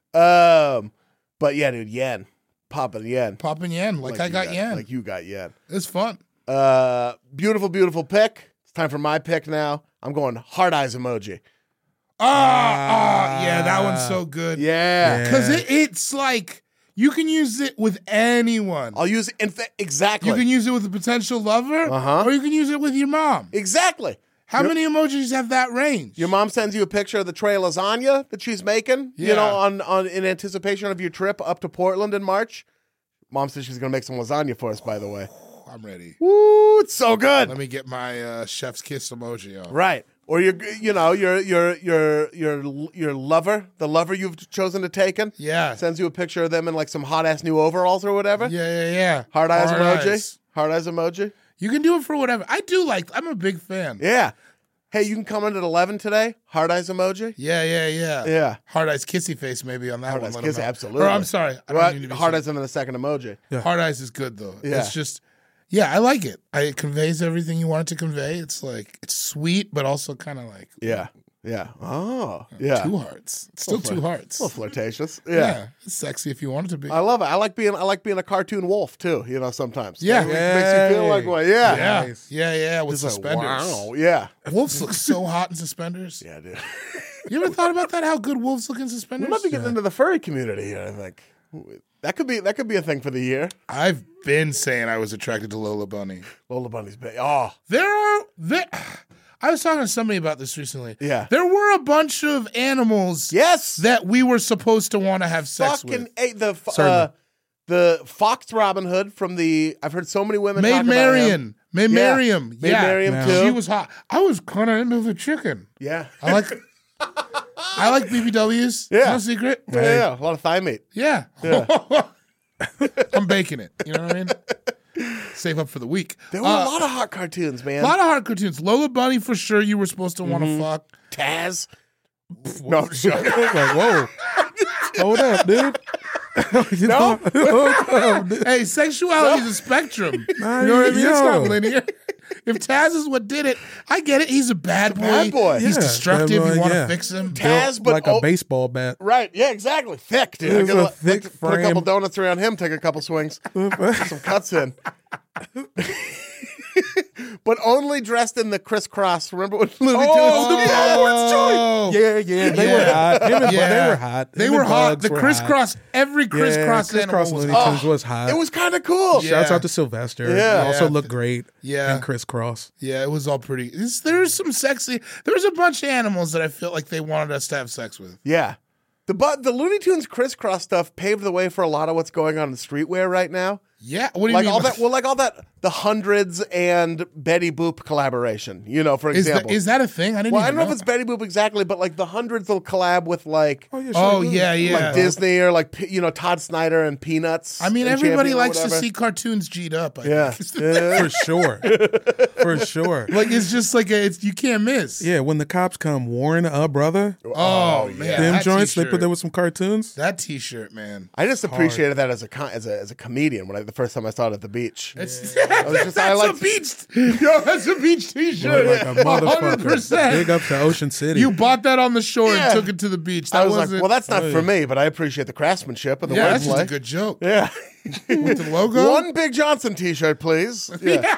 Speaker 3: Um, but yeah, dude, yen, popping yen,
Speaker 4: Popping yen, like, I
Speaker 3: you
Speaker 4: got yen.
Speaker 3: like you got yen.
Speaker 4: It's fun.
Speaker 3: Uh, beautiful, beautiful pick. It's time for my pick now. I'm going hard eyes emoji.
Speaker 4: Oh, oh, yeah, that one's so good.
Speaker 3: Yeah,
Speaker 4: Because it, it's like, you can use it with anyone.
Speaker 3: I'll use it. In fa- exactly,
Speaker 4: You can use it with a potential lover,
Speaker 3: Uh-huh.
Speaker 4: or you can use it with your mom.
Speaker 3: exactly.
Speaker 4: How
Speaker 3: Your-
Speaker 4: many emojis have that range?
Speaker 3: Your mom sends you a picture of the tray of lasagna that she's making, you
Speaker 4: Yeah.
Speaker 3: know, on, on in anticipation of your trip up to Portland in March. Mom says she's going to make some lasagna for us, by the way.
Speaker 4: I'm ready.
Speaker 3: Woo, it's so good.
Speaker 4: Let me get my uh, chef's kiss emoji on.
Speaker 3: Right. Or your, you know, your your your your your lover, the lover you've chosen to take in,
Speaker 4: Yeah.
Speaker 3: sends you a picture of them in like some hot ass new overalls or whatever.
Speaker 4: Yeah, yeah, yeah.
Speaker 3: Hard eyes
Speaker 4: Hard
Speaker 3: emoji.
Speaker 4: eyes.
Speaker 3: Hard eyes emoji.
Speaker 4: You can do it for whatever. I do like, I'm a big fan.
Speaker 3: Yeah. Hey, you can come in at eleven today. Hard eyes emoji.
Speaker 4: Yeah, yeah, yeah.
Speaker 3: Yeah.
Speaker 4: Hard eyes kissy face maybe on that
Speaker 3: Hard
Speaker 4: one.
Speaker 3: eyes
Speaker 4: let 'em
Speaker 3: kiss,
Speaker 4: know.
Speaker 3: absolutely.
Speaker 4: Or I'm sorry. I don't
Speaker 3: Well,
Speaker 4: mean to be
Speaker 3: hard
Speaker 4: so-
Speaker 3: eyes in the second emoji.
Speaker 4: Hard eyes is good though.
Speaker 3: Yeah.
Speaker 4: It's just, yeah, I like it. I, it conveys everything you want it to convey. It's like, it's sweet, but also kind of like
Speaker 3: Yeah. Yeah. Oh. Yeah.
Speaker 4: two hearts. It's still two hearts.
Speaker 3: A little flirtatious.
Speaker 4: yeah.
Speaker 3: Yeah.
Speaker 4: It's sexy if you want it to be.
Speaker 3: I love it. I like being I like being a cartoon wolf too, you know, sometimes.
Speaker 4: Yeah.
Speaker 3: It makes you feel like one. Yeah.
Speaker 4: yeah.
Speaker 5: Nice.
Speaker 4: Yeah, yeah, with
Speaker 3: It's like,
Speaker 4: suspenders.
Speaker 3: wow. Yeah.
Speaker 4: Wolves look so hot in suspenders.
Speaker 3: Yeah, dude.
Speaker 4: You ever thought about that? How good wolves look in
Speaker 3: We
Speaker 4: suspenders?
Speaker 3: might be getting into the furry community here, I think. That could be that could be a thing for the year.
Speaker 4: I've been saying I was attracted to Lola Bunny.
Speaker 3: Lola Bunny's big. Oh.
Speaker 4: There are there. I was talking to somebody about this recently.
Speaker 3: Yeah.
Speaker 4: There were a bunch of animals
Speaker 3: Yes.
Speaker 4: that we were supposed to want to have sex
Speaker 3: Fucking
Speaker 4: with.
Speaker 3: a, the f- uh,
Speaker 5: Certainly.
Speaker 3: the Fox Robin Hood from the I've heard so many women
Speaker 4: Maid
Speaker 3: talk about him.
Speaker 4: Marian. Maid
Speaker 3: Yeah.
Speaker 4: Mariam.
Speaker 3: Maid
Speaker 4: yeah.
Speaker 3: Mariam,
Speaker 5: Yeah.
Speaker 3: too.
Speaker 4: She was hot. I was kind of into the chicken.
Speaker 3: Yeah.
Speaker 4: I like I like B B Ws.
Speaker 3: Yeah.
Speaker 4: No secret.
Speaker 3: Yeah, yeah, a lot of thigh meat.
Speaker 4: Yeah. I'm baking it. You know what I mean? Save up for the week.
Speaker 3: There were
Speaker 4: Uh,
Speaker 3: a lot of hot cartoons, man.
Speaker 4: A lot of hard cartoons. Lola Bunny for sure. You were supposed to want to fuck.
Speaker 3: Taz. No, I'm joking.
Speaker 5: like, whoa, hold up, dude.
Speaker 3: No?
Speaker 4: Hey, sexuality is a spectrum. You
Speaker 5: Nah,
Speaker 4: know what I mean? It's
Speaker 5: yo.
Speaker 4: not linear. If Taz is what did it, I get it. He's a bad boy.
Speaker 3: bad boy.
Speaker 4: He's
Speaker 5: Yeah,
Speaker 4: destructive.
Speaker 5: bad boy,
Speaker 4: you want to
Speaker 5: yeah.
Speaker 4: fix him.
Speaker 3: Taz, but
Speaker 5: like
Speaker 3: oh,
Speaker 5: a baseball bat.
Speaker 3: right, yeah, exactly. Thick, dude. I
Speaker 5: It's
Speaker 3: gotta
Speaker 5: a
Speaker 3: let-
Speaker 5: thick
Speaker 3: let- Put a couple
Speaker 5: frame.
Speaker 3: donuts around him, take a couple swings, some cuts in. But only dressed in the crisscross. Remember when Looney Tunes?
Speaker 4: Oh,
Speaker 5: Yeah, yeah, they
Speaker 4: Yeah.
Speaker 5: were hot. Him and,
Speaker 4: Yeah.
Speaker 5: They were hot.
Speaker 4: They
Speaker 5: Him
Speaker 4: were
Speaker 5: and
Speaker 4: hot.
Speaker 5: Bugs
Speaker 4: The
Speaker 5: were
Speaker 4: crisscross, every
Speaker 5: hot.
Speaker 4: crisscross
Speaker 5: yeah,
Speaker 4: animal
Speaker 5: crisscross
Speaker 4: was
Speaker 5: Looney
Speaker 4: hot.
Speaker 5: Tunes was hot.
Speaker 3: It was kind of cool.
Speaker 4: Yeah.
Speaker 5: Shouts out to Sylvester.
Speaker 3: Yeah.
Speaker 5: He also
Speaker 4: Yeah.
Speaker 5: looked great.
Speaker 4: Yeah.
Speaker 5: in crisscross.
Speaker 4: Yeah, it was all pretty. It's, there was some sexy. There was a bunch of animals that I felt like they wanted us to have sex with.
Speaker 3: Yeah. The but the Looney Tunes crisscross stuff paved the way for a lot of what's going on in streetwear right now.
Speaker 4: Yeah, what do you
Speaker 3: like
Speaker 4: mean?
Speaker 3: all that? Well, like all that, the Hundreds and Betty Boop collaboration. You know, for
Speaker 4: is,
Speaker 3: example,
Speaker 4: that, is that a thing? I didn't.
Speaker 3: well, I
Speaker 4: even
Speaker 3: don't know if it's Betty Boop exactly, but like the Hundreds will collab with like,
Speaker 5: Oh, yeah,
Speaker 4: Oh
Speaker 5: sure.
Speaker 4: yeah, yeah.
Speaker 3: like Disney or like you know Todd Snyder and Peanuts.
Speaker 4: I mean,
Speaker 3: and
Speaker 4: everybody
Speaker 3: Champion or
Speaker 4: likes to
Speaker 3: whatever.
Speaker 4: see cartoons G'd up. I
Speaker 3: Yeah,
Speaker 4: think.
Speaker 3: yeah.
Speaker 5: For sure. For sure.
Speaker 4: Like it's just like a, it's you can't miss.
Speaker 5: Yeah, when the cops come, Warren a brother.
Speaker 4: Oh, man,
Speaker 5: Them
Speaker 4: that
Speaker 5: joints, they
Speaker 4: t-shirt.
Speaker 5: put there with some cartoons.
Speaker 4: That T-shirt, man.
Speaker 3: I just appreciated that as a con- as a as a comedian when I, the first time I saw it at the beach.
Speaker 4: It's,
Speaker 3: I was just- I
Speaker 4: that's
Speaker 3: liked-
Speaker 4: a beach. Yo, that's a beach T-shirt.
Speaker 5: Like a motherfucker.
Speaker 4: hundred percent.
Speaker 5: Big up to Ocean City.
Speaker 4: You bought that on the shore
Speaker 3: Yeah.
Speaker 4: and took it to the beach. That
Speaker 3: I was like,
Speaker 4: wasn't.
Speaker 3: well, that's not
Speaker 5: Oh,
Speaker 3: for
Speaker 5: yeah.
Speaker 3: me, but I appreciate the craftsmanship and the
Speaker 4: yeah, that's just a
Speaker 3: wordplay.
Speaker 4: good joke.
Speaker 3: Yeah,
Speaker 4: With the logo.
Speaker 3: one Big Johnson T-shirt, please. Yeah.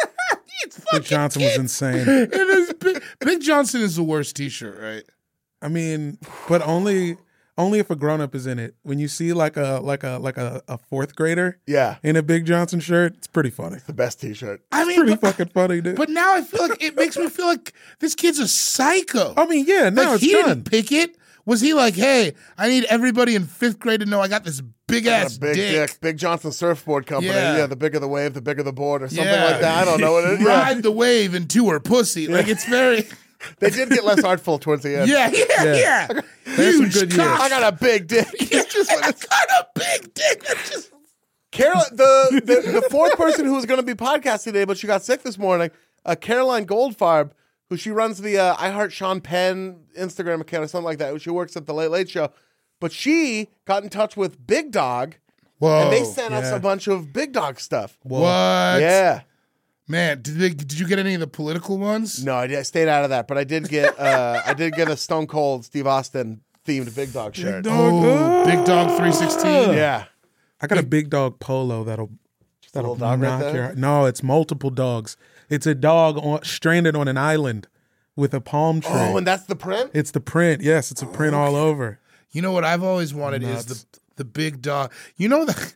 Speaker 4: It's
Speaker 5: Big
Speaker 4: fucking
Speaker 5: Johnson was
Speaker 4: kids.
Speaker 5: insane.
Speaker 4: It is Big, Big Johnson is the worst T-shirt, right?
Speaker 5: I mean, but only only if a grown up is in it. When you see like a like a like a, a fourth grader
Speaker 3: Yeah,
Speaker 5: in a Big Johnson shirt, it's pretty funny.
Speaker 3: the best T-shirt.
Speaker 4: I mean,
Speaker 5: Pretty
Speaker 4: but,
Speaker 5: fucking funny, dude.
Speaker 4: but now I feel like it makes me feel like this kid's a psycho.
Speaker 5: I mean, yeah, now
Speaker 4: like
Speaker 5: it's
Speaker 4: he
Speaker 5: done.
Speaker 4: didn't pick it. Was he like, hey, I need everybody in fifth grade to know I got this big
Speaker 3: Got
Speaker 4: ass
Speaker 3: a big
Speaker 4: dick.
Speaker 3: Big Johnson Surfboard Company.
Speaker 4: Yeah.
Speaker 3: Yeah. the bigger the wave, the bigger the board, or something
Speaker 4: Yeah.
Speaker 3: like that. I don't know what it is. Yeah.
Speaker 4: Ride the wave into her pussy. Like it's very.
Speaker 3: They did get less artful towards the end.
Speaker 4: Yeah, yeah,
Speaker 5: Yeah.
Speaker 4: yeah.
Speaker 5: There's some
Speaker 4: Huge
Speaker 5: good years.
Speaker 4: cock.
Speaker 3: I got a big dick.
Speaker 4: It's just like, I got a big dick. That's just.
Speaker 3: Carol, the, the the fourth person who was going to be podcasting today, but she got sick this morning, uh, Caroline Goldfarb, who she runs the uh, I Heart Sean Penn Instagram account or something like that. She works at the Late Late Show, but she got in touch with Big Dog,
Speaker 4: Whoa.
Speaker 3: and they sent us
Speaker 5: yeah.
Speaker 3: a bunch of Big Dog stuff.
Speaker 4: What?
Speaker 3: Yeah,
Speaker 4: Man, did they? Did you get any of the political ones?
Speaker 3: no, I, did- I stayed out of that, but I did get uh, I did get a Stone Cold Steve Austin themed Big Dog shirt.
Speaker 4: Oh, Big Dog three sixteen.
Speaker 3: Yeah,
Speaker 5: I got a big dog polo that'll that'll
Speaker 3: little dog right
Speaker 5: knock
Speaker 3: there?
Speaker 5: your. No, it's multiple dogs. It's a dog on, stranded on an island with a palm tree.
Speaker 3: oh, and that's the print.
Speaker 5: It's the print. Yes, it's a print all over.
Speaker 4: You know what I've always wanted is the the big dog. You know the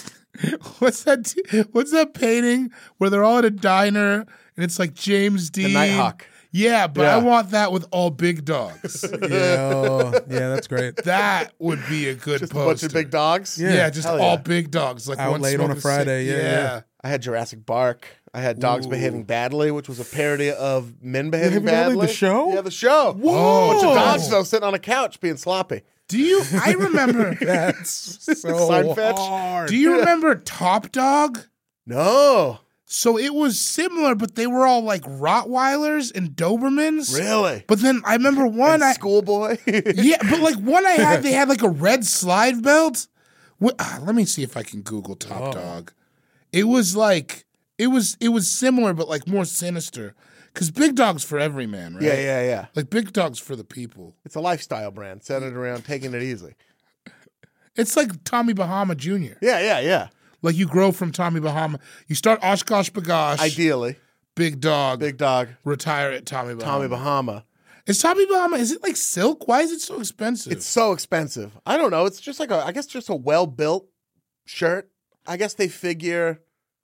Speaker 4: what's that? T- what's that painting where they're all at a diner and it's like James Dean,
Speaker 3: Nighthawk.
Speaker 4: Yeah, but
Speaker 3: Yeah.
Speaker 4: I want that with all big dogs.
Speaker 5: Yeah, oh, yeah, that's great.
Speaker 4: That would be a good
Speaker 3: Just a
Speaker 4: poster.
Speaker 3: bunch of big dogs.
Speaker 4: Yeah,
Speaker 5: Yeah,
Speaker 4: just
Speaker 3: hell
Speaker 4: all
Speaker 3: yeah.
Speaker 4: big dogs. Like
Speaker 5: Out
Speaker 4: one
Speaker 5: late on a
Speaker 4: smoking
Speaker 5: Friday,
Speaker 4: cig-
Speaker 5: yeah, yeah.
Speaker 3: I had Jurassic Bark. I had Dogs Behaving Badly, which was a parody of Men Behaving
Speaker 5: Behaving Badly,
Speaker 3: Badly.
Speaker 5: the show?
Speaker 3: Yeah, the show.
Speaker 4: Whoa.
Speaker 3: A bunch of dogs, though, sitting on a couch being sloppy.
Speaker 4: Do you? I remember.
Speaker 5: That's so
Speaker 3: Seinfeld?
Speaker 5: hard.
Speaker 4: Do you remember Top Dog?
Speaker 3: No.
Speaker 4: So it was similar, but they were all like Rottweilers and Dobermans.
Speaker 3: Really?
Speaker 4: But then I remember one.
Speaker 3: And
Speaker 4: I,
Speaker 3: Schoolboy?
Speaker 4: yeah, but like one I had, they had like a red slide belt. What, ah, let me see if I can Google Top Dog. It was like it was it was similar, but like more sinister. Because Big Dog's for every man, right?
Speaker 3: Yeah, yeah, yeah.
Speaker 4: Like Big Dog's for the people.
Speaker 3: It's a lifestyle brand centered around taking it easy.
Speaker 4: It's like Tommy Bahama Junior
Speaker 3: Yeah, yeah, yeah.
Speaker 4: Like you grow from Tommy Bahama. You start Oshkosh Bagosh,
Speaker 3: Ideally.
Speaker 4: Big Dog,
Speaker 3: Big Dog,
Speaker 4: retire at Tommy Bahama.
Speaker 3: Tommy Bahama.
Speaker 4: Is Tommy Bahama, is it like silk? Why is it so expensive?
Speaker 3: It's so expensive. I don't know. It's just like a, I guess just a well-built shirt. I guess they figure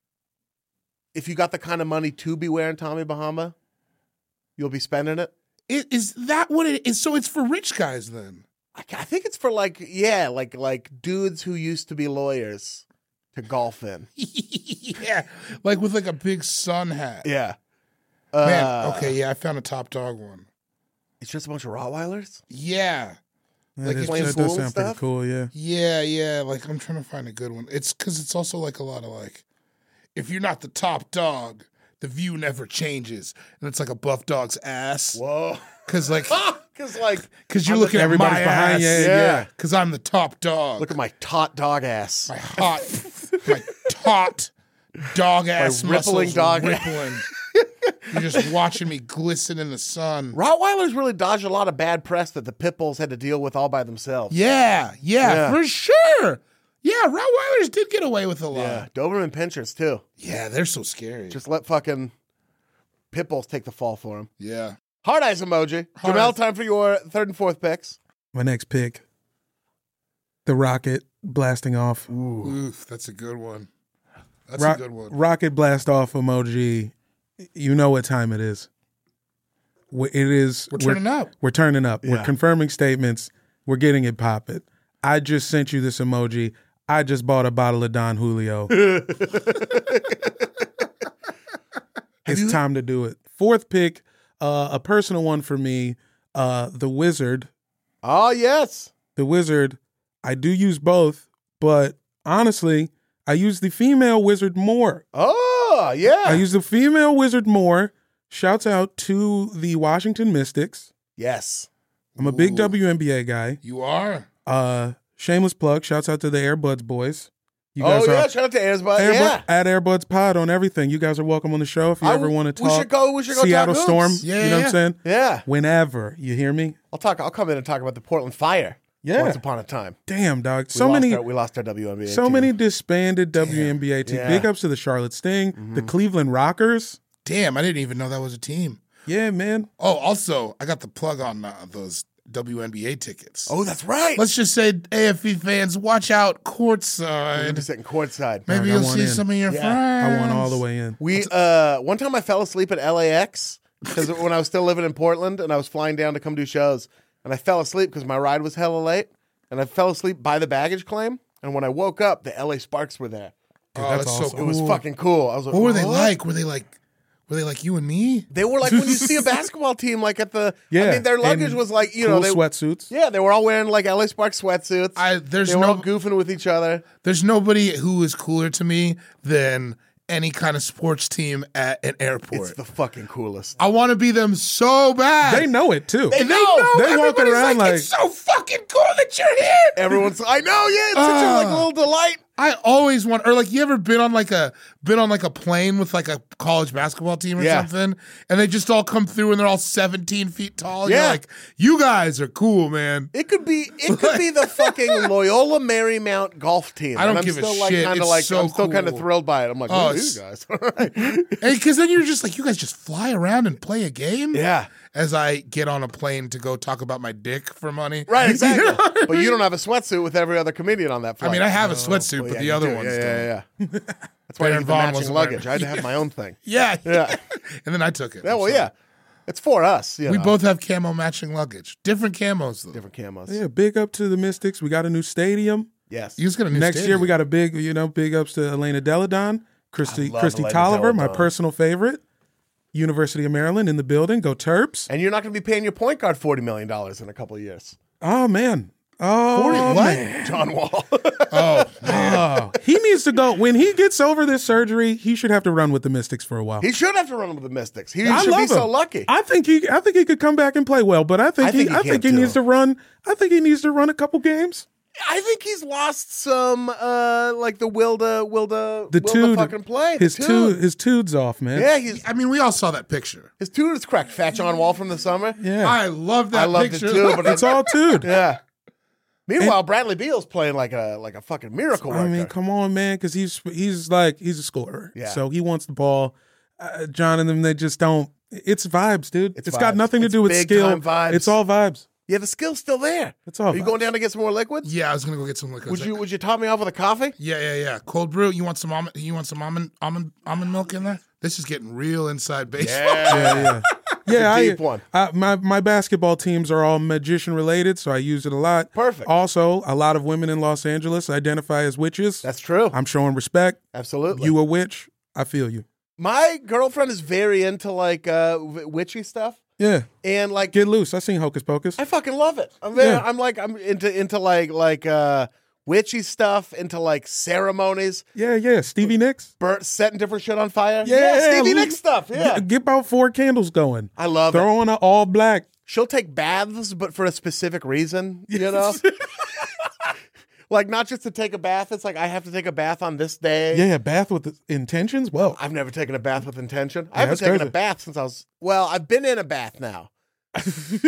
Speaker 3: if you got the kind of money to be wearing Tommy Bahama, you'll be spending it.
Speaker 4: Is, is that what it is? So it's for rich guys then?
Speaker 3: I, I think it's for like, yeah, like like dudes who used to be lawyers to golf in.
Speaker 4: Yeah. Like with like a big sun hat.
Speaker 3: Yeah.
Speaker 4: Man,
Speaker 3: Uh,
Speaker 4: okay, yeah, I found a Top Dog one.
Speaker 3: It's just a bunch of Rottweilers?
Speaker 4: Yeah.
Speaker 5: That,
Speaker 4: Like
Speaker 5: is,
Speaker 4: it's
Speaker 3: playing
Speaker 5: that
Speaker 3: school
Speaker 5: does
Speaker 3: and
Speaker 5: sound pretty
Speaker 3: stuff?
Speaker 5: cool. Yeah.
Speaker 4: Yeah, yeah. Like I'm trying to find a good one. It's because it's also like a lot of like, if you're not the top dog, the view never changes. And it's like a buff dog's ass.
Speaker 3: Whoa.
Speaker 4: Because like,
Speaker 3: Because like,
Speaker 4: because you're
Speaker 3: I'm
Speaker 4: looking at my
Speaker 5: everybody's behind
Speaker 4: ass.
Speaker 5: you,
Speaker 3: yeah.
Speaker 5: yeah.
Speaker 4: Because I'm the top dog.
Speaker 3: Look at my taut dog ass.
Speaker 4: my hot, my taut dog ass
Speaker 3: rippling
Speaker 4: muscles
Speaker 3: dog
Speaker 4: rippling. You're just watching me glisten in the sun.
Speaker 3: Rottweilers really dodged a lot of bad press that the pit bulls had to deal with all by themselves.
Speaker 4: Yeah, yeah,
Speaker 3: Yeah.
Speaker 4: for sure. Yeah, Rottweilers did get away with a lot.
Speaker 3: Yeah. Doberman pinchers, too.
Speaker 4: Yeah, they're so scary.
Speaker 3: Just let fucking pit bulls take the fall for them.
Speaker 4: yeah.
Speaker 3: Hard eyes emoji.
Speaker 4: Hard
Speaker 3: Jamel,
Speaker 4: eyes.
Speaker 3: time for your third and fourth picks.
Speaker 5: My next pick, the rocket blasting off.
Speaker 4: Oof, that's a good one. That's
Speaker 5: Ro-
Speaker 4: a good one.
Speaker 5: Rocket blast off emoji. You know what time it is. Wh- It is.
Speaker 4: We're turning up.
Speaker 5: We're turning up.
Speaker 3: Yeah.
Speaker 5: We're confirming statements. We're getting it poppin'. I just sent you this emoji. I just bought a bottle of Don Julio. It's time to do it. Fourth pick, uh, a personal one for me, uh, The Wizard.
Speaker 3: Oh, yes.
Speaker 5: The Wizard. I do use both, but honestly, I use the female wizard more.
Speaker 3: Oh, yeah.
Speaker 5: I use the female wizard more. Shouts out to the Washington Mystics.
Speaker 3: Yes.
Speaker 5: I'm a big
Speaker 4: Ooh.
Speaker 5: W N B A guy.
Speaker 4: You are?
Speaker 5: Uh, shameless plug. Shouts out to the Airbuds boys. You
Speaker 3: Oh,
Speaker 5: guys
Speaker 3: yeah.
Speaker 5: are
Speaker 3: Shout out to Airsbud.
Speaker 5: Airbud,
Speaker 3: Yeah.
Speaker 5: at Airbuds Pod on everything. You guys are welcome on the show if you
Speaker 3: I-
Speaker 5: ever want to
Speaker 3: we
Speaker 5: talk.
Speaker 3: should go- we should go
Speaker 5: Seattle
Speaker 3: talk
Speaker 5: Storm.
Speaker 3: hoops.
Speaker 4: Yeah,
Speaker 5: you know what
Speaker 4: yeah.
Speaker 5: I'm saying?
Speaker 3: Yeah.
Speaker 5: Whenever. You hear me?
Speaker 3: I'll talk. I'll come in and talk about the Portland Fire.
Speaker 5: Yeah.
Speaker 3: Once upon a time.
Speaker 5: Damn, dog.
Speaker 3: We
Speaker 5: So
Speaker 3: lost
Speaker 5: many
Speaker 3: Our, we lost our W N B A.
Speaker 5: so
Speaker 3: team.
Speaker 5: many disbanded W N B A teams.
Speaker 3: Yeah.
Speaker 5: Big ups to the Charlotte Sting,
Speaker 3: Mm-hmm.
Speaker 5: the Cleveland Rockers.
Speaker 4: Damn, I didn't even know that was a team.
Speaker 5: Yeah, man.
Speaker 4: Oh, also, I got the plug on uh, those W N B A tickets.
Speaker 3: Oh, that's right.
Speaker 4: Let's just say, A F E fans, watch out
Speaker 3: We're gonna be
Speaker 4: courtside.
Speaker 3: sitting courtside.
Speaker 4: Maybe
Speaker 5: I
Speaker 4: you'll
Speaker 5: want
Speaker 4: see
Speaker 5: in.
Speaker 4: some of your
Speaker 3: Yeah.
Speaker 4: friends.
Speaker 5: I won all the way in.
Speaker 3: We uh one time I fell asleep at L A X because when I was still living in Portland and I was flying down to come do shows and I fell asleep because my ride was hella late and I fell asleep by the baggage claim and when I woke up the L A Sparks were there.
Speaker 4: Oh,
Speaker 5: that's
Speaker 4: that's, so
Speaker 5: awesome.
Speaker 3: It was
Speaker 4: cool.
Speaker 3: fucking cool. I was like,
Speaker 4: What were they
Speaker 3: "What?"
Speaker 4: like? Were they like, were they like you and me?
Speaker 3: They were like when you see a basketball team like at the
Speaker 5: Yeah.
Speaker 3: I mean their luggage
Speaker 5: and
Speaker 3: was like you
Speaker 5: cool
Speaker 3: know they
Speaker 5: sweatsuits.
Speaker 3: yeah they were all wearing like L A Sparks sweatsuits.
Speaker 4: I there's
Speaker 3: they were
Speaker 4: no
Speaker 3: all goofing with each other.
Speaker 4: there's nobody who is cooler to me than any kind of sports team at an airport.
Speaker 3: It's the fucking coolest.
Speaker 4: I want to be them so bad.
Speaker 5: They know it too.
Speaker 3: They
Speaker 4: They
Speaker 3: know.
Speaker 4: know.
Speaker 5: They walk
Speaker 4: Everybody's
Speaker 5: around
Speaker 4: like,
Speaker 5: like-
Speaker 4: it's so fucking cool that you're here.
Speaker 3: Everyone's I know yeah it's such a like
Speaker 4: Ah.
Speaker 3: little delight.
Speaker 4: I always want, or like, you ever been on like a been on like a plane with like a college basketball team or
Speaker 3: Yeah.
Speaker 4: something, and they just all come through and they're all seventeen feet tall. And
Speaker 3: Yeah.
Speaker 4: You're like, you guys are cool, man.
Speaker 3: It could be it could be the fucking Loyola Marymount golf team.
Speaker 4: I don't
Speaker 3: and I'm
Speaker 4: give a
Speaker 3: still like
Speaker 4: shit.
Speaker 3: kind of
Speaker 4: It's
Speaker 3: like
Speaker 4: so
Speaker 3: I'm still kind of
Speaker 4: cool.
Speaker 3: thrilled by it. I'm like,
Speaker 4: Oh,
Speaker 3: look at these
Speaker 4: it's-
Speaker 3: guys. All right.
Speaker 4: Because then you're just like, you guys just fly around and play a game.
Speaker 3: Yeah.
Speaker 4: As I get on a plane to go talk about my dick for money.
Speaker 3: Right, exactly.
Speaker 4: You know what I
Speaker 3: But you
Speaker 4: mean?
Speaker 3: don't have a sweatsuit with every other comedian on that flight.
Speaker 4: I mean, I have a sweatsuit,
Speaker 3: Well,
Speaker 4: but
Speaker 3: yeah,
Speaker 4: the
Speaker 3: you
Speaker 4: other
Speaker 3: do.
Speaker 4: ones
Speaker 3: yeah,
Speaker 4: don't.
Speaker 3: yeah, yeah, yeah. That's why I
Speaker 4: Baron
Speaker 3: need the
Speaker 4: Vaughn
Speaker 3: matching
Speaker 4: wasn't
Speaker 3: luggage.
Speaker 4: wearing-
Speaker 3: I had to have my own thing.
Speaker 4: Yeah.
Speaker 3: Yeah.
Speaker 4: And then I took it.
Speaker 3: Yeah,
Speaker 4: I'm
Speaker 3: well,
Speaker 4: sorry.
Speaker 3: yeah. It's for us. You
Speaker 4: We
Speaker 3: know.
Speaker 4: both have camo matching luggage. Different camos, though.
Speaker 3: different camos.
Speaker 5: Yeah, big up to the Mystics. We got a new stadium.
Speaker 3: Yes.
Speaker 4: You just got a new
Speaker 5: Next year
Speaker 4: stadium.
Speaker 5: we got a big, you know, big ups to Elena Deladon, Christy
Speaker 3: love
Speaker 5: Christy
Speaker 3: Elena
Speaker 5: Tolliver, my
Speaker 3: Deladon.
Speaker 5: personal favorite. University of Maryland in the building. Go Terps.
Speaker 3: And you're not going to be paying your point guard forty million dollars in a couple of years.
Speaker 5: Oh man. Oh
Speaker 3: forty
Speaker 4: what?
Speaker 5: man.
Speaker 3: John Wall.
Speaker 4: Oh,
Speaker 5: Oh, he needs to go. When he gets over this surgery, he should have to run with the Mystics for a while.
Speaker 3: he should have to run with the Mystics. He
Speaker 5: I
Speaker 3: should
Speaker 5: love
Speaker 3: be so
Speaker 5: him.
Speaker 3: lucky.
Speaker 5: I think he. I think he could come back and play well. But I think,
Speaker 3: I think
Speaker 5: he.
Speaker 3: he
Speaker 5: I think
Speaker 3: can,
Speaker 5: he needs
Speaker 3: too.
Speaker 5: to run. I think he needs to run a couple games.
Speaker 3: I think he's lost some, uh, like the will to, will to,
Speaker 5: The
Speaker 3: will to
Speaker 5: tude,
Speaker 3: fucking play. The
Speaker 5: his
Speaker 3: tude.
Speaker 5: tude, his tude's off, man.
Speaker 3: Yeah, he's,
Speaker 4: I mean, we all saw that picture.
Speaker 3: his tude is cracked. Fat John Wall from the summer.
Speaker 5: yeah.
Speaker 4: I love that
Speaker 3: I loved
Speaker 4: picture.
Speaker 3: it too, but
Speaker 5: it's all tude.
Speaker 3: yeah. Meanwhile, Bradley Beal's playing like a like a fucking miracle worker.
Speaker 5: I mean, come on, man, because he's he's like he's a scorer.
Speaker 3: Yeah.
Speaker 5: So he wants the ball. Uh, John and them, they just don't. It's vibes, dude.
Speaker 3: It's
Speaker 5: it's got
Speaker 3: vibes.
Speaker 5: nothing to
Speaker 3: It's
Speaker 5: do with
Speaker 3: big
Speaker 5: skill.
Speaker 3: time vibes.
Speaker 5: It's all vibes.
Speaker 3: yeah, the skill's still there.
Speaker 5: It's all
Speaker 3: Are you
Speaker 5: vibes.
Speaker 3: going down to get some more liquids?
Speaker 4: Yeah, I was gonna go get some liquids.
Speaker 3: Would you Would you top me off with a coffee?
Speaker 4: Yeah, yeah, yeah. Cold brew. You want some almond? You want some almond almond almond milk in there? This is getting real inside baseball.
Speaker 5: Yeah, yeah. Yeah,
Speaker 3: deep
Speaker 5: I,
Speaker 3: one.
Speaker 5: I, my my basketball teams are all magician related, so I use it a lot.
Speaker 3: Perfect.
Speaker 5: Also, a lot of women in Los Angeles identify as witches.
Speaker 3: That's true.
Speaker 5: I'm showing respect.
Speaker 3: Absolutely.
Speaker 5: You a witch? I feel you.
Speaker 3: My girlfriend is very into like uh, w- witchy stuff,
Speaker 5: Yeah,
Speaker 3: and like
Speaker 5: get loose. I seen Hocus Pocus.
Speaker 3: I fucking love it. I'm very,
Speaker 5: Yeah.
Speaker 3: I'm like I'm into into like like uh, witchy stuff, into like ceremonies,
Speaker 5: Yeah, yeah. Stevie Nicks.
Speaker 3: burnt, setting different shit on fire.
Speaker 5: Yeah,
Speaker 3: Stevie
Speaker 5: look-
Speaker 3: Nicks stuff. Yeah,
Speaker 5: Get, get about four candles going.
Speaker 3: I love it.
Speaker 5: Throw on an all black.
Speaker 3: She'll take baths, but for a specific reason, you know? Like, not just to take a bath. It's like, I have to take a bath on this day.
Speaker 5: Yeah, bath with intentions. Well,
Speaker 3: I've never taken a bath with intention. I
Speaker 5: Yeah,
Speaker 3: haven't
Speaker 5: that's
Speaker 3: taken
Speaker 5: crazy.
Speaker 3: a bath since I was, well, I've been in a bath now. I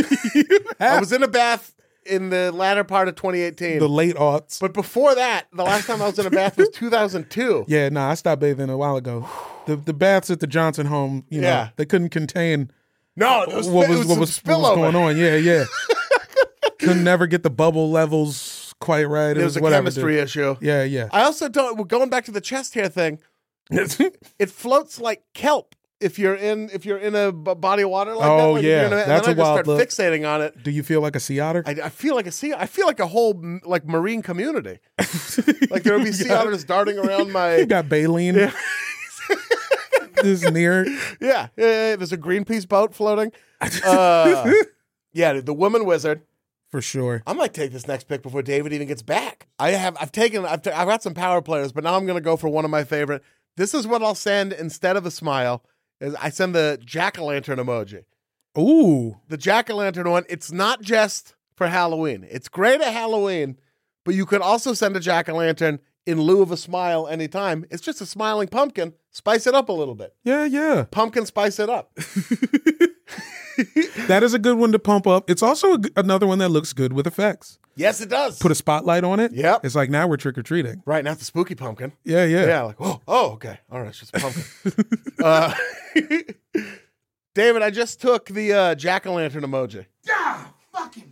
Speaker 5: I
Speaker 3: was in a bath in the latter part of twenty eighteen.
Speaker 5: the late aughts.
Speaker 3: But before that, the last time I was in a bath was two thousand two.
Speaker 5: Yeah, nah, I stopped bathing a while ago. The the baths at the Johnson home, you know,
Speaker 3: Yeah.
Speaker 5: they couldn't contain
Speaker 3: No, it was,
Speaker 5: what
Speaker 3: it
Speaker 5: was
Speaker 3: was,
Speaker 5: what
Speaker 3: some
Speaker 5: was, what was
Speaker 3: spillover.
Speaker 5: going on. Yeah, yeah. Couldn't never get the bubble levels quite right. It
Speaker 3: There
Speaker 5: was
Speaker 3: was a
Speaker 5: whatever.
Speaker 3: chemistry
Speaker 5: dude.
Speaker 3: issue.
Speaker 5: Yeah, yeah.
Speaker 3: I also don't, going back to the chest hair thing, it floats like kelp if you're in if you're in a b- body of water like
Speaker 5: Oh,
Speaker 3: that. Like if
Speaker 5: yeah.
Speaker 3: you're in a, and
Speaker 5: That's
Speaker 3: then
Speaker 5: a
Speaker 3: I just
Speaker 5: wild
Speaker 3: start
Speaker 5: look.
Speaker 3: fixating on it.
Speaker 5: Do you feel like a sea otter?
Speaker 3: I, I feel like a sea. I feel like a whole m- like marine community. Like there would be sea otters darting around my.
Speaker 5: You got baleen.
Speaker 3: Yeah.
Speaker 5: This near.
Speaker 3: Yeah, yeah, yeah, there's a Greenpeace boat floating. Uh, yeah, dude, the woman wizard.
Speaker 5: For sure.
Speaker 3: I might take this next pick before David even gets back. I have, I've taken, I've, t- I've got some power players, but now I'm going to go for one of my favorite. This is what I'll send instead of a smile. Is I send the jack-o'-lantern emoji.
Speaker 5: Ooh.
Speaker 3: The jack-o'-lantern one. It's not just for Halloween. It's great at Halloween, but you could also send a jack-o'-lantern in lieu of a smile anytime. It's just a smiling pumpkin. Spice it up a little bit.
Speaker 5: Yeah, yeah.
Speaker 3: Pumpkin spice it up.
Speaker 5: That is a good one to pump up. It's also a g another one that looks good with effects.
Speaker 3: Yes, it does.
Speaker 5: Put a spotlight on it.
Speaker 3: Yep.
Speaker 5: It's like now we're trick or treating.
Speaker 3: Right, not the spooky pumpkin.
Speaker 5: Yeah, yeah.
Speaker 3: Yeah, like, oh, oh, okay. All right, it's just a pumpkin. uh, David, I just took the uh, jack-o'-lantern emoji.
Speaker 4: Ah, fucking.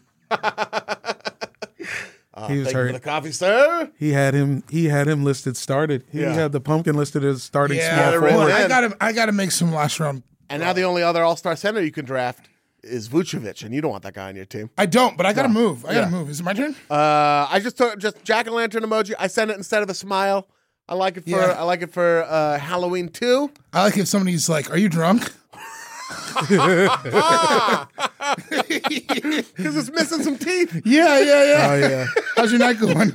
Speaker 3: Uh,
Speaker 5: He was
Speaker 3: thank you
Speaker 5: hurt.
Speaker 3: for the coffee, sir.
Speaker 5: He had him. He had him listed started. He
Speaker 3: Yeah.
Speaker 5: had the pumpkin listed as starting
Speaker 4: Yeah,
Speaker 3: they're
Speaker 5: small
Speaker 3: in
Speaker 5: forward.
Speaker 3: there.
Speaker 4: I gotta, I gotta make some last round.
Speaker 3: And now the only other all-star center you can draft is Vucevic, and you don't want that guy on your team.
Speaker 4: I don't, but I gotta move. I gotta
Speaker 3: Yeah.
Speaker 4: move. Is it my turn?
Speaker 3: Uh, I just took just jack-o'-lantern emoji. I sent it instead of a smile. I like it for
Speaker 4: Yeah.
Speaker 3: I like it for uh, Halloween too.
Speaker 4: I like if somebody's like, "Are you drunk?"
Speaker 3: Because it's missing some teeth.
Speaker 4: Yeah, yeah, yeah.
Speaker 5: Oh yeah.
Speaker 4: How's your night going?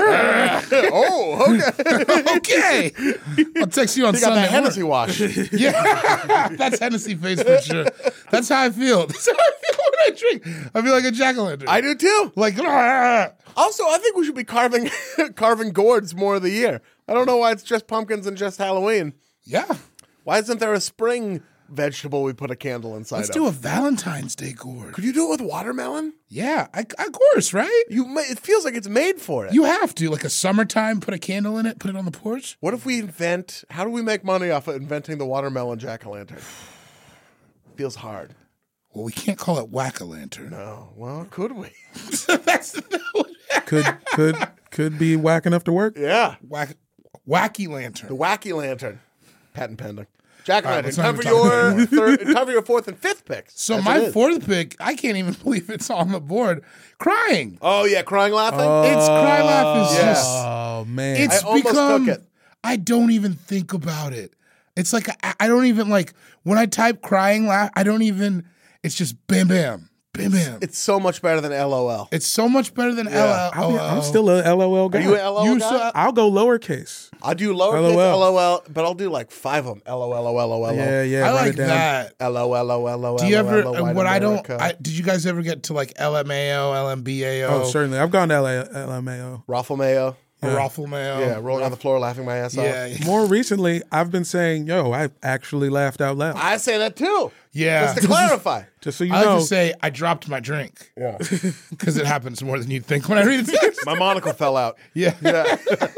Speaker 3: Oh, okay.
Speaker 4: Okay. I'll text you on
Speaker 3: You got
Speaker 4: Sunday.
Speaker 3: that Hennessy wash.
Speaker 4: Yeah, that's Hennessy face for sure. That's how I feel. That's how I feel when I drink. I feel like a jack-o'-lantern.
Speaker 3: I do too.
Speaker 4: like. "Ah."
Speaker 3: Also, I think we should be carving carving gourds more of the year. I don't know why it's just pumpkins and just Halloween.
Speaker 4: Yeah.
Speaker 3: Why isn't there a spring vegetable we put a candle inside
Speaker 4: Let's
Speaker 3: of?
Speaker 4: do a Valentine's Day gourd.
Speaker 3: Could you do it with watermelon?
Speaker 4: Yeah, I, of course, right?
Speaker 3: You, ma- it feels like it's made for it.
Speaker 4: You have to, like a summertime, put a candle in it, put it on the porch.
Speaker 3: What if we invent? How do we make money off of inventing the watermelon jack o' lantern? Feels hard.
Speaker 4: Well, we can't call it whack-a-lantern.
Speaker 3: Oh, well, could we?
Speaker 4: That's
Speaker 5: Could could could be whack enough to work.
Speaker 3: Yeah,
Speaker 4: whack, wacky
Speaker 3: the
Speaker 4: lantern.
Speaker 3: wacky lantern, patent pending. Jack o'
Speaker 4: All right,
Speaker 3: lantern.
Speaker 4: let's not
Speaker 3: Time for
Speaker 4: even talk about
Speaker 3: your third. Time for your fourth and fifth picks.
Speaker 4: So
Speaker 3: As
Speaker 4: my
Speaker 3: it is.
Speaker 4: fourth pick, I can't even believe it's on the board. Crying.
Speaker 3: Oh yeah, crying laughing.
Speaker 4: It's cry laugh is
Speaker 3: Yeah.
Speaker 4: just.
Speaker 5: Oh man.
Speaker 4: It's
Speaker 3: I almost
Speaker 4: become.
Speaker 3: took it.
Speaker 4: I don't even think about it. It's like I, I don't even like when I type crying laugh. I don't even. It's just bam bam bam bam. It's,
Speaker 3: It's so much better than LOL.
Speaker 4: so much better than
Speaker 3: Yeah.
Speaker 5: I'll be-
Speaker 4: L O L.
Speaker 5: I'm still a LOL guy.
Speaker 3: Are you an LOL
Speaker 4: You
Speaker 3: guy?
Speaker 4: saw-
Speaker 5: I'll go lowercase.
Speaker 3: I do lowercase
Speaker 5: LOL.
Speaker 3: LOL, but I'll do like five of them. LOL.
Speaker 5: Yeah, yeah.
Speaker 4: I
Speaker 5: write
Speaker 4: like
Speaker 5: it down.
Speaker 4: that.
Speaker 3: LOL.
Speaker 4: Do you ever? uh, What I don't. I, did you guys ever get to like L M A O, L M B A O,
Speaker 5: Oh, certainly. I've gone to L M A O.
Speaker 3: Raffle mayo.
Speaker 4: Raffle Mayo?
Speaker 3: Yeah, rolling on the floor, laughing my ass
Speaker 4: Yeah,
Speaker 3: off.
Speaker 4: yeah.
Speaker 5: More recently, I've been saying, "Yo, I actually laughed out loud."
Speaker 3: I say that too.
Speaker 4: Yeah.
Speaker 3: Just to clarify.
Speaker 5: Just so you
Speaker 4: I like
Speaker 5: know,
Speaker 4: to say I dropped my drink
Speaker 3: Yeah.
Speaker 4: because it happens more than you'd think when I read the text.
Speaker 3: My monocle fell out.
Speaker 4: Yeah.
Speaker 3: Yeah.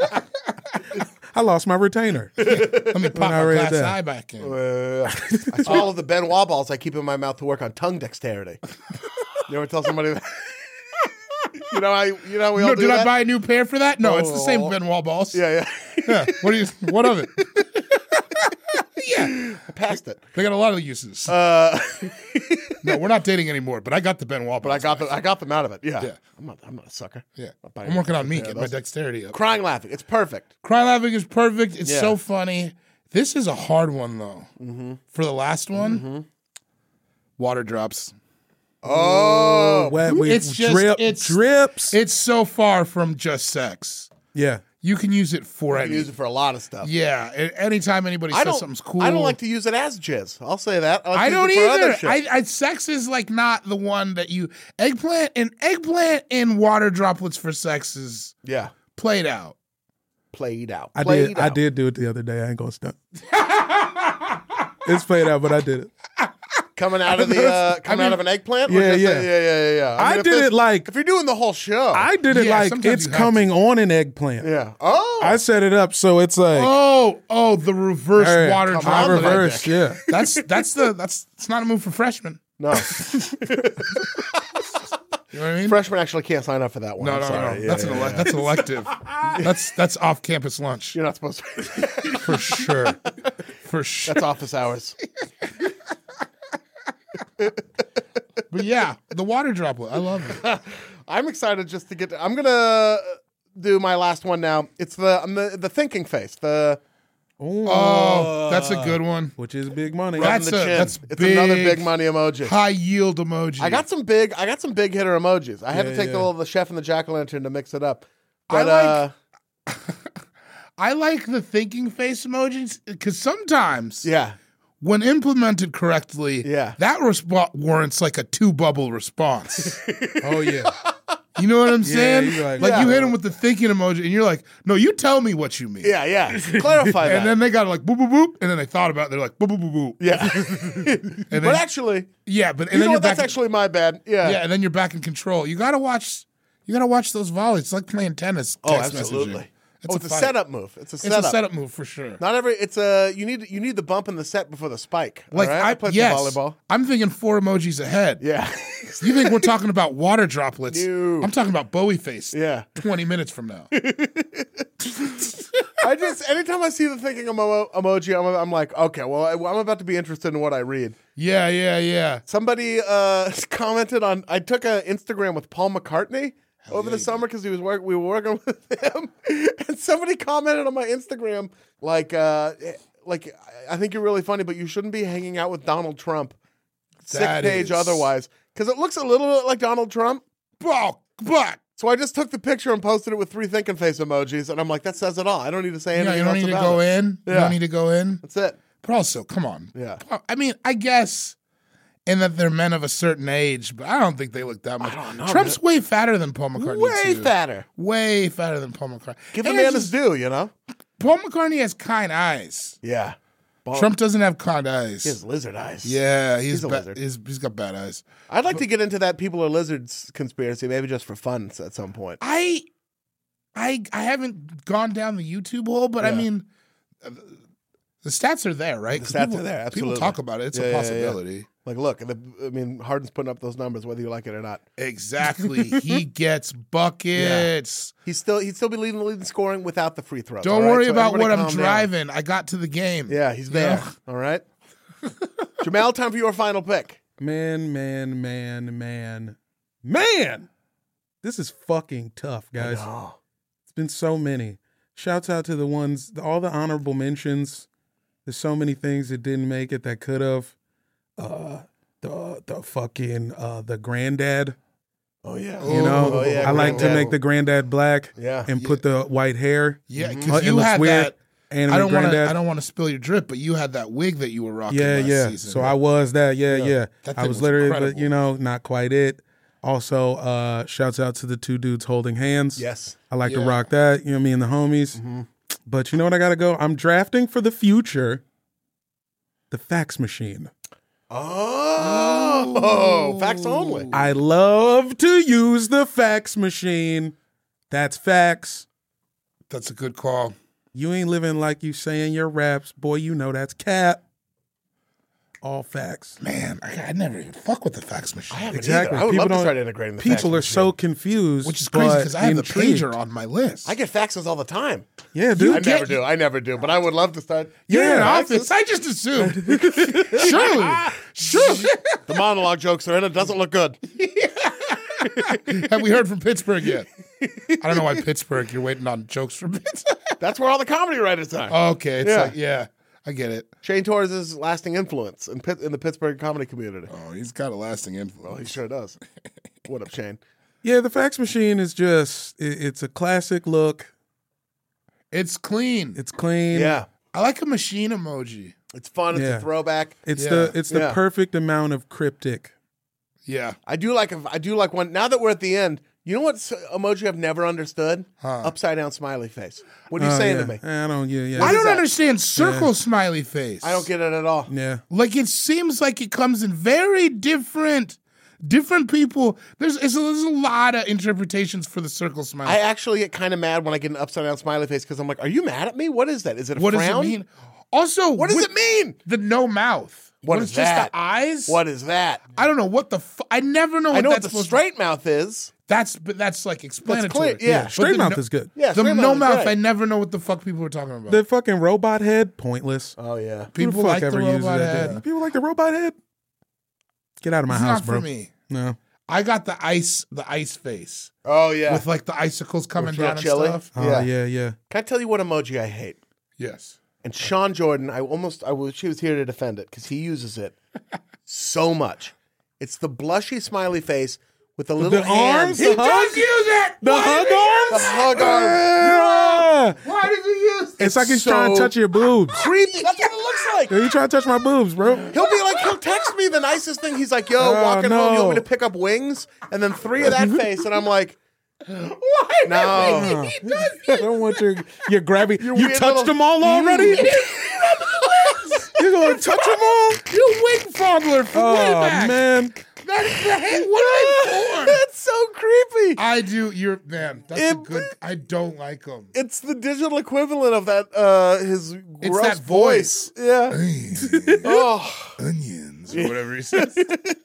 Speaker 5: I lost my retainer.
Speaker 4: Let me pop
Speaker 5: I
Speaker 4: my
Speaker 5: read
Speaker 4: glass
Speaker 5: that.
Speaker 4: eye back in.
Speaker 3: Uh, I swallowed the Ben Wa balls I keep in my mouth to work on tongue dexterity. You ever tell somebody that? You know how you know how we all
Speaker 4: No,
Speaker 3: do
Speaker 4: did
Speaker 3: that?
Speaker 4: I buy a new pair for that? No, it's the same
Speaker 3: Oh.
Speaker 4: Ben Wall balls.
Speaker 3: Yeah, yeah.
Speaker 4: Yeah. What do you? What of it? Yeah,
Speaker 3: I passed it.
Speaker 4: they got a lot of uses.
Speaker 3: Uh,
Speaker 4: no, we're not dating anymore. But I got the Ben Wall
Speaker 3: but I
Speaker 4: balls.
Speaker 3: got the, I got them out of it. Yeah.
Speaker 4: Yeah.
Speaker 3: I'm not I'm not a sucker.
Speaker 4: Yeah,
Speaker 3: I'll buy
Speaker 4: I'm working on me,
Speaker 3: yeah,
Speaker 4: getting my
Speaker 3: those-
Speaker 4: dexterity up.
Speaker 3: Crying laughing. It's perfect.
Speaker 4: Cry laughing is perfect. It's
Speaker 3: Yeah.
Speaker 4: so funny. This is a hard one though. Mm-hmm. For the last one,
Speaker 3: Mm-hmm.
Speaker 4: water drops.
Speaker 3: Oh.
Speaker 5: Wet, we
Speaker 4: It's just-
Speaker 5: drip,
Speaker 4: it's-
Speaker 5: drips.
Speaker 4: It's so far from just sex.
Speaker 5: yeah.
Speaker 4: You can use it for
Speaker 3: I
Speaker 4: any.
Speaker 3: can use it for a lot of stuff.
Speaker 4: Yeah, a- anytime anybody
Speaker 3: I
Speaker 4: says
Speaker 3: don't.
Speaker 4: something's cool.
Speaker 3: I don't like to use it as jizz. I'll say that. I, like
Speaker 4: I
Speaker 3: to
Speaker 4: don't
Speaker 3: use it for other
Speaker 4: either.
Speaker 3: shit.
Speaker 4: I, I sex is like not the one that you eggplant and eggplant and water droplets for sex is
Speaker 3: yeah.
Speaker 4: played out.
Speaker 3: Played out.
Speaker 5: I
Speaker 3: Played
Speaker 5: did.
Speaker 3: out.
Speaker 5: I did do it the other day. I ain't gonna stunt. It's played out, but I did it.
Speaker 3: Coming out of the uh, coming out of an eggplant. Or
Speaker 5: Yeah,
Speaker 3: just
Speaker 5: yeah.
Speaker 3: a- yeah, yeah, yeah, yeah.
Speaker 5: I
Speaker 3: mean, if
Speaker 5: did
Speaker 3: this-
Speaker 5: it like
Speaker 3: if you're doing the whole show.
Speaker 5: I did it
Speaker 4: Yeah,
Speaker 5: like
Speaker 4: sometimes
Speaker 5: it's
Speaker 4: you have
Speaker 5: coming on an eggplant.
Speaker 3: yeah. Oh.
Speaker 5: I set it up so it's like
Speaker 4: Oh, oh, the reverse
Speaker 5: Hey,
Speaker 4: water
Speaker 3: come
Speaker 5: I
Speaker 3: on,
Speaker 4: droplet.
Speaker 3: my
Speaker 5: reverse.
Speaker 3: dick.
Speaker 5: Yeah.
Speaker 4: That's that's the that's it's not a move for freshmen.
Speaker 3: no.
Speaker 4: You know what I mean?
Speaker 3: Freshmen actually can't sign up for that one.
Speaker 4: no,
Speaker 3: I'm
Speaker 4: no,
Speaker 3: sorry.
Speaker 4: no.
Speaker 3: Yeah,
Speaker 4: that's
Speaker 3: yeah,
Speaker 4: an ele-
Speaker 3: yeah.
Speaker 4: that's an elective. that's that's off campus lunch
Speaker 3: You're not supposed to.
Speaker 4: for sure. For sure.
Speaker 3: That's office hours.
Speaker 4: But yeah, the water droplet. I love it.
Speaker 3: I'm excited just to get to, I'm going to do my last one now. It's the I'm the, the thinking face. The
Speaker 4: Oh, that's a good one.
Speaker 5: Which is big money.
Speaker 4: That's
Speaker 3: the
Speaker 4: a-
Speaker 3: chin.
Speaker 4: that's
Speaker 3: It's another
Speaker 4: big.
Speaker 3: big money emoji.
Speaker 4: High yield emoji.
Speaker 3: I got some big I got some big hitter emojis. I had
Speaker 5: Yeah,
Speaker 3: to take
Speaker 5: yeah.
Speaker 3: the little the chef and the jack-o'-lantern to mix it up.
Speaker 4: I
Speaker 3: But
Speaker 4: like-
Speaker 3: uh
Speaker 4: I like the thinking face emojis because sometimes
Speaker 3: yeah.
Speaker 4: when implemented correctly,
Speaker 3: Yeah.
Speaker 4: that response warrants like a two bubble response.
Speaker 5: Oh yeah.
Speaker 4: You know what I'm saying?
Speaker 5: you're like,
Speaker 4: like
Speaker 3: yeah.
Speaker 4: you hit them with the thinking emoji, and you're like, "No, you tell me what you mean."
Speaker 3: Yeah, yeah. Clarify that.
Speaker 4: And then they got like boop boop boop, and then they thought about it. They're like boop boop boop boop.
Speaker 3: yeah.
Speaker 4: And then,
Speaker 3: But actually,
Speaker 4: yeah, but and
Speaker 3: you
Speaker 4: then
Speaker 3: know
Speaker 4: you're
Speaker 3: what? That's
Speaker 4: back.
Speaker 3: actually my bad. Yeah.
Speaker 4: yeah, and then you're back in control. You gotta watch. You gotta watch those volleys. It's like playing tennis.
Speaker 3: Oh,
Speaker 4: Text
Speaker 3: absolutely.
Speaker 4: Messaging.
Speaker 3: oh, it's a,
Speaker 4: fight.
Speaker 3: setup move. It's a
Speaker 4: It's
Speaker 3: setup.
Speaker 4: a setup move for sure.
Speaker 3: Not every. It's a. You need. You need the bump in the set before the spike.
Speaker 4: Like
Speaker 3: all right?
Speaker 4: I,
Speaker 3: I played
Speaker 4: yes,
Speaker 3: some volleyball.
Speaker 4: I'm thinking four emojis ahead.
Speaker 3: Yeah.
Speaker 4: You think we're talking about water droplets?
Speaker 3: No.
Speaker 4: I'm talking about Bowie face.
Speaker 3: Yeah.
Speaker 4: twenty minutes from now.
Speaker 3: I just anytime I see the thinking emo- emoji, I'm, I'm like, okay, well, I, I'm about to be interested in what I read.
Speaker 4: Yeah, yeah, yeah.
Speaker 3: Somebody uh, commented on. I took an Instagram with Paul McCartney over the summer because he was work. We were working with him, and somebody commented on my Instagram like, uh, like I think you're really funny, but you shouldn't be hanging out with Donald Trump. Sick
Speaker 4: That
Speaker 3: page
Speaker 4: is-
Speaker 3: otherwise, because it looks a little bit like Donald Trump.
Speaker 4: But, but
Speaker 3: So I just took the picture and posted it with three thinking face emojis, and I'm like, that says it all. I don't need to say
Speaker 4: you, know,
Speaker 3: anything
Speaker 4: you don't
Speaker 3: else
Speaker 4: need to
Speaker 3: about
Speaker 4: go
Speaker 3: it.
Speaker 4: in. You
Speaker 3: Yeah.
Speaker 4: don't need to go in.
Speaker 3: That's it.
Speaker 4: But also, come on.
Speaker 3: Yeah.
Speaker 4: I mean, I guess in that they're men of a certain age, but I don't think they look that much.
Speaker 3: don't know,
Speaker 4: Trump's way fatter than Paul McCartney.
Speaker 3: Way
Speaker 4: too.
Speaker 3: fatter.
Speaker 4: Way fatter than Paul McCartney.
Speaker 3: Give the
Speaker 4: And
Speaker 3: man
Speaker 4: it's
Speaker 3: his
Speaker 4: just-
Speaker 3: due, you know?
Speaker 4: Paul McCartney has kind eyes.
Speaker 3: Yeah. Paul-
Speaker 4: Trump doesn't have kind eyes.
Speaker 3: He has lizard eyes.
Speaker 4: Yeah, he's,
Speaker 3: He's a
Speaker 4: ba-
Speaker 3: lizard.
Speaker 4: he's, he's got bad eyes.
Speaker 3: I'd like to get into that people are lizards conspiracy, maybe just for fun at some point.
Speaker 4: I, I, I haven't gone down the YouTube hole, but I
Speaker 3: Yeah.
Speaker 4: mean, uh, the stats are there, right?
Speaker 3: The
Speaker 4: 'Cause
Speaker 3: stats
Speaker 4: people,
Speaker 3: are there, absolutely.
Speaker 4: People talk about it. It's
Speaker 3: Yeah,
Speaker 4: a
Speaker 3: yeah, yeah.
Speaker 4: possibility.
Speaker 3: Like, look, the, I mean, Harden's putting up those numbers whether you like it or not.
Speaker 4: Exactly. He gets buckets.
Speaker 3: He's still he'd still be leading the lead in scoring without the free throws.
Speaker 4: Don't
Speaker 3: all right?
Speaker 4: worry
Speaker 3: So
Speaker 4: about what
Speaker 3: everybody
Speaker 4: I'm
Speaker 3: calm down.
Speaker 4: driving. I got to the game.
Speaker 3: Yeah, he's
Speaker 4: You
Speaker 3: there.
Speaker 4: know?
Speaker 3: All right. Jamal, time for your final pick.
Speaker 5: Man, man, man, man, man. This is fucking tough, guys.
Speaker 3: Oh,
Speaker 5: It's been so many. Shouts out to the ones, all the honorable mentions. There's so many things that didn't make it that could have. Uh, the the fucking uh, the granddad.
Speaker 3: oh yeah.
Speaker 5: You know,
Speaker 3: Oh, yeah,
Speaker 5: I like to
Speaker 3: granddad.
Speaker 5: make the granddad black.
Speaker 3: Yeah.
Speaker 5: and put the white hair.
Speaker 4: Yeah,
Speaker 5: Uh,
Speaker 4: because
Speaker 5: it
Speaker 4: you
Speaker 5: looks
Speaker 4: had
Speaker 5: weird.
Speaker 4: that.
Speaker 5: Anime
Speaker 4: I don't want to.
Speaker 5: granddad.
Speaker 4: I don't want to spill your drip, but you had that wig that you were rocking.
Speaker 5: Yeah,
Speaker 4: last
Speaker 5: yeah.
Speaker 4: season.
Speaker 5: So I was that. Yeah, yeah.
Speaker 4: That
Speaker 5: I
Speaker 4: thing
Speaker 5: was
Speaker 4: was
Speaker 5: literally, but
Speaker 4: incredible.
Speaker 5: you know, not quite it. Also, uh, shouts out to the two dudes holding hands.
Speaker 3: Yes.
Speaker 5: I like to
Speaker 4: Yeah.
Speaker 5: rock that. You know, me and the homies. But you know what? I got to go. I'm drafting for the future. The fax machine.
Speaker 3: Oh, facts only.
Speaker 5: I love to use the fax machine. That's facts.
Speaker 4: That's a good call.
Speaker 5: You ain't living like you saying your raps. Boy, you know that's cap. All facts.
Speaker 4: Man, I, I never even fuck with the fax machine.
Speaker 3: I haven't
Speaker 5: Exactly.
Speaker 3: either. I would
Speaker 5: People
Speaker 3: love to
Speaker 5: don't-
Speaker 3: start integrating the fax
Speaker 5: People are so
Speaker 3: machine.
Speaker 5: confused.
Speaker 4: Which is crazy because
Speaker 5: but
Speaker 4: I have
Speaker 5: intrigued.
Speaker 4: the pager on my list.
Speaker 3: I get faxes all the time.
Speaker 5: Yeah, dude.
Speaker 3: I
Speaker 4: get-
Speaker 3: never do. I never do. But I would love to start.
Speaker 4: You're in an
Speaker 5: Yeah,
Speaker 4: office. I just assumed. Surely. Surely.
Speaker 3: The monologue jokes are in it. Doesn't look good.
Speaker 4: Have we heard from Pittsburgh yet? I don't know why Pittsburgh. You're waiting on jokes from Pittsburgh.
Speaker 3: That's where all the comedy writers are.
Speaker 4: Okay. It's
Speaker 3: Yeah.
Speaker 4: like, yeah, I get it.
Speaker 3: Shane Torres' lasting influence in, Pitt, in the Pittsburgh comedy community.
Speaker 4: Oh, he's got a lasting influence.
Speaker 3: Well, he sure does. What up, Shane?
Speaker 5: Yeah, the fax machine is just, it, it's a classic look.
Speaker 4: It's clean.
Speaker 5: It's clean.
Speaker 3: Yeah.
Speaker 4: I like a machine emoji.
Speaker 3: It's fun. It's
Speaker 5: Yeah.
Speaker 3: a throwback.
Speaker 5: It's
Speaker 4: Yeah.
Speaker 5: the it's the
Speaker 3: Yeah.
Speaker 5: perfect amount of cryptic.
Speaker 4: Yeah.
Speaker 3: I do like I do like one. Now that we're at the end, you know what s- emoji I've never understood? Upside down smiley face. What are you
Speaker 5: Oh,
Speaker 3: saying
Speaker 5: yeah.
Speaker 3: to me?
Speaker 5: I don't. Yeah, yeah.
Speaker 4: I don't
Speaker 3: that?
Speaker 4: understand circle smiley face.
Speaker 3: I don't get it at all.
Speaker 5: Yeah.
Speaker 4: Like it seems like it comes in very different, different people. There's, it's a, there's a lot of interpretations for the circle smiley.
Speaker 3: I actually get kind of mad when I get an upside down smiley face because I'm like, are you mad at me? What is that? Is it a
Speaker 4: what does
Speaker 3: frown?
Speaker 4: it mean? Also,
Speaker 3: What does
Speaker 4: with
Speaker 3: it mean?
Speaker 4: The no mouth.
Speaker 3: What
Speaker 4: When
Speaker 3: is
Speaker 4: it's just
Speaker 3: that?
Speaker 4: the eyes.
Speaker 3: What is that?
Speaker 4: I don't know what the. Fu- I never know. What
Speaker 3: I know what
Speaker 4: that's
Speaker 3: the
Speaker 4: supposed
Speaker 3: straight mouth is.
Speaker 4: To, that's but that's like explanatory.
Speaker 3: clear, yeah.
Speaker 4: But
Speaker 5: Straight
Speaker 4: the
Speaker 5: mouth
Speaker 4: no-
Speaker 5: is good.
Speaker 3: Yeah,
Speaker 4: The
Speaker 3: straight
Speaker 4: no
Speaker 3: is
Speaker 4: mouth.
Speaker 3: great.
Speaker 4: I never know what the fuck people are talking about.
Speaker 5: The fucking robot head, pointless.
Speaker 3: Oh yeah.
Speaker 5: Who
Speaker 4: people
Speaker 5: the fuck
Speaker 4: like the
Speaker 5: ever uses
Speaker 4: robot
Speaker 5: that
Speaker 4: head.
Speaker 5: thing? People like the robot head. Get out of my
Speaker 4: It's
Speaker 5: house,
Speaker 4: not
Speaker 5: bro.
Speaker 4: for me.
Speaker 5: No.
Speaker 4: I got the ice, the ice face
Speaker 3: Oh yeah.
Speaker 4: with like the icicles coming
Speaker 3: With real
Speaker 4: down and
Speaker 3: chili?
Speaker 4: stuff.
Speaker 5: Oh,
Speaker 3: Yeah.
Speaker 5: yeah, yeah.
Speaker 3: Can I tell you what emoji I hate?
Speaker 4: Yes.
Speaker 3: And Sean Jordan, I almost I wish he was here to defend it because he uses it so much. It's the blushy smiley face with the little
Speaker 5: The arms,
Speaker 3: hands.
Speaker 5: the hug,
Speaker 4: use it.
Speaker 5: the hug arms.
Speaker 3: The hug arms.
Speaker 5: Yeah.
Speaker 4: Why does he use?
Speaker 5: It's like he's
Speaker 3: so
Speaker 5: trying to touch your boobs.
Speaker 3: Creepy. That's what it looks like.
Speaker 5: Are you trying to touch my boobs, bro?
Speaker 3: He'll be like, he'll text me the nicest thing. He's like, yo,
Speaker 5: Oh,
Speaker 3: walking home, you want me
Speaker 5: no.
Speaker 3: to pick up wings? And then three of that face. And I'm like,
Speaker 4: Why?
Speaker 3: no.
Speaker 4: He does.
Speaker 5: I don't want your your grabbing. You
Speaker 3: weird
Speaker 5: touched
Speaker 3: little-
Speaker 5: them all already. You're gonna touch them all?
Speaker 4: You wing fondler from way
Speaker 5: Oh
Speaker 4: back.
Speaker 5: man.
Speaker 4: That is the hate. What are they for?
Speaker 3: That's so creepy.
Speaker 4: I do. You're man. That's a
Speaker 3: It-
Speaker 4: good. I don't like him.
Speaker 3: It's the digital equivalent of that, uh, his
Speaker 4: It's
Speaker 3: gross
Speaker 4: that voice.
Speaker 3: Yeah. Oh.
Speaker 4: Onions or whatever he says.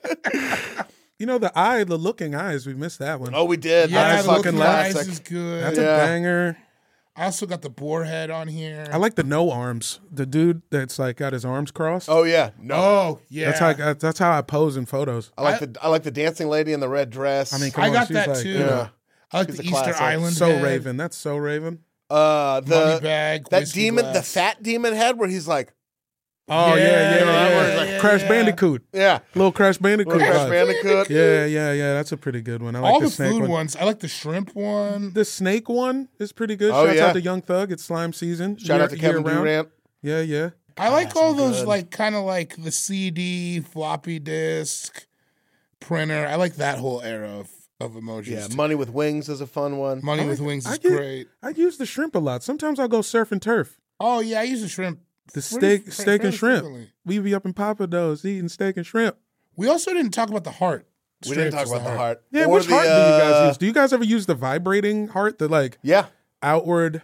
Speaker 5: You know the eye, the looking eyes. We missed that one.
Speaker 3: Oh, we did.
Speaker 4: Yeah,
Speaker 3: That's
Speaker 4: the
Speaker 3: fucking
Speaker 4: looking eyes
Speaker 3: classic.
Speaker 4: is good.
Speaker 5: That's
Speaker 3: Yeah.
Speaker 5: a banger.
Speaker 4: I also got the boar head on here.
Speaker 5: I like the no arms. The dude that's like got his arms crossed.
Speaker 3: Oh yeah. No.
Speaker 4: Oh yeah.
Speaker 5: That's how I, that's how I pose in photos.
Speaker 3: I like the I like the dancing lady in the red dress.
Speaker 5: I mean, come
Speaker 4: I
Speaker 5: on,
Speaker 4: got
Speaker 5: she's
Speaker 4: that
Speaker 5: like,
Speaker 4: too.
Speaker 3: yeah.
Speaker 4: I like
Speaker 3: She's
Speaker 4: the
Speaker 3: a
Speaker 4: Easter
Speaker 3: classic.
Speaker 4: Island.
Speaker 5: So
Speaker 4: head,
Speaker 5: Raven. That's so Raven.
Speaker 3: uh, the
Speaker 4: money bag.
Speaker 3: that
Speaker 4: whiskey
Speaker 3: demon, the
Speaker 4: glass.
Speaker 3: fat demon head, where he's like,
Speaker 5: Oh yeah, yeah, yeah.
Speaker 3: yeah,
Speaker 5: yeah,
Speaker 3: yeah,
Speaker 4: yeah,
Speaker 5: Crash
Speaker 4: yeah.
Speaker 5: Bandicoot.
Speaker 3: yeah,
Speaker 5: Little Crash Bandicoot.
Speaker 3: Little Crash
Speaker 5: vibe.
Speaker 3: Bandicoot.
Speaker 5: Yeah, yeah, yeah. That's a pretty good one. I like
Speaker 4: All
Speaker 5: the,
Speaker 4: the
Speaker 5: snake
Speaker 4: food
Speaker 5: one.
Speaker 4: ones. I like the shrimp one.
Speaker 5: The snake one is pretty good.
Speaker 3: Oh,
Speaker 5: Shouts
Speaker 3: yeah.
Speaker 5: out to Young Thug. It's slime season.
Speaker 3: Shout
Speaker 5: Year-
Speaker 3: out to Kevin
Speaker 5: year round.
Speaker 3: Durant.
Speaker 5: Yeah, yeah.
Speaker 4: I like all those
Speaker 3: good.
Speaker 4: like kind of like the C D, floppy disk, printer. I like that whole era of, of emojis.
Speaker 3: Yeah,
Speaker 4: too.
Speaker 3: Money with Wings is a fun one.
Speaker 4: Money
Speaker 5: I
Speaker 4: with
Speaker 5: like-
Speaker 4: Wings
Speaker 5: I
Speaker 4: is
Speaker 5: get-
Speaker 4: great.
Speaker 5: I use the shrimp a lot. Sometimes I'll go surf and turf.
Speaker 4: Oh yeah, I use the shrimp.
Speaker 5: The
Speaker 4: pretty
Speaker 5: steak,
Speaker 4: fre-
Speaker 5: steak
Speaker 4: fairly
Speaker 5: and shrimp.
Speaker 4: frequently.
Speaker 5: We be up in Papados eating steak and shrimp.
Speaker 4: We also didn't talk about the heart.
Speaker 3: We didn't
Speaker 4: Straight
Speaker 3: talk
Speaker 4: up just
Speaker 3: about the heart.
Speaker 5: Yeah,
Speaker 3: Or
Speaker 5: which
Speaker 3: the,
Speaker 5: heart do you
Speaker 3: uh,
Speaker 5: guys use? Do you guys ever use the vibrating heart, the like
Speaker 3: Yeah.
Speaker 5: outward?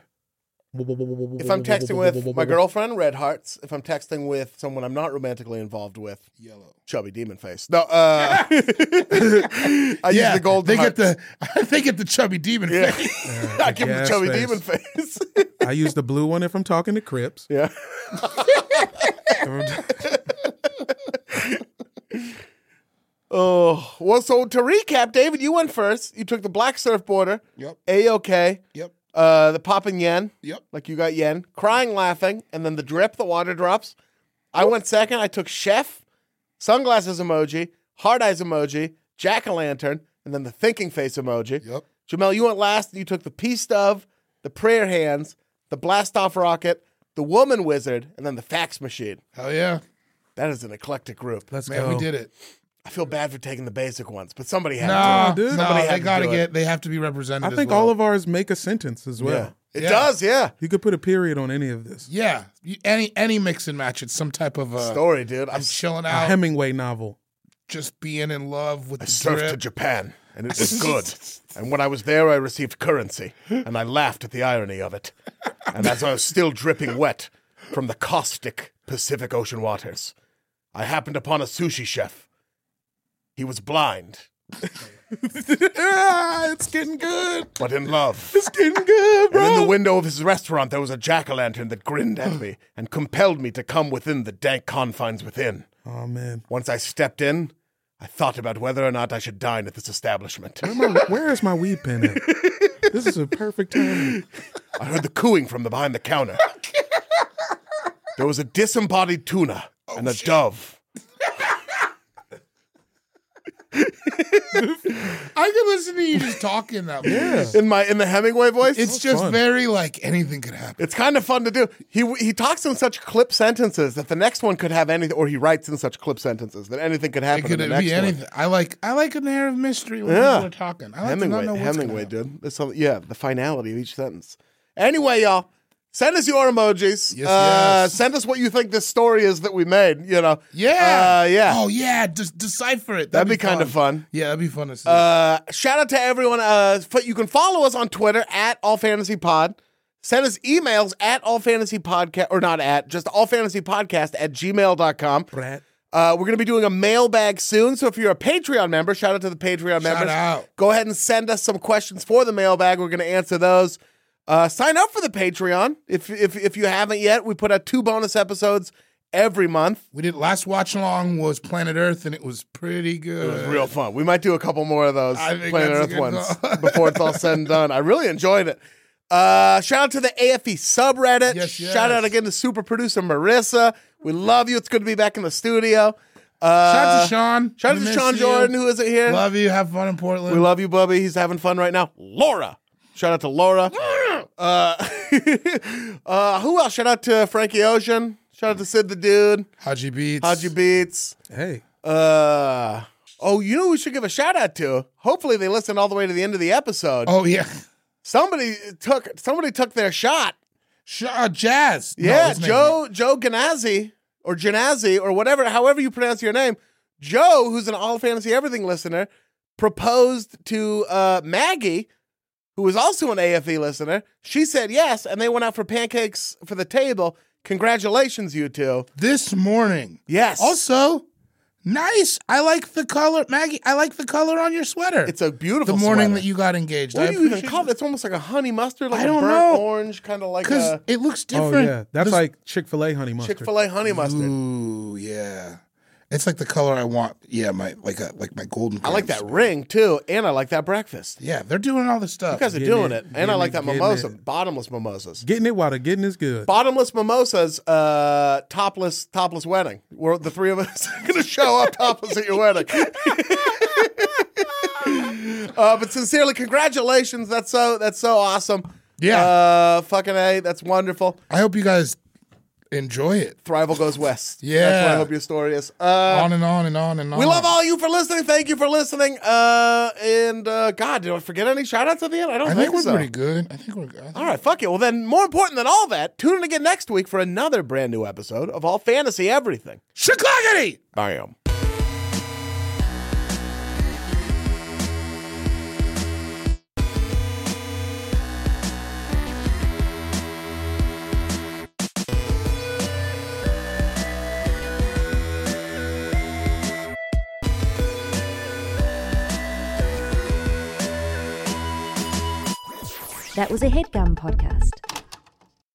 Speaker 3: If I'm texting with my girlfriend, red hearts. If I'm texting with someone I'm not romantically involved with,
Speaker 4: Yellow.
Speaker 3: chubby demon face. No, uh, I use the gold
Speaker 4: They
Speaker 3: hearts.
Speaker 4: get the they get the chubby demon
Speaker 3: Yeah.
Speaker 4: face.
Speaker 3: I give him the
Speaker 5: gas
Speaker 3: chubby
Speaker 5: face.
Speaker 3: demon face.
Speaker 5: I use the blue one if I'm talking to Crips.
Speaker 3: yeah. Oh, well, so to recap, David, you went first. You took the black surfboarder,
Speaker 4: Yep.
Speaker 3: A-OK,
Speaker 4: Yep.
Speaker 3: uh, the popping yen,
Speaker 4: Yep.
Speaker 3: like you got yen, crying, laughing, and then the drip, the water drops. I went second. I took chef, sunglasses emoji, hard eyes emoji, jack-o'-lantern, and then the thinking face emoji.
Speaker 4: Yep.
Speaker 3: Jamel, you went last. You took the peace dove, the prayer hands, the blast off rocket, the woman wizard, and then the fax machine.
Speaker 4: Hell yeah.
Speaker 3: That is an eclectic group.
Speaker 5: Let's
Speaker 4: Man,
Speaker 5: go.
Speaker 4: we did it.
Speaker 3: I feel bad for taking the basic ones, but somebody had
Speaker 4: No,
Speaker 3: to.
Speaker 5: dude.
Speaker 4: no,
Speaker 3: Somebody had
Speaker 4: they
Speaker 3: to
Speaker 4: gotta
Speaker 3: do it.
Speaker 4: get. They have to be represented.
Speaker 5: I
Speaker 4: as
Speaker 5: think
Speaker 4: well.
Speaker 5: all of ours make a sentence as well.
Speaker 3: Yeah. It
Speaker 4: Yeah.
Speaker 3: does, yeah.
Speaker 5: You could put a period on any of this.
Speaker 4: Yeah, You- any any mix and match. It's some type of uh,
Speaker 3: Story, dude. I'm
Speaker 4: I'm chilling
Speaker 5: A
Speaker 4: out,
Speaker 5: Hemingway novel.
Speaker 4: just being in love with
Speaker 3: I
Speaker 4: the
Speaker 3: surfed to
Speaker 4: drip.
Speaker 3: Japan, and it was good. And when I was there, I received currency, and I laughed at the irony of it. And as I was still dripping wet from the caustic Pacific Ocean waters, I happened upon a sushi chef. He was blind,
Speaker 5: ah, it's getting good.
Speaker 3: but in love.
Speaker 5: It's getting good, bro.
Speaker 3: And in the window of his restaurant, there was a jack-o'-lantern that grinned at me and compelled me to come within the dank confines within.
Speaker 5: Oh man,
Speaker 3: Once I stepped in, I thought about whether or not I should dine at this establishment.
Speaker 5: Where, my, where is my weed pen at? This is a perfect time.
Speaker 3: I heard the cooing from the behind the counter. There was a disembodied tuna and a dove.
Speaker 4: I can listen to you just talking that way.
Speaker 5: Yeah.
Speaker 3: In my in the Hemingway voice,
Speaker 4: It's
Speaker 5: was
Speaker 4: just
Speaker 5: fun.
Speaker 4: very like anything could happen.
Speaker 3: it's kind of fun to do. He he talks in such clip sentences that the next one could have anything, or he writes in such clip sentences that anything could
Speaker 4: It
Speaker 3: happen.
Speaker 4: could
Speaker 3: in the
Speaker 4: be
Speaker 3: next
Speaker 4: anything.
Speaker 3: one.
Speaker 4: I like I like a narrative mystery when
Speaker 3: Yeah.
Speaker 4: people are talking. I like
Speaker 3: Hemingway,
Speaker 4: to not know what's
Speaker 3: Hemingway,
Speaker 4: gonna happen.
Speaker 3: dude. There's some, yeah, the finality of each sentence. Anyway, y'all, send us your emojis.
Speaker 4: Yes,
Speaker 3: uh,
Speaker 4: yes.
Speaker 3: Send us what you think this story is that we made. You know,
Speaker 4: Yeah.
Speaker 3: uh, yeah.
Speaker 4: Oh yeah. Just decipher it.
Speaker 3: That'd be kind of fun.
Speaker 4: Yeah, that'd be fun to see.
Speaker 3: Uh, shout out to everyone. Uh, f- you can follow us on Twitter at All Fantasy Pod. Send us emails at All Fantasy Podcast, or not at, just All Fantasy Podcast at gmail dot com.
Speaker 5: Brat.
Speaker 3: Uh, we're going to be doing a mailbag soon. So if you're a Patreon member, shout out to the Patreon members.
Speaker 4: out.
Speaker 3: Go ahead and send us some questions for the mailbag. We're going to answer those. Uh, sign up for the Patreon if, if if you haven't yet. We put out two bonus episodes every month.
Speaker 4: We did last watch along was Planet Earth, and it was pretty good.
Speaker 3: It was real fun. We might do a couple more of those
Speaker 4: I think
Speaker 3: Planet
Speaker 4: that's a
Speaker 3: Earth
Speaker 4: good
Speaker 3: ones
Speaker 4: call.
Speaker 3: before it's all said and done. I really enjoyed it. Uh, shout out to the A F E subreddit.
Speaker 4: Yes, yes.
Speaker 3: Shout out again to super producer Marissa. We love you. It's good to be back in the studio. Uh,
Speaker 4: Shout out to Sean.
Speaker 3: Shout out
Speaker 4: We
Speaker 3: to
Speaker 4: miss
Speaker 3: Sean
Speaker 4: you.
Speaker 3: Jordan, who isn't here.
Speaker 4: Love you. Have fun in Portland.
Speaker 3: We love you, Bubby. He's having fun right now. Laura. Shout out to Laura. Uh, uh, who else? Shout out to Frankie Ocean. Shout out to Sid the Dude.
Speaker 4: Haji Beats.
Speaker 3: Haji Beats.
Speaker 5: Hey.
Speaker 3: Uh, oh, you know who we should give a shout out to? Hopefully they listened all the way to the end of the episode.
Speaker 4: Oh yeah.
Speaker 3: Somebody took somebody took their shot.
Speaker 4: Sh- uh, Jazz. No,
Speaker 3: Yeah,
Speaker 4: his name-
Speaker 3: Joe Joe Ganazzi or Janazzi or whatever, however you pronounce your name. Joe, who's an All Fantasy Everything listener, proposed to uh, Maggie, who was also an A F E listener. She said yes, and they went out for pancakes for the table. Congratulations, you two.
Speaker 4: This morning.
Speaker 3: Yes.
Speaker 4: Also, nice. I like the color, Maggie. I like the color on your sweater.
Speaker 3: It's a beautiful
Speaker 4: the morning
Speaker 3: sweater.
Speaker 4: that you got engaged.
Speaker 3: What
Speaker 4: I
Speaker 3: do you even
Speaker 4: appreciate
Speaker 3: call
Speaker 4: it.
Speaker 3: it? It's almost like a honey mustard, like
Speaker 4: I
Speaker 3: a
Speaker 4: don't
Speaker 3: burnt
Speaker 4: know.
Speaker 3: orange, kind of like
Speaker 4: Because
Speaker 3: a
Speaker 4: it looks
Speaker 5: Oh,
Speaker 4: different.
Speaker 5: yeah. That's
Speaker 4: This-
Speaker 5: like Chick-fil-A honey mustard.
Speaker 3: Chick-fil-A honey mustard.
Speaker 4: Ooh, yeah. It's like the color I want. Yeah, my like a like my golden.
Speaker 3: I like that
Speaker 4: crayons.
Speaker 3: ring, too, and I like that breakfast.
Speaker 4: Yeah, they're doing all this stuff.
Speaker 3: You guys are
Speaker 5: Getting
Speaker 3: doing
Speaker 5: it,
Speaker 3: it. And I
Speaker 5: getting
Speaker 3: like
Speaker 5: it,
Speaker 3: that
Speaker 5: getting
Speaker 3: mimosa,
Speaker 5: it.
Speaker 3: bottomless mimosas.
Speaker 5: Getting it while the getting is good.
Speaker 3: Bottomless mimosas, uh, topless, topless wedding. We're the three of us are going to show up topless at your wedding. uh, but sincerely, congratulations. That's so, that's so awesome.
Speaker 4: Yeah.
Speaker 3: Uh, fucking A. That's wonderful.
Speaker 4: I hope you guys enjoy it.
Speaker 3: Thrival goes west.
Speaker 4: Yeah.
Speaker 3: That's what I hope your story is. Uh,
Speaker 4: on and on and on and on.
Speaker 3: we love all you for listening. Thank you for listening. Uh, and, uh, God, did I forget any shout outs at the end? I don't
Speaker 4: I
Speaker 3: think,
Speaker 4: think we're
Speaker 3: so.
Speaker 4: pretty good. I think we're good.
Speaker 3: All right, fuck it. Well, then, more important than all that, tune in again next week for another brand new episode of All Fantasy Everything.
Speaker 4: Chicago!
Speaker 3: Bam.
Speaker 1: That was a HeadGum podcast.